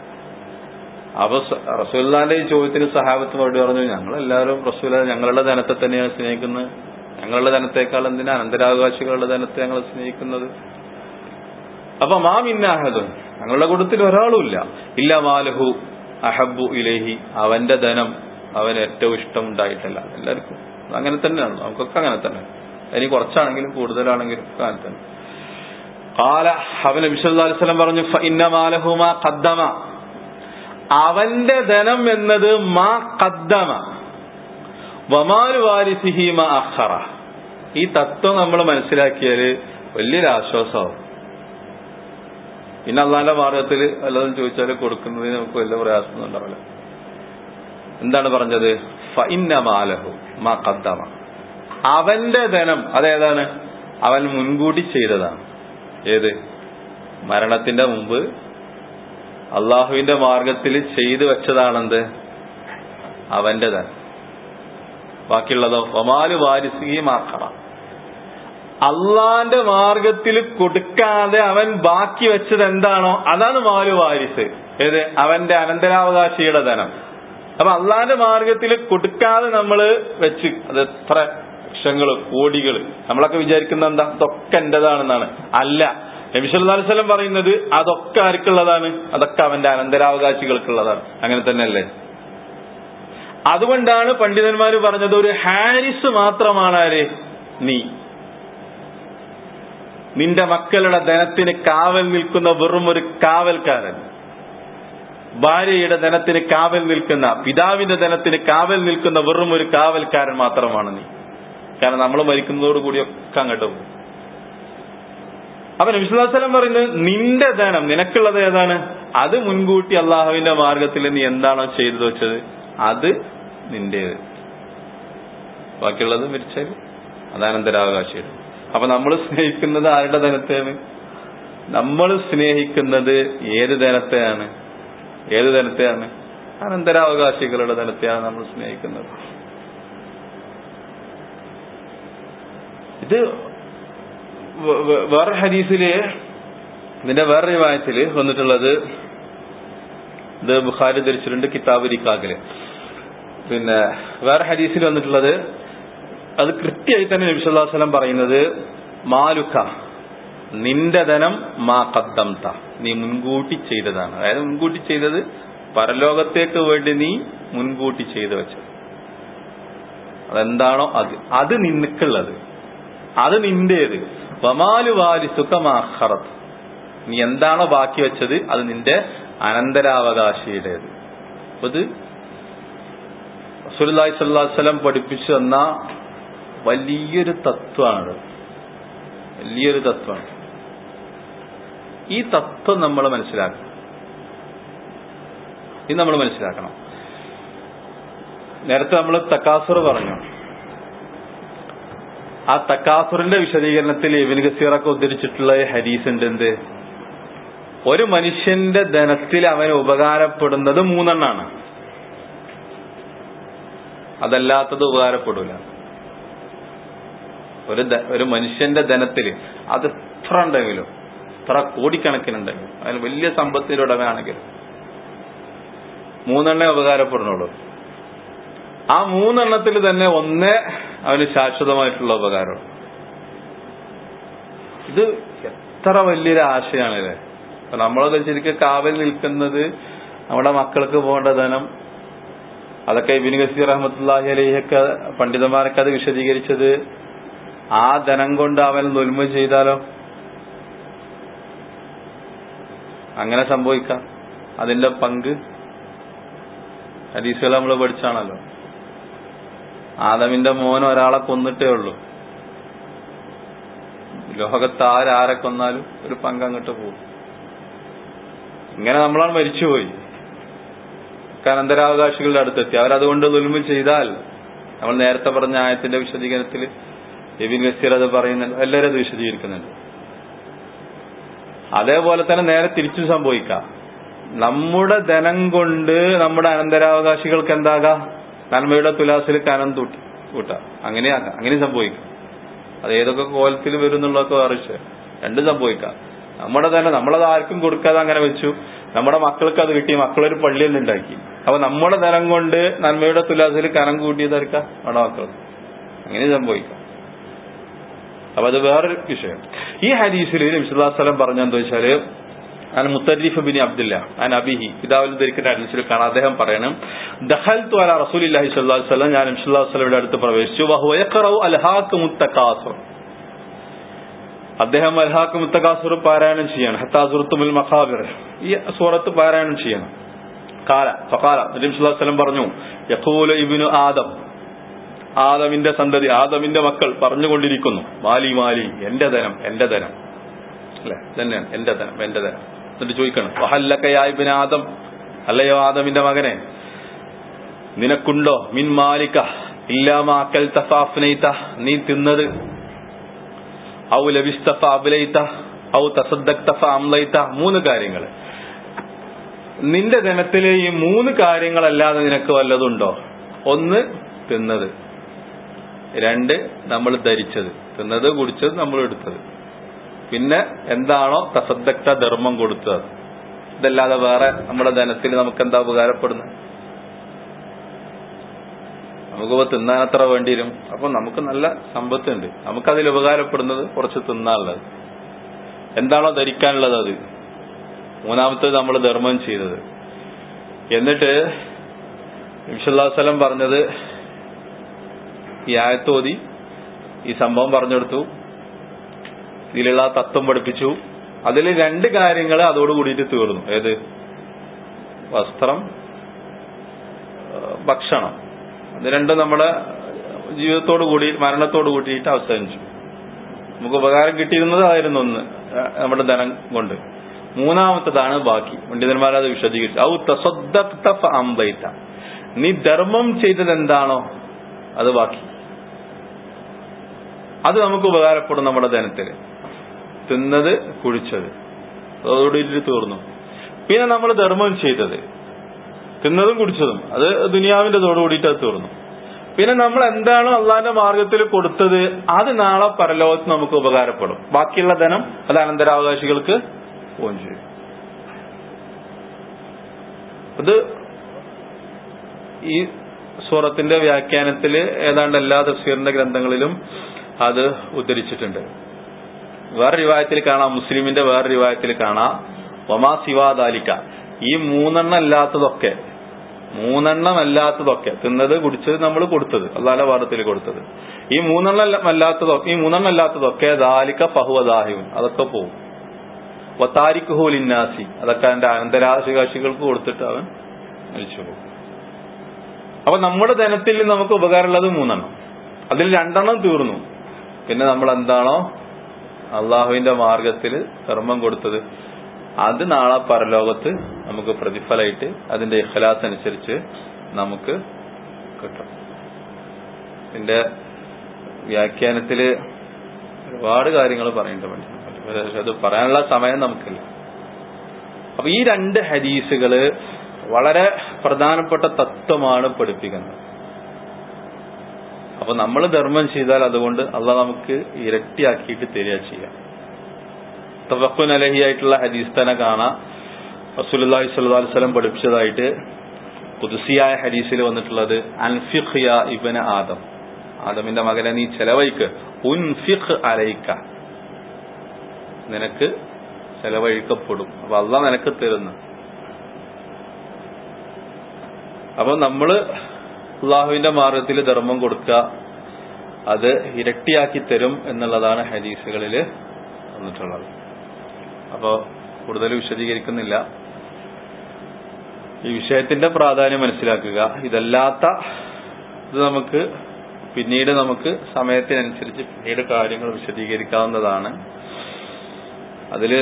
S1: അപ്പൊ റസൂലുള്ളാഹിന്റെ ഈ ചോദ്യത്തിന് സഹാബത്ത് മറുപടി പറഞ്ഞു, ഞങ്ങളെല്ലാവരും റസൂല ഞങ്ങളുടെ ധനത്തെ തന്നെയാണ് സ്നേഹിക്കുന്നത്, ഞങ്ങളുടെ ധനത്തേക്കാൾ എന്തിനാ അനന്തരാവകാശികളുടെ ധനത്തെ ഞങ്ങൾ സ്നേഹിക്കുന്നത്. അപ്പൊ മാ മിന്നാ അഹദുൻ, ഞങ്ങളുടെ കൂട്ടത്തിൽ ഒരാളുമില്ല, ഇല്ല മാലഹു അഹബ്ബു ഇലൈഹി, അവന്റെ ധനം അവന് ഏറ്റവും ഇഷ്ടം ഉണ്ടായിട്ടല്ല. എല്ലാവർക്കും അങ്ങനെ തന്നെയാണ്, നമുക്കൊക്കെ അങ്ങനെ തന്നെ, ഇനി കുറച്ചാണെങ്കിലും കൂടുതലാണെങ്കിലും ഒക്കെ അങ്ങനെ തന്നെ. ഖാല, അവൻ നബി സല്ലല്ലാഹു അലൈഹി വസല്ലം പറഞ്ഞു, ഫഇന്ന മാലഹു മാ ഖദ്ദമ, അവന്റെ ധനം എന്നത് മാ ഖദ്ദമ വമാലു വാരിസിഹി മാ അഖറ. ഈ തത്വം നമ്മൾ മനസ്സിലാക്കിയാല് വലിയൊരു ആശ്വാസമാവും. പിന്നെ അള്ളാന്റെ മാർഗത്തിൽ വല്ലതും ചോദിച്ചാൽ കൊടുക്കുന്നതിന് നമുക്ക് വലിയ പ്രയാസമൊന്നും ഉണ്ടാവില്ല. എന്താണ് പറഞ്ഞത്? ഫഇന്ന മാലഹു മാ ഖദ്ദമ, അവന്റെ ധനം അതേതാണ്? അവൻ മുൻകൂട്ടി ചെയ്തതാണ്. ഏത്? മരണത്തിന്റെ മുമ്പ് അള്ളാഹുവിന്റെ മാർഗത്തിൽ ചെയ്തു വെച്ചതാണെന്ത്? അവന്റെ ധനം. ബാക്കിയുള്ളതോ? വമാലു വാരിസിഹി മാ അഖറ, അള്ളാന്റെ മാർഗത്തിൽ കൊടുക്കാതെ അവൻ ബാക്കി വെച്ചത് എന്താണോ അതാണ് മാലു വാരിസ്. ഏത്? അവന്റെ അനന്തരാവകാശിയുടെ ധനം. അപ്പൊ അള്ളാന്റെ മാർഗത്തിൽ കൊടുക്കാതെ നമ്മള് വെച്ച് അത് എത്ര ലക്ഷങ്ങള് കോടികള്, നമ്മളൊക്കെ വിചാരിക്കുന്ന എന്താ ഇതൊക്കെ എന്റേതാണെന്നാണ്. അല്ല, നബി സല്ലല്ലാഹു അലൈഹി വസല്ലം പറയുന്നത് അതൊക്കെ ആർക്കുള്ളതാണ്? അതൊക്കെ അവന്റെ അനന്തരാവകാശികൾക്കുള്ളതാണ്. അങ്ങനെ തന്നെയല്ലേ? അതുകൊണ്ടാണ് പണ്ഡിതന്മാര് പറഞ്ഞത് ഒരു ഹാരിസ് മാത്രമാണ് ആര്? നീ. നിന്റെ മക്കളുടെ ധനത്തിന് കാവൽ നിൽക്കുന്ന വെറും ഒരു കാവൽക്കാരൻ, ഭാര്യയുടെ ധനത്തിന് കാവൽ നിൽക്കുന്ന, പിതാവിന്റെ ധനത്തിന് കാവൽ നിൽക്കുന്ന വെറും ഒരു കാവൽക്കാരൻ മാത്രമാണ് നീ. കാരണം നമ്മൾ മരിക്കുന്നതോടുകൂടിയൊക്കെ അങ്ങോട്ട് പോകും. അപ്പൊ നബി സല്ലല്ലാഹു അലൈഹി വസല്ലം പറയുന്നത് നിന്റെ ധനം, നിനക്കുള്ളത് ഏതാണ്? അത് മുൻകൂട്ടി അള്ളാഹുവിന്റെ മാർഗത്തിൽ നീ എന്താണോ ചെയ്തു വെച്ചത് അത് നിന്റേത്. ബാക്കിയുള്ളത് മരിച്ചാൽ അത് അനന്തരാവകാശിയാണ്. അപ്പൊ നമ്മൾ സ്നേഹിക്കുന്നത് ആരുടെ ധനത്തെയാണ്? നമ്മൾ സ്നേഹിക്കുന്നത് ഏത് ധനത്തെയാണ്? ഏത് ധനത്തെയാണ്? അനന്തരാവകാശികളുടെ ധനത്തെയാണ് നമ്മൾ സ്നേഹിക്കുന്നത്. ഇത് വേറെ ഹദീസില്, ഇതിന്റെ വേറെ റിവായത്തില് വന്നിട്ടുള്ളത്, ഇത് ബുഖാരി ധരിച്ചിട്ടുണ്ട് കിതാബ് റിഖാഖില്. പിന്നെ വേറെ ഹദീസിൽ വന്നിട്ടുള്ളത്, അത് കൃത്യമായി തന്നെ നബി സല്ലല്ലാഹു അലൈഹി വസല്ലം പറയുന്നത്, മാലുക, നിന്റെ ധനം മാ ഖദ്ദംത, നീ മുൻകൂട്ടി ചെയ്തതാണ്. അതായത് മുൻകൂട്ടി ചെയ്തത് പരലോകത്തേക്ക് വേണ്ടി നീ മുൻകൂട്ടി ചെയ്തു വെച്ചത്. അതെന്താണോ അത് അത് നിനക്കുള്ളത്, അത് നിന്റേത്. വമാലു വാരിസുക മാ അഖറത്, നീ എന്താണോ ബാക്കി വെച്ചത് അത് നിന്റെ അനന്തരാവകാശിയുടേത്. അത് റസൂലുള്ളാഹി സ്വല്ലല്ലാഹു അലൈഹി വസല്ലം പഠിപ്പിച്ചു തന്ന വലിയൊരു തത്വമാണ്. വലിയൊരു തത്വമാണ്. ഈ തത്വം നമ്മൾ മനസ്സിലാക്കണം. ഇത് നമ്മൾ മനസ്സിലാക്കണം. നേരത്തെ നമ്മൾ തക്കാസുർ പറഞ്ഞു. ആ തക്കാസുറിന്റെ വിശദീകരണത്തിൽ ഇബ്നു കസീറൊക്കെ ഉദ്ധരിച്ചിട്ടുള്ള ഹദീസ് ഉണ്ട്. എന്ത്? ഒരു മനുഷ്യന്റെ ധനത്തിൽ അവന് ഉപകാരപ്പെടുന്നത് മൂന്നെണ്ണാണ്, അതല്ലാത്തത് ഉപകാരപ്പെടൂല. ഒരു ഒരു മനുഷ്യന്റെ ധനത്തിൽ അത് എത്ര ഉണ്ടെങ്കിലും, എത്ര കോടിക്കണക്കിനുണ്ടെങ്കിലും, അതിന് വലിയ സമ്പത്തിന്റെ ഉടമയാണെങ്കിലും മൂന്നെണ്ണേ ഉപകാരപ്പെടുന്നുള്ളൂ. ആ മൂന്നെണ്ണത്തിൽ തന്നെ ഒന്നേ അവന് ശാശ്വതമായിട്ടുള്ള ഉപകാരം. ഇത് എത്ര വലിയൊരു ആശയമാണല്ലേ. അപ്പൊ നമ്മളൊക്കെ ശരിക്കും കാവൽ നിൽക്കുന്നത് നമ്മുടെ മക്കൾക്ക് പോകേണ്ട ധനം, അതൊക്കെ ഇബ്നു കസീർ റഹ്മത്തുള്ളാഹി അലൈഹിയൊക്കെ പണ്ഡിതന്മാരൊക്കെ അത് വിശദീകരിച്ചത്, ആ ധനം കൊണ്ട് അവൻ ദുൽമ ചെയ്താലോ അങ്ങനെ സംഭവിക്കാം. അതിന്റെ പങ്ക് ഹദീസുകൾ നമ്മൾ പഠിച്ചാണല്ലോ. ആദമിന്റെ മോൻ ഒരാളെ കൊന്നിട്ടേ ഉള്ളൂ, ലോകത്ത് ആരാരെ കൊന്നാലും ഒരു പങ്ക് അങ്ങോട്ട് പോകും. ഇങ്ങനെ നമ്മളാണ് മരിച്ചുപോയി, അനന്തരാവകാശികളുടെ അടുത്തെത്തി. അവരതുകൊണ്ട് ദുൽമ ചെയ്താൽ, നമ്മൾ നേരത്തെ പറഞ്ഞ ആയത്തിന്റെ വിശദീകരണത്തിൽ ഇബ്നു കസീർ അത് പറയുന്നുണ്ട്, എല്ലാവരും അത് വിശദീകരിക്കുന്നുണ്ട്. അതേപോലെ തന്നെ നേരെ തിരിച്ചു സംഭവിക്കാം. നമ്മുടെ ധനം കൊണ്ട് നമ്മുടെ അനന്തരാവകാശികൾക്ക് എന്താകാം? നന്മയുടെ തുലാസിൽ കനം തൂട്ടി കൂട്ടാം. അങ്ങനെയാകാം, അങ്ങനെ സംഭവിക്കാം. അത് ഏതൊക്കെ കോലത്തിൽ വരും എന്നുള്ളതൊക്കെ വേറെ വിഷയം. രണ്ടും സംഭവിക്കാം. നമ്മുടെ തന്നെ നമ്മളത് ആർക്കും കൊടുക്കാതെ അങ്ങനെ വെച്ചു, നമ്മുടെ മക്കൾക്ക് അത് കിട്ടി, മക്കളൊരു പള്ളിയിൽ നിന്നുണ്ടാക്കി. അപ്പൊ നമ്മുടെ ധനം കൊണ്ട് നന്മയുടെ തുലാസിൽ കനം കൂട്ടിയതായിരിക്കാം നമ്മുടെ മക്കൾക്ക്. അങ്ങനെ സംഭവിക്കാം. അപ്പൊ അത് വേറൊരു വിഷയം. ഈ ഹദീസിൽ നബി സല്ലല്ലാഹു അലൈഹി വസല്ലം പറഞ്ഞെന്താ വെച്ചാല്, അൻ മുത്തരിഫ് ബിൻ അബ്ദുല്ല അൻ അബിഹി, പിതാവിൽ ധരിക്കുന്ന ഹദീസിൽ കാണാം. അദ്ദേഹം പറയണം, ദഖൽതു അലാ റസൂലില്ലാഹി സ്വല്ലല്ലാഹു അലൈഹി വസല്ലം, ഞാൻ നബി സല്ലല്ലാഹു അലൈഹി വസല്ലമയുടെ അടുത്ത് പ്രവേശിച്ചു. വഹുവ യഖറഉ അൽഹാകുമുത് തകാസുർ, അദ്ദേഹം അൽഹാകുമുത് തകാസുർ പാരായണം ചെയ്യണം. ഹത്താ സുർത്തുൽ മഖാബിർ, ഈ സൂറത്ത് പാരായണം ചെയ്യണം. ഖാല ഫഖാല, നബി സല്ലല്ലാഹു അലൈഹി വസല്ലം പറഞ്ഞു, യഖൂലു ഇബ്നു ആദം, ആദമിന്റെ സന്തതി, ആദമിന്റെ മക്കൾ പറഞ്ഞുകൊണ്ടിരിക്കുന്നു, മാലി മാലി, എന്റെ ധനം എന്റെ ധനം, അല്ലെ തന്നെയാണ് എന്റെ ധനം എന്റെ ധനം. എന്നിട്ട് ചോദിക്കണം, വഹല്ലക യാ ഇബ്നു ആദം, അല്ലയോ ആദമിന്റെ മകനെ, നിനക്കുണ്ടോ മിൻ മാലിക ഇല്ലാ മാ അകൽത ഫഅഫ്നൈത, നീ തിന്നത്, ഔ ലബിസ്ത ഫഅബ്ലൈത ഔ തസദ്ദഖ്ത ഫഅംലൈത, മൂന്ന് കാര്യങ്ങൾ. നിന്റെ ധനത്തിലെ ഈ മൂന്ന് കാര്യങ്ങളല്ലാതെ നിനക്ക് വല്ലതുണ്ടോ? ഒന്ന് തിന്നത്, രണ്ട് നമ്മൾ ധരിച്ചത്, തിന്നത് കുടിച്ചത് നമ്മൾ എടുത്തത്, പിന്നെ എന്താണോ തസദ്ദഖ്ത ധർമ്മം കൊടുത്തത്. ഇതല്ലാതെ വേറെ നമ്മുടെ ധനത്തിൽ നമുക്ക് എന്താ ഉപകാരപ്പെടുന്നത്? നമുക്കിപ്പോ തിന്നാൻ അത്ര വേണ്ടി വരും. അപ്പൊ നമുക്ക് നല്ല സമ്പത്തുണ്ട്, നമുക്കതിൽ ഉപകാരപ്പെടുന്നത് കുറച്ച് തിന്നാനുള്ളത്, എന്താണോ ധരിക്കാനുള്ളത് അത്. മൂന്നാമത്തേത് നമ്മൾ ധർമ്മം ചെയ്തത്. എന്നിട്ട് നബി സല്ലല്ലാഹു അലൈഹി വസല്ലം പറഞ്ഞത്, ഈ ആയത്തോതി ഈ സംഭവം പറഞ്ഞെടുത്തു, ഇതിലുള്ള തത്വം പഠിപ്പിച്ചു. അതിൽ രണ്ട് കാര്യങ്ങൾ അതോട് കൂടിയിട്ട് തീർന്നു. ഏത്? വസ്ത്രം, ഭക്ഷണം. അത് രണ്ടും നമ്മുടെ ജീവിതത്തോടു കൂടി മരണത്തോട് കൂട്ടിയിട്ട് അവസാനിച്ചു. നമുക്ക് ഉപകാരം കിട്ടിയിരുന്നത് ആയിരുന്നു ഒന്ന്, നമ്മുടെ ധനം കൊണ്ട്. മൂന്നാമത്തതാണ് ബാക്കി. പണ്ഡിതന്മാരത് വിശദീകരിച്ചു. ഔ തസദ്ദഖ്ത ഫഅംലൈത, നീ ധർമ്മം ചെയ്തത് എന്താണോ അത് ബാക്കി, അത് നമുക്ക് ഉപകാരപ്പെടും. നമ്മുടെ ധനത്തിൽ തിന്നത് കുഴിച്ചത് അതോടുകൂടി തീർന്നു. പിന്നെ നമ്മൾ ധർമ്മം ചെയ്തത്, തിന്നതും കുടിച്ചതും, അത് ദുനിയാവിന്റെ തോടുകൂടിയിട്ട് അത് തീർന്നു. പിന്നെ നമ്മൾ എന്താണോ അള്ളാന്റെ മാർഗത്തിൽ കൊടുത്തത് അത് നാളെ പരലോകത്ത് നമുക്ക് ഉപകാരപ്പെടും. ബാക്കിയുള്ള ധനം അത് അനന്തരാവകാശികൾക്ക് പോവുകയും ചെയ്യും. അത് ഈ സൂറത്തിന്റെ വ്യാഖ്യാനത്തിൽ ഏതാണ്ട് എല്ലാ തഫ്സീറിന്റെ ഗ്രന്ഥങ്ങളിലും അത് ഉദ്ധരിച്ചിട്ടുണ്ട്. വേറെ റിവായത്തിൽ കാണാം, മുസ്ലിമിന്റെ വേറെ റിവായത്തിൽ കാണാം, വമാ സിവാ ദാലിക, ഈ മൂന്നെണ്ണം അല്ലാത്തതൊക്കെ, മൂന്നെണ്ണം അല്ലാത്തതൊക്കെ, തിന്നത് കുടിച്ചത് നമ്മൾ കൊടുത്തത് അല്ലാഹുവിന്റെ വാദത്തിൽ കൊടുത്തത്, ഈ മൂന്നെണ്ണം അല്ലാത്തതൊക്കെ ഈ മൂന്നെണ്ണം അല്ലാത്തതൊക്കെ ദാലിക ഫഹുവ ദാഹിബുൻ, അതൊക്കെ പോവും. വതാരിക്കുഹു ലിന്നാസി, അതൊക്കെ അതിന്റെ അനന്തരാവകാശികൾക്ക് കൊടുത്തിട്ട് അവൻ മരിച്ചു പോകും. അപ്പൊ നമ്മുടെ ധനത്തിൽ നമുക്ക് ഉപകാരമുള്ളത് മൂന്നെണ്ണം, അതിൽ രണ്ടെണ്ണം തീർന്നു. പിന്നെ നമ്മൾ എന്താണോ അള്ളാഹുവിന്റെ മാർഗത്തിൽ ധർമ്മം കൊടുത്തത് അത് നാളെ പരലോകത്ത് നമുക്ക് പ്രതിഫലമായിട്ട് അതിന്റെ ഇഖ്ലാസ് അനുസരിച്ച് നമുക്ക് കേട്ടോ. ഇതിന്റെ വ്യാഖ്യാനത്തില് ഒരുപാട് കാര്യങ്ങൾ പറയുന്നുണ്ട്. അത് പറയാനുള്ള സമയം നമുക്കില്ല. അപ്പൊ ഈ രണ്ട് ഹദീസുകള് വളരെ പ്രധാനപ്പെട്ട തത്വമാണ് പഠിപ്പിക്കുന്നത്. അപ്പൊ നമ്മൾ ധർമ്മം ചെയ്താൽ അതുകൊണ്ട് അള്ളാഹ് നമുക്ക് ഇരട്ടിയാക്കിയിട്ട് തരിക ചെയ്യാം. തവക്കുൻ അലഹി ആയിട്ടുള്ള ഹദീസ് തന്നെ കാണാം. റസൂലുള്ളാഹി സ്വല്ലല്ലാഹു അലൈഹി വസല്ലം പഠിപ്പിച്ചതായിട്ട് ഖുദ്സിയായ ഹദീസിൽ വന്നിട്ടുള്ളത് അൻഫിഖ് യാ ഇബ്ന ആദം, ആദമിന്റെ മകനെ നീ ചെലവഴിക്ക്, ഉൻഫിഖ് അലൈക, നിനക്ക് ചെലവഴിക്കപ്പെടും. അപ്പൊ അള്ളാഹ് നിനക്ക് തരുന്നു. അപ്പൊ നമ്മള് അള്ളാഹുവിന്റെ മാർഗത്തിൽ ധർമ്മം കൊടുക്കുക, അത് ഇരട്ടിയാക്കി തരും എന്നുള്ളതാണ് ഹദീസുകളിൽ വന്നിട്ടുള്ളത്. അപ്പോ കൂടുതൽ വിശദീകരിക്കുന്നില്ല. ഈ വിഷയത്തിന്റെ പ്രാധാന്യം മനസ്സിലാക്കുക. ഇതല്ലാത്ത ഇത് നമുക്ക് പിന്നീട് നമുക്ക് സമയത്തിനനുസരിച്ച് പിന്നീട് കാര്യങ്ങൾ വിശദീകരിക്കാവുന്നതാണ്. അതില്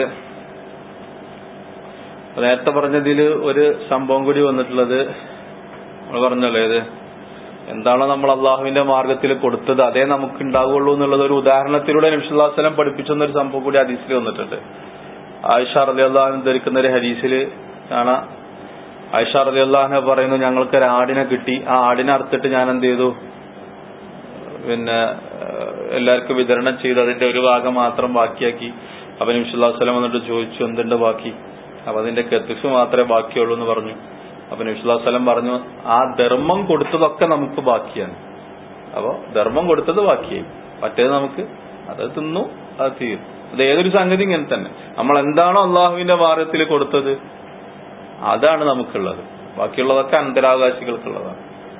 S1: നേരത്തെ പറഞ്ഞതിൽ ഒരു സംഭവം കൂടി വന്നിട്ടുള്ളത് നമ്മൾ പറഞ്ഞല്ലോ, ഇത് എന്താണോ നമ്മൾ അള്ളാഹുവിന്റെ മാർഗത്തിൽ കൊടുത്തത് അതേ നമുക്ക് ഉണ്ടാവുള്ളൂ എന്നുള്ളത് ഒരു ഉദാഹരണത്തിലൂടെ നബി സല്ലല്ലാഹു അലൈഹി വസല്ലം പഠിപ്പിച്ചെന്ന ഒരു സംഭവം കൂടി ഹദീസിൽ വന്നിട്ടുണ്ട്. ആയിഷ റളിയല്ലാഹു അൻഹ ധരിക്കുന്ന ഒരു ഹദീസിൽ കാണാം. ആയിഷ റളിയല്ലാഹു അൻഹ പറയുന്നു, ഞങ്ങൾക്ക് ഒരു ആടിനെ കിട്ടി, ആ ആടിനെ അറുത്തിട്ട് ഞാൻ എന്ത് ചെയ്തു, പിന്നെ എല്ലാവർക്കും വിതരണം ചെയ്തു, അതിന്റെ ഒരു ഭാഗം മാത്രം ബാക്കിയാക്കി. അപ്പൊ നബി സല്ലല്ലാഹു അലൈഹി വസല്ലം വന്നിട്ട് ചോദിച്ചു, എന്തുണ്ട് ബാക്കി? അപ്പൊ അതിന്റെ കെത്തിഫ് മാത്രമേ ബാക്കിയുള്ളൂ എന്ന് പറഞ്ഞു. അപ്പൊ നബി സല്ലല്ലാഹു അലൈഹി വസല്ലം പറഞ്ഞു, ആ ധർമ്മം കൊടുത്തതൊക്കെ നമുക്ക് ബാക്കിയാണ്. അപ്പൊ ധർമ്മം കൊടുത്തത് ബാക്കിയായി, മറ്റേത് നമുക്ക് അത് തിന്നു, അത് തീരും. അത് ഏതൊരു സംഗതി ഇങ്ങനെ തന്നെ, നമ്മൾ എന്താണോ അള്ളാഹുവിന്റെ മാർഗത്തിൽ കൊടുത്തത് അതാണ് നമുക്കുള്ളത്, ബാക്കിയുള്ളതൊക്കെ അന്തരാവകാശികൾക്കുള്ളതാണ്.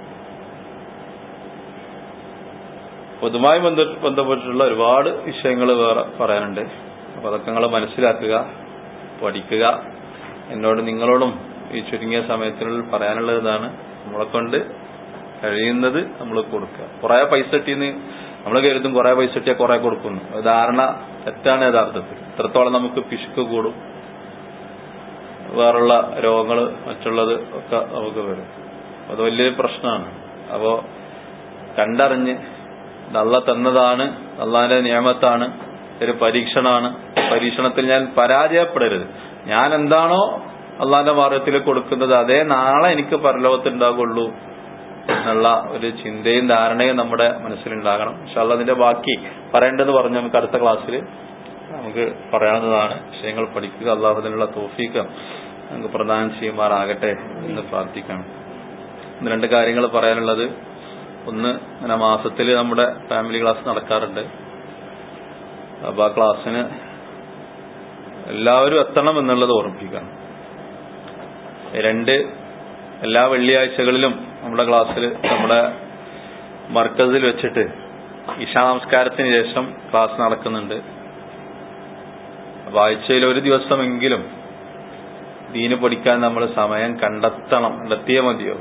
S1: പൊതുമായി ബന്ധ ബന്ധപ്പെട്ടിട്ടുള്ള ഒരുപാട് വിഷയങ്ങൾ വേറെ പറയാനുണ്ട്. അപ്പൊ അതൊക്കെ നിങ്ങൾ മനസ്സിലാക്കുക, പഠിക്കുക. എന്നോട് നിങ്ങളോടും ഈ ചുരുങ്ങിയ സമയത്തിനുള്ളിൽ പറയാനുള്ളത് ഇതാണ്, നമ്മളെ കൊണ്ട് കഴിയുന്നത് നമ്മൾ കൊടുക്കുക. കുറെ പൈസ കിട്ടിയെന്ന് നമ്മൾ കരുതും, കുറെ പൈസ കിട്ടിയാൽ കുറെ കൊടുക്കുന്നു. ധാരണ തെറ്റാണ് യഥാർത്ഥത്തിൽ. ഇത്രത്തോളം നമുക്ക് പിശുക്ക് കൂടും, വേറുള്ള രോഗങ്ങൾ മറ്റുള്ളത് ഒക്കെ നമുക്ക് വരും. അത് വലിയൊരു പ്രശ്നമാണ്. അപ്പോ കണ്ടറിഞ്ഞ് അല്ലാഹ് തന്നതാണ്, അള്ളാഹിന്റെ നിയമത്താണ്, ഒരു പരീക്ഷണമാണ്. പരീക്ഷണത്തിൽ ഞാൻ പരാജയപ്പെടരുത്. ഞാൻ എന്താണോ അള്ളാഹിന്റെ മാർഗത്തിൽ കൊടുക്കുന്നത് അതേ നാളെ എനിക്ക് പരലോകത്തുണ്ടാകുള്ളൂ എന്നുള്ള ഒരു ചിന്തയും ധാരണയും നമ്മുടെ മനസ്സിലുണ്ടാകണം. ഇൻഷാ അല്ലാഹ് അതിന്റെ ബാക്കി പറയേണ്ടത് പറഞ്ഞ് നമുക്ക് അടുത്ത ക്ലാസ്സിൽ നമുക്ക് പറയാവുന്നതാണ്. വിഷയങ്ങൾ പഠിക്കുക. അള്ളാഹു അതിനുള്ള തൗഫീഖ് നമുക്ക് പ്രദാനം ചെയ്യുമാറാകട്ടെ എന്ന് പ്രാർത്ഥിക്കണം. ഇന്ന് രണ്ട് കാര്യങ്ങൾ പറയാനുള്ളത്. ഒന്ന്, അങ്ങനെ മാസത്തിൽ നമ്മുടെ ഫാമിലി ക്ലാസ് നടക്കാറുണ്ട്. അപ്പൊ ആ ക്ലാസ്സിന് എല്ലാവരും എത്തണം എന്നുള്ളത് ഓർമ്മിപ്പിക്കണം. രണ്ട്, എല്ലാ വെള്ളിയാഴ്ചകളിലും നമ്മുടെ ക്ലാസ്സിൽ നമ്മുടെ മർക്കസിൽ വെച്ചിട്ട് ഇശാ നമസ്കാരത്തിന് ശേഷം ക്ലാസ് നടക്കുന്നുണ്ട്. അപ്പൊ ആഴ്ചയിൽ ഒരു ദിവസമെങ്കിലും ദീന് പഠിക്കാൻ നമ്മൾ സമയം കണ്ടെത്തണം, കണ്ടെത്തിയേ മതിയോ.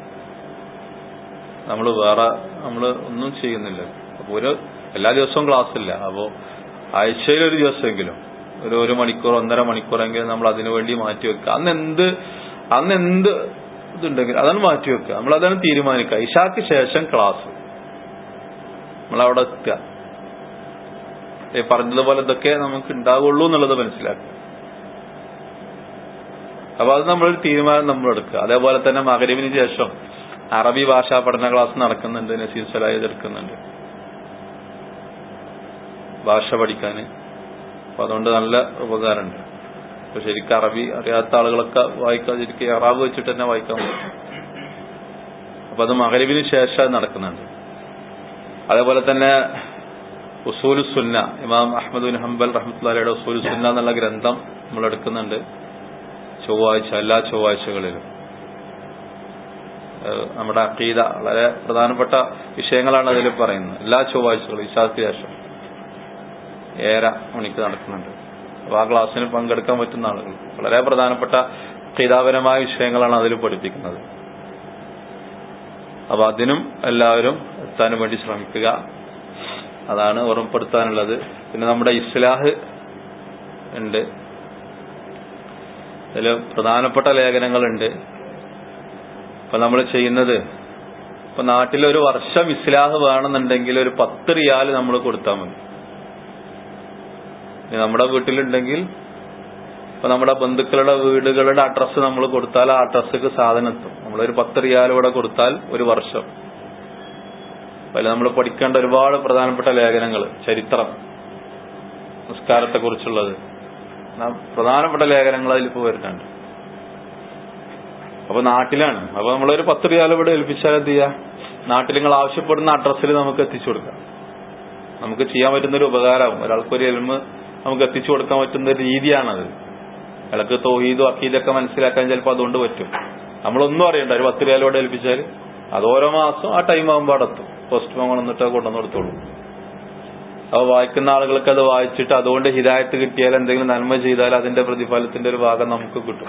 S1: നമ്മൾ വേറെ നമ്മൾ ഒന്നും ചെയ്യുന്നില്ല. അപ്പൊ ഒരു എല്ലാ ദിവസവും ക്ലാസ് ഇല്ല. അപ്പോ ആഴ്ചയിൽ ഒരു ദിവസമെങ്കിലും ഒരു ഒരു മണിക്കൂർ ഒന്നര മണിക്കൂറെങ്കിലും നമ്മൾ അതിനുവേണ്ടി മാറ്റിവെക്കുക. അന്ന് എന്ത് അന്ന് എന്ത് ഇതുണ്ടെങ്കിൽ അതാണ് മാറ്റിവെക്കുക. നമ്മൾ അതാണ് തീരുമാനിക്കുക. ഇശാക്ക് ശേഷം ക്ലാസ് നമ്മളവിടെ എത്തുക. പറഞ്ഞതുപോലെ ഇതൊക്കെ നമുക്ക് ഉണ്ടാവുള്ളൂ എന്നുള്ളത് മനസ്സിലാക്കുക. അപ്പൊ അത് നമ്മളൊരു തീരുമാനം നമ്മൾ എടുക്കുക. അതേപോലെ തന്നെ മഗ്‌രിബിന് ശേഷം അറബി ഭാഷാ പഠന ക്ലാസ് നടക്കുന്നുണ്ട്. നസീർ സലാഹിദ് എടുക്കുന്നുണ്ട് ഭാഷ പഠിക്കാന്. അപ്പൊ അതുകൊണ്ട് നല്ല ഉപകാരമുണ്ട്. അപ്പൊ ശരിക്കും അറബി അറിയാത്ത ആളുകളൊക്കെ വായിക്കാൻ ശരിക്കും അറാബ് വെച്ചിട്ട് തന്നെ വായിക്കാൻ പറ്റും. അപ്പൊ അത് മഗ്‌രിബിന് ശേഷം നടക്കുന്നുണ്ട്. അതേപോലെ തന്നെ ഉസൂലു സുന്ന, ഇമാം അഹ്മദ് ബിൻ ഹംബൽ റഹ്മത്തുള്ളാഹിയുടെ ഉസൂലു സുന്ന എന്നുള്ള ഗ്രന്ഥം നമ്മൾ എടുക്കുന്നുണ്ട് ചൊവ്വാഴ്ച, എല്ലാ ചൊവ്വാഴ്ചകളിലും. നമ്മുടെ അഖീദ വളരെ പ്രധാനപ്പെട്ട വിഷയങ്ങളാണ് അതിൽ പറയുന്നത്. എല്ലാ ചൊവ്വാഴ്ചകളും ഇശാക്ക് ശേഷം ഏഴര മണിക്ക് നടക്കുന്നുണ്ട്. അപ്പൊ ആ ക്ലാസ്സിന് പങ്കെടുക്കാൻ പറ്റുന്ന ആളുകൾ വളരെ പ്രധാനപ്പെട്ട അഖീദാപരമായ വിഷയങ്ങളാണ് അതിൽ പഠിപ്പിക്കുന്നത്. അപ്പൊ അതിനും എല്ലാവരും എത്താനും വേണ്ടി ശ്രമിക്കുക. അതാണ് ഓർമ്മപ്പെടുത്താനുള്ളത്. പിന്നെ നമ്മുടെ ഇസ്ലാഹ് ഉണ്ട്, അതിൽ പ്രധാനപ്പെട്ട ലേഖനങ്ങളുണ്ട്. അപ്പൊ നമ്മൾ ചെയ്യുന്നത് ഇപ്പൊ നാട്ടിൽ ഒരു വർഷം ഇസ്ലാഹ് വേണമെന്നുണ്ടെങ്കിൽ ഒരു പത്ത് റിയാൽ നമ്മൾ കൊടുത്താൽ മതി. നമ്മുടെ വീട്ടിലുണ്ടെങ്കിൽ ഇപ്പൊ നമ്മുടെ ബന്ധുക്കളുടെ വീടുകളുടെ അഡ്രസ്സ് നമ്മൾ കൊടുത്താൽ ആ അഡ്രസ്സക്ക് സാധനം എത്തും. നമ്മളൊരു പത്ത് റിയാൽ ഇവിടെ കൊടുത്താൽ ഒരു വർഷം. അതിൽ നമ്മൾ പഠിക്കേണ്ട ഒരുപാട് പ്രധാനപ്പെട്ട ലേഖനങ്ങൾ, ചരിത്രം, നിസ്കാരത്തെ കുറിച്ചുള്ളത്, പ്രധാനപ്പെട്ട ലേഖനങ്ങൾ അതിലിപ്പോ വരുന്നുണ്ട്. അപ്പൊ നാട്ടിലാണ്. അപ്പൊ നമ്മളൊരു പത്ത് റിയാൽ ഇവിടെ ഏൽപ്പിച്ചാൽ എന്ത് ചെയ്യാ, നാട്ടിൽ നിങ്ങൾ ആവശ്യപ്പെടുന്ന അഡ്രസ്സിൽ നമുക്ക് എത്തിച്ചു കൊടുക്കാം. നമുക്ക് ചെയ്യാൻ പറ്റുന്നൊരു ഉപകാരമാവും. ഒരാൾക്കൊരു എൽമ് നമുക്ക് എത്തിച്ചു കൊടുക്കാൻ പറ്റുന്ന ഒരു രീതിയാണത്. അയാൾക്ക് തൗഹീദും അഖീദൊക്കെ മനസ്സിലാക്കാൻ ചിലപ്പോൾ അതുകൊണ്ട് പറ്റും. നമ്മളൊന്നും അറിയണ്ട, ഒരു പത്ത് റിയാൽ ഇവിടെ ഏൽപ്പിച്ചാൽ അത് ഓരോ മാസം ആ ടൈം ആകുമ്പോൾ അടത്തും. പോസ്റ്റ് മാൻ കൊണ്ടുവന്നിട്ട് കൊണ്ടുവന്ന് കൊടുത്തോളൂ. അപ്പൊ വായിക്കുന്ന ആളുകൾക്ക് അത് വായിച്ചിട്ട് അതുകൊണ്ട് ഹിദായത്ത് കിട്ടിയാൽ, എന്തെങ്കിലും നന്മ ചെയ്താൽ അതിന്റെ പ്രതിഫലത്തിന്റെ ഒരു ഭാഗം നമുക്ക് കിട്ടും.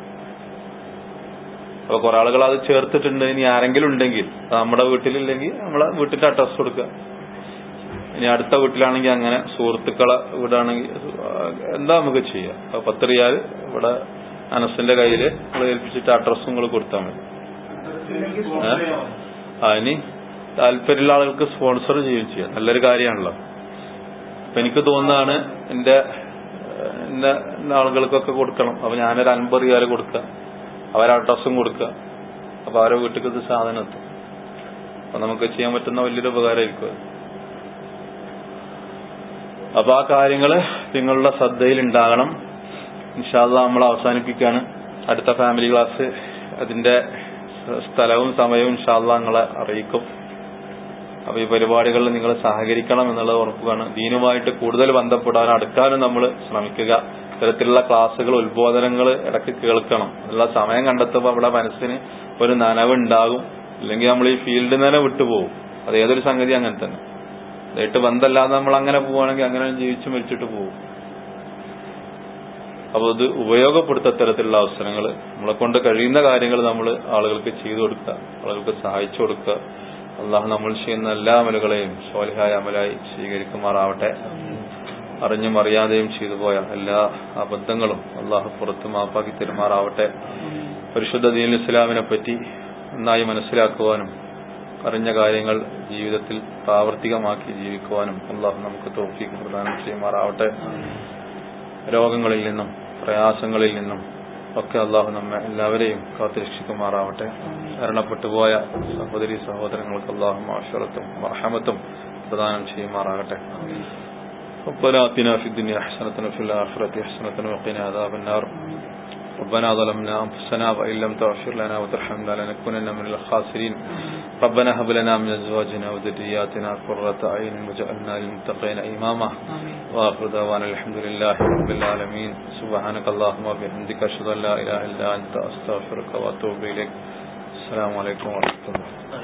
S1: അപ്പൊ കുറെ ആളുകൾ അത് ചേർത്തിട്ടുണ്ട്. ഇനി ആരെങ്കിലും ഉണ്ടെങ്കിൽ, നമ്മുടെ വീട്ടിലില്ലെങ്കിൽ നമ്മളെ വീട്ടിന്റെ അഡ്രസ് കൊടുക്കുക. ഇനി അടുത്ത വീട്ടിലാണെങ്കിൽ അങ്ങനെ, സുഹൃത്തുക്കളെ വീടാണെങ്കിൽ എന്താ നമുക്ക് ചെയ്യാം. അപ്പൊ പത്ത് റിയാൽ ഇവിടെ അനസിന്റെ കയ്യില് നിങ്ങൾ ഏൽപ്പിച്ചിട്ട് അഡ്രസ്സും നിങ്ങൾ കൊടുത്താൽ മതി. അതിന് താല്പര്യമുള്ള ആളുകൾക്ക് സ്പോൺസർ ചെയ്യുകയും ചെയ്യാം. നല്ലൊരു കാര്യമാണല്ലോ. അപ്പൊ എനിക്ക് തോന്നുന്നതാണ് എന്റെ എന്റെ ആളുകൾക്കൊക്കെ കൊടുക്കണം. അപ്പൊ ഞാനൊരു അൻപത് റിയാൽ കൊടുക്കുക, അവരെ അഡ്രസ്സും കൊടുക്കുക. അപ്പൊ അവരെ വീട്ടിൽ ഇത് സാധനം എത്തും. അപ്പൊ നമുക്ക് ചെയ്യാൻ പറ്റുന്ന വലിയൊരു ഉപകാരമായിരിക്കും. അപ്പൊ ആ കാര്യങ്ങള് നിങ്ങളുടെ ശ്രദ്ധയിൽ ഉണ്ടാകണം. ഇൻഷാ അല്ലാഹ് നമ്മൾ അവസാനിപ്പിക്കുകയാണ്. അടുത്ത ഫാമിലി ക്ലാസ് അതിന്റെ സ്ഥലവും സമയവും ഇൻഷാ അല്ലാഹ് നിങ്ങളെ അറിയിക്കും. അപ്പൊ ഈ പരിപാടികളിൽ നിങ്ങൾ സഹകരിക്കണം എന്നുള്ളത് ഉറപ്പുകയാണ്. ദീനുമായിട്ട് കൂടുതൽ ബന്ധപ്പെടാനും അടുക്കാനും നമ്മൾ ശ്രമിക്കുക. ഇത്തരത്തിലുള്ള ക്ലാസ്സുകൾ, ഉത്ബോധനങ്ങൾ ഇടയ്ക്ക് കേൾക്കണം. ഉള്ള സമയം കണ്ടെത്തുമ്പോൾ നമ്മുടെ മനസ്സിന് ഒരു നനവുണ്ടാകും. ഇല്ലെങ്കിൽ നമ്മൾ ഈ ഫീൽഡിൽ തന്നെ വിട്ടുപോകും. അത് ഏതൊരു സംഗതി അങ്ങനെ തന്നെ. അതായിട്ട് ബന്ധമല്ലാതെ നമ്മൾ അങ്ങനെ പോവുകയാണെങ്കിൽ അങ്ങനെ ജീവിച്ചു മരിച്ചിട്ട് പോകും. അപ്പൊ ഇത് ഉപയോഗപ്പെടുത്ത തരത്തിലുള്ള അവസരങ്ങൾ, നമ്മളെ കൊണ്ട് കഴിയുന്ന കാര്യങ്ങൾ നമ്മൾ ആളുകൾക്ക് ചെയ്തു കൊടുക്കുക, ആളുകൾക്ക് സഹായിച്ചു കൊടുക്കുക. അള്ളാഹു നമ്മൾ ചെയ്യുന്ന എല്ലാ അമലുകളെയും സ്വാലിഹായ അമലായി സ്വീകരിക്കുമാറാവട്ടെ. അറിഞ്ഞും അറിയാതെയും ചെയ്തു പോയ എല്ലാ അബദ്ധങ്ങളും അള്ളാഹു പുറത്ത് മാപ്പാക്കി തരുമാറാവട്ടെ. പരിശുദ്ധ ദീനുൽ ഇസ്ലാമിനെ പറ്റി നന്നായി മനസ്സിലാക്കുവാനും അറിഞ്ഞ കാര്യങ്ങൾ ജീവിതത്തിൽ പ്രാവർത്തികമാക്കി ജീവിക്കുവാനും അള്ളാഹു നമുക്ക് തൗഫീഖ് പ്രദാനം ചെയ്യുമാറാവട്ടെ. രോഗങ്ങളിൽ നിന്നും പ്രയാസങ്ങളിൽ നിന്നും ഒക്കെ അള്ളാഹു നമ്മെ എല്ലാവരെയും കാത്തുരക്ഷിക്കുമാറാവട്ടെ. മരണപ്പെട്ടുപോയ സഹോദരി സഹോദരങ്ങൾക്ക് അള്ളാഹു മഗ്ഫിറത്തും മർഹമത്തും പ്രദാനം ചെയ്യുമാറാകട്ടെ. ربنا آتنا في الدنيا حسنة وفي الآخرة حسنة وقنا عذاب النار. ربنا ظلمنا أنفسنا وإن لم تغفر لنا وترحمنا لنكونن من الخاسرين. ربنا هب لنا من أزواجنا وذرياتنا قرة أعين واجعلنا للمتقين إماما. وآخر دعوانا الحمد لله رب العالمين. سبحانك اللهم وبحمدك أشهد أن لا إله إلا أنت أستغفرك وأتوب إليك. السلام عليكم ورحمة الله.